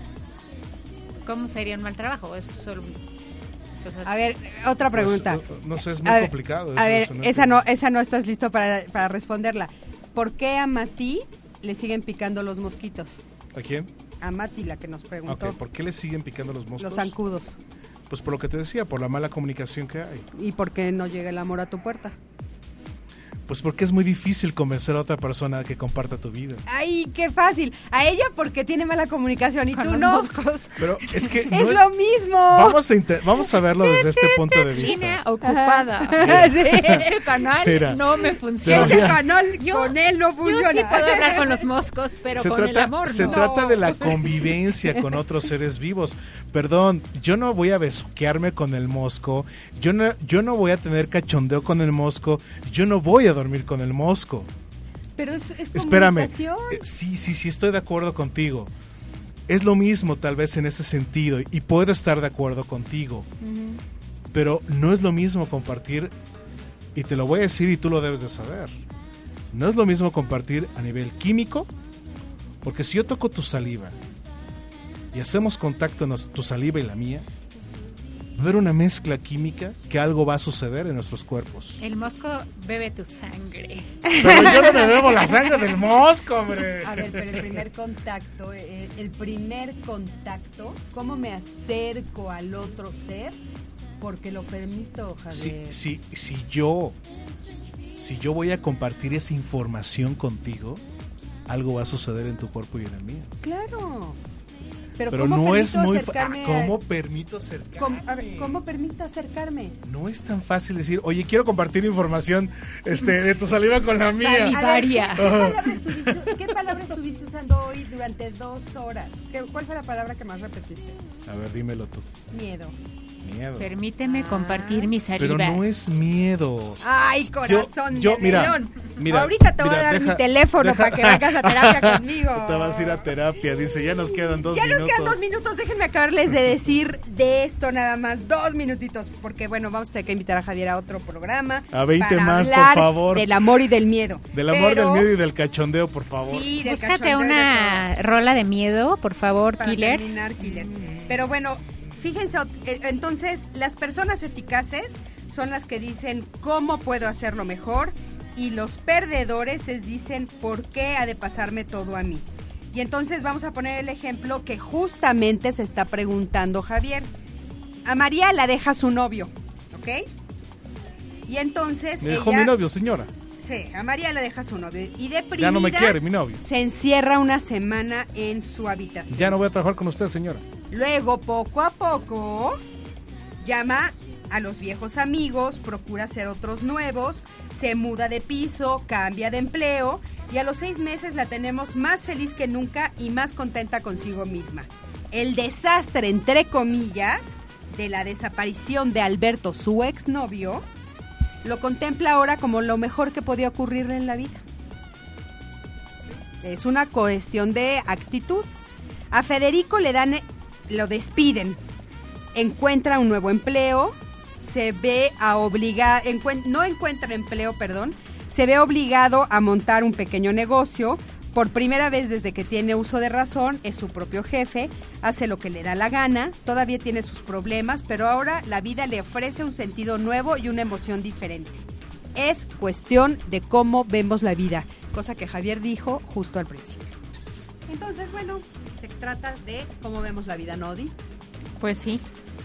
C: ¿Cómo sería un mal trabajo? Es solo un- o sea,
B: A ver, otra pregunta.
D: Pues, no sé, es muy
B: A ver,
D: complicado.
B: A
D: eso,
B: ver,
D: eso no
B: esa no,
D: entiendo.
B: esa no estás listo para, para responderla. ¿Por qué a Mati le siguen picando los mosquitos?
D: ¿A quién?
B: A Mati, la que nos preguntó.
D: Ok, ¿por qué le siguen picando los moscos?
B: Los zancudos.
D: Pues por lo que te decía, por la mala comunicación que hay.
B: ¿Y por qué no llega el amor a tu puerta?
D: Pues porque es muy difícil convencer a otra persona que comparta tu vida.
B: ¡Ay, qué fácil! A ella porque tiene mala comunicación y
C: con
B: tú
C: los
B: no.
C: moscos.
D: Pero es que no
B: ¡Es lo mismo!
D: Vamos a, inter- vamos a verlo desde este punto de vista.
C: Línea ocupada.
B: Sí.
C: Ese canal
D: Mira.
C: no me
D: Te
C: funciona.
B: Ese
D: voy a-
B: canal
C: Yo-
B: con él no
C: Yo
B: funciona.
C: sí puedo hablar con los moscos, pero
D: se
C: con
D: trata,
C: el amor
D: se
C: no.
D: trata de la convivencia con otros seres vivos. Perdón, yo no voy a besuquearme con el mosco, yo no, yo no voy a tener cachondeo con el mosco, yo no voy a dormir con el mosco.
B: Pero es, es
D: Espérame,
B: comunicación.
D: eh, sí, sí, sí, estoy de acuerdo contigo. Es lo mismo tal vez en ese sentido y puedo estar de acuerdo contigo,
B: Ujú.
D: pero no es lo mismo compartir, y te lo voy a decir y tú lo debes de saber, no es lo mismo compartir a nivel químico, porque si yo toco tu saliva y hacemos contacto, nos- tu saliva y la mía, Va a haber una mezcla química que algo va a suceder en nuestros cuerpos.
C: El mosco bebe tu sangre.
J: Pero yo no me bebo la sangre del mosco, hombre.
B: A ver, pero el primer contacto, eh, el primer contacto, ¿cómo me acerco al otro ser? Porque lo permito,
D: Si,
B: Javier.
D: si, si yo, si yo voy a compartir esa información contigo, algo va a suceder en tu cuerpo y en el mío.
B: Claro. Pero,
D: Pero
B: ¿cómo
D: no es
B: permito
D: muy
B: acercarme
D: fácil.
B: a-
D: ¿Cómo permito acercarme?
B: ¿Cómo, a ver, ¿cómo permito acercarme?
D: No es tan fácil decir, oye, quiero compartir información este, de tu saliva con la mía.
C: Salivaria.
B: A ver, ¿qué, qué, palabra estuviste, ¿Qué palabra estuviste usando hoy durante dos horas? ¿Qué, ¿Cuál fue la palabra que más repetiste?
D: A ver, dímelo tú.
B: Miedo.
D: Miedo.
C: Permíteme
B: Ah.
C: compartir mi
D: Pero
C: saliva.
D: no es miedo.
B: Ay, corazón
D: yo,
B: de
D: mira,
B: melón.
D: mira,
B: Ahorita te voy
D: mira,
B: a dar
D: deja-
B: mi teléfono
D: deja-
B: para que vengas a terapia conmigo.
D: Te vas a ir a terapia, dice, ya nos quedan dos
B: ya
D: minutos.
B: nos quedan dos minutos, déjenme acabarles de decir de esto nada más, dos minutitos, porque bueno, vamos a tener que invitar a Javier a otro programa.
D: A veinte
B: para
D: más, por
B: hablar
D: favor.
B: Del amor y del miedo.
D: Del amor,
B: Pero-
D: del miedo y del cachondeo, por favor.
B: Sí, del
C: Búscate
B: cachondeo y de
C: una rola de miedo, por favor,
B: para
C: Killer.
B: terminar, Killer. Pero bueno, fíjense, eh, entonces las personas eficaces son las que dicen cómo puedo hacerlo mejor y los perdedores es dicen por qué ha de pasarme todo a mí. Y entonces vamos a poner el ejemplo que justamente se está preguntando Javier. A María la deja su novio, ¿ok? Y entonces
D: Me dejó
B: ella-
D: mi novio, señora.
B: Sí, a María la deja su novio y deprimida
D: Ya no me quiere, mi novio.
B: se encierra una semana en su habitación.
D: Ya no voy a trabajar con usted, señora.
B: Luego, poco a poco, llama a los viejos amigos, procura hacer otros nuevos, se muda de piso, cambia de empleo y a los seis meses la tenemos más feliz que nunca y más contenta consigo misma. El desastre, entre comillas, de la desaparición de Alberto, su exnovio, lo contempla ahora como lo mejor que podía ocurrirle en la vida. Es una cuestión de actitud. A Federico le dan, lo despiden, encuentra un nuevo empleo, se ve a obligar, encuen- no encuentra empleo, perdón, se ve obligado a montar un pequeño negocio. Por primera vez desde que tiene uso de razón, es su propio jefe, hace lo que le da la gana, todavía tiene sus problemas, pero ahora la vida le ofrece un sentido nuevo y una emoción diferente. Es cuestión de cómo vemos la vida, cosa que Javier dijo justo al principio. Entonces, bueno, se trata de cómo vemos la vida, ¿no, Di?
C: Pues sí.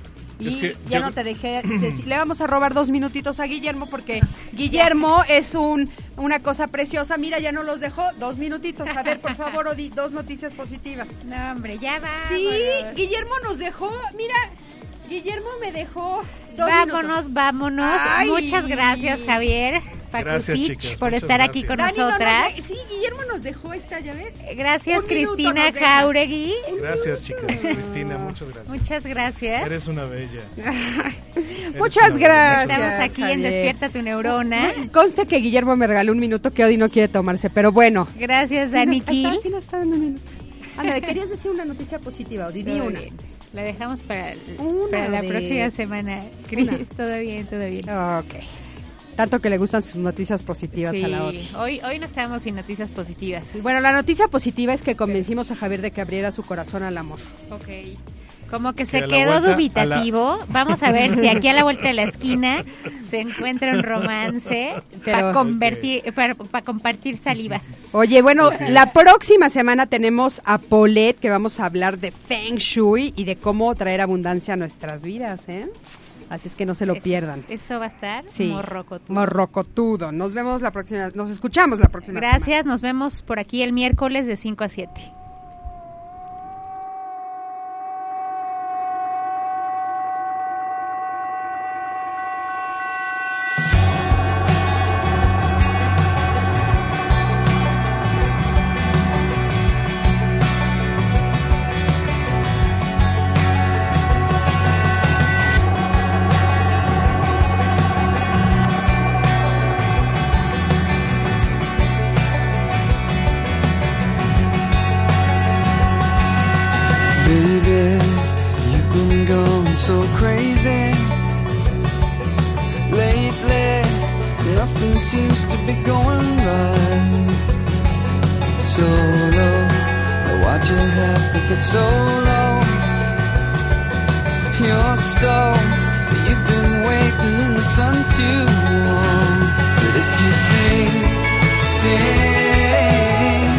B: Y
D: Es que
B: ya
D: yo-
B: no te dejé decir, le vamos a robar dos minutitos a Guillermo porque Guillermo es un una cosa preciosa. Mira, ya no los dejó dos minutitos. A ver, por favor, Odi, dos noticias positivas.
C: No, hombre, ya va.
B: Sí, Guillermo nos dejó, mira, Guillermo me dejó dos
C: Vámonos,
B: minutos.
C: vámonos.
B: Ay.
C: Muchas gracias, Javier
D: Gracias,
C: Pakusich,
D: chicas,
C: por
D: muchas
C: estar aquí
D: gracias.
C: con
B: Dani, no nos
C: nosotras.
B: de- sí, Guillermo nos dejó esta, ¿ya ves?
C: Gracias,
B: Un minuto
C: Cristina
B: nos deja.
C: Jauregui.
D: Gracias, chicas. Cristina, muchas gracias.
C: Muchas gracias.
D: Eres una bella. Eres
B: Muchas
D: una
B: gracias.
D: bella.
C: Estamos aquí en
B: Javier.
C: Despierta tu Neurona.
B: Conste que Guillermo me regaló un minuto que Odi no quiere tomarse, pero bueno.
C: Gracias,
B: Sí,
C: Dani
B: nos- ahí está,
C: Kill.
B: sí nos está dando un minuto. Ándale, querías decir una noticia positiva, Odi, di
C: Todo
B: una.
C: bien. La dejamos para,
B: Una
C: para la
B: de-
C: próxima semana. Cris,
B: Una.
C: todo bien, todo bien.
B: Ok. Tanto que le gustan sus noticias positivas
C: Sí,
B: a la Odi.
C: hoy, hoy nos quedamos sin noticias positivas.
B: Bueno, la noticia positiva es que convencimos a Javier de que abriera su corazón al amor.
C: Ok. Como que
D: Que
C: se
D: a la
C: quedó
D: vuelta,
C: dubitativo. Vamos a ver si aquí a la vuelta de la esquina se encuentra un romance para
B: Pero-
C: convertir, para, para compartir salivas.
B: Oye, bueno,
D: Así es.
B: la próxima semana tenemos a Paulette, que vamos a hablar de Feng Shui y de cómo traer abundancia a nuestras vidas, ¿eh? Así es que no se lo
C: Eso-
B: pierdan.
C: Eso va a estar
B: Sí.
C: morrocotudo.
B: Morrocotudo. Nos vemos la próxima, nos escuchamos la próxima semana.
C: Gracias, nos vemos por aquí el miércoles de cinco a siete.
E: Baby, you've been going so crazy lately. Nothing seems to be going right. So low, why'd you have to get so low? You're so You've been waiting in the sun too long. But if you sing, sing,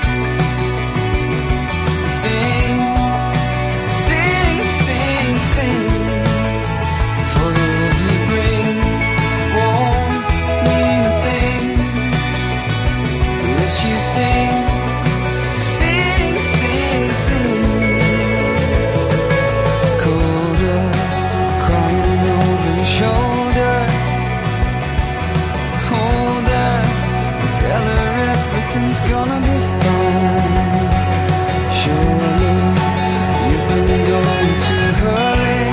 E: sing, sing, sing, sing, for the love you bring won't mean a thing unless you sing, sing, sing, sing. Colder, crying over your shoulder. Hold her, tell her everything's gonna be fine. Surely you've been going too hurry,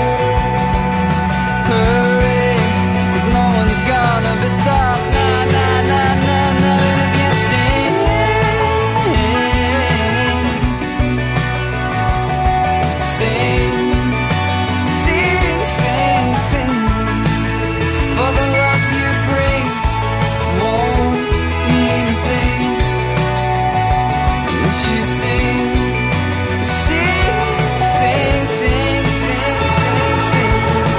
E: hurry. 'Cause no one's gonna be stopped. Nah, nah, nah, nah, nah. And if you sing, sing, sing, sing, sing, for the love you bring won't mean a thing unless you sing, sing, sing, sing, sing, sing, sing.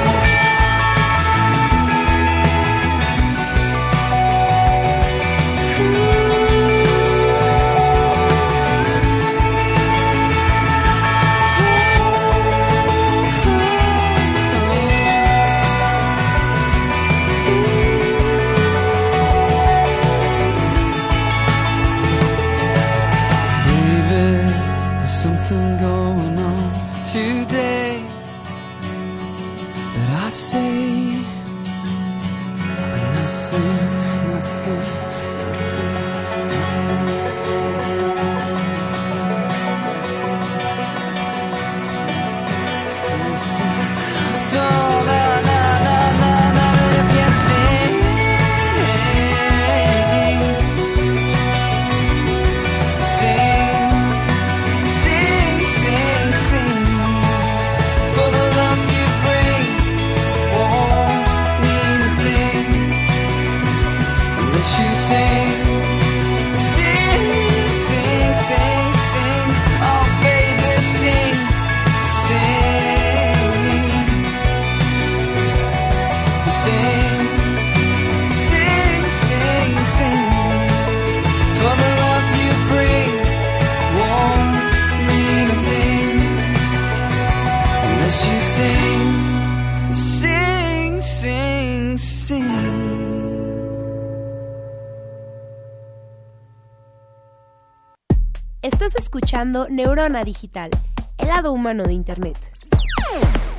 E: Baby, there's something going on today that I say nothing, nothing, nothing. So na na na na na, if you sing, sing, sing, sing, sing, for the love you bring won't mean a thing unless you sing, sing, sing, sing, sing. Oh baby, sing, sing, sing, sing, sing, sing, for the love you bring won't mean a thing unless you sing, sing, sing, sing.
A: Estás escuchando Neurona Digital, el lado humano de Internet.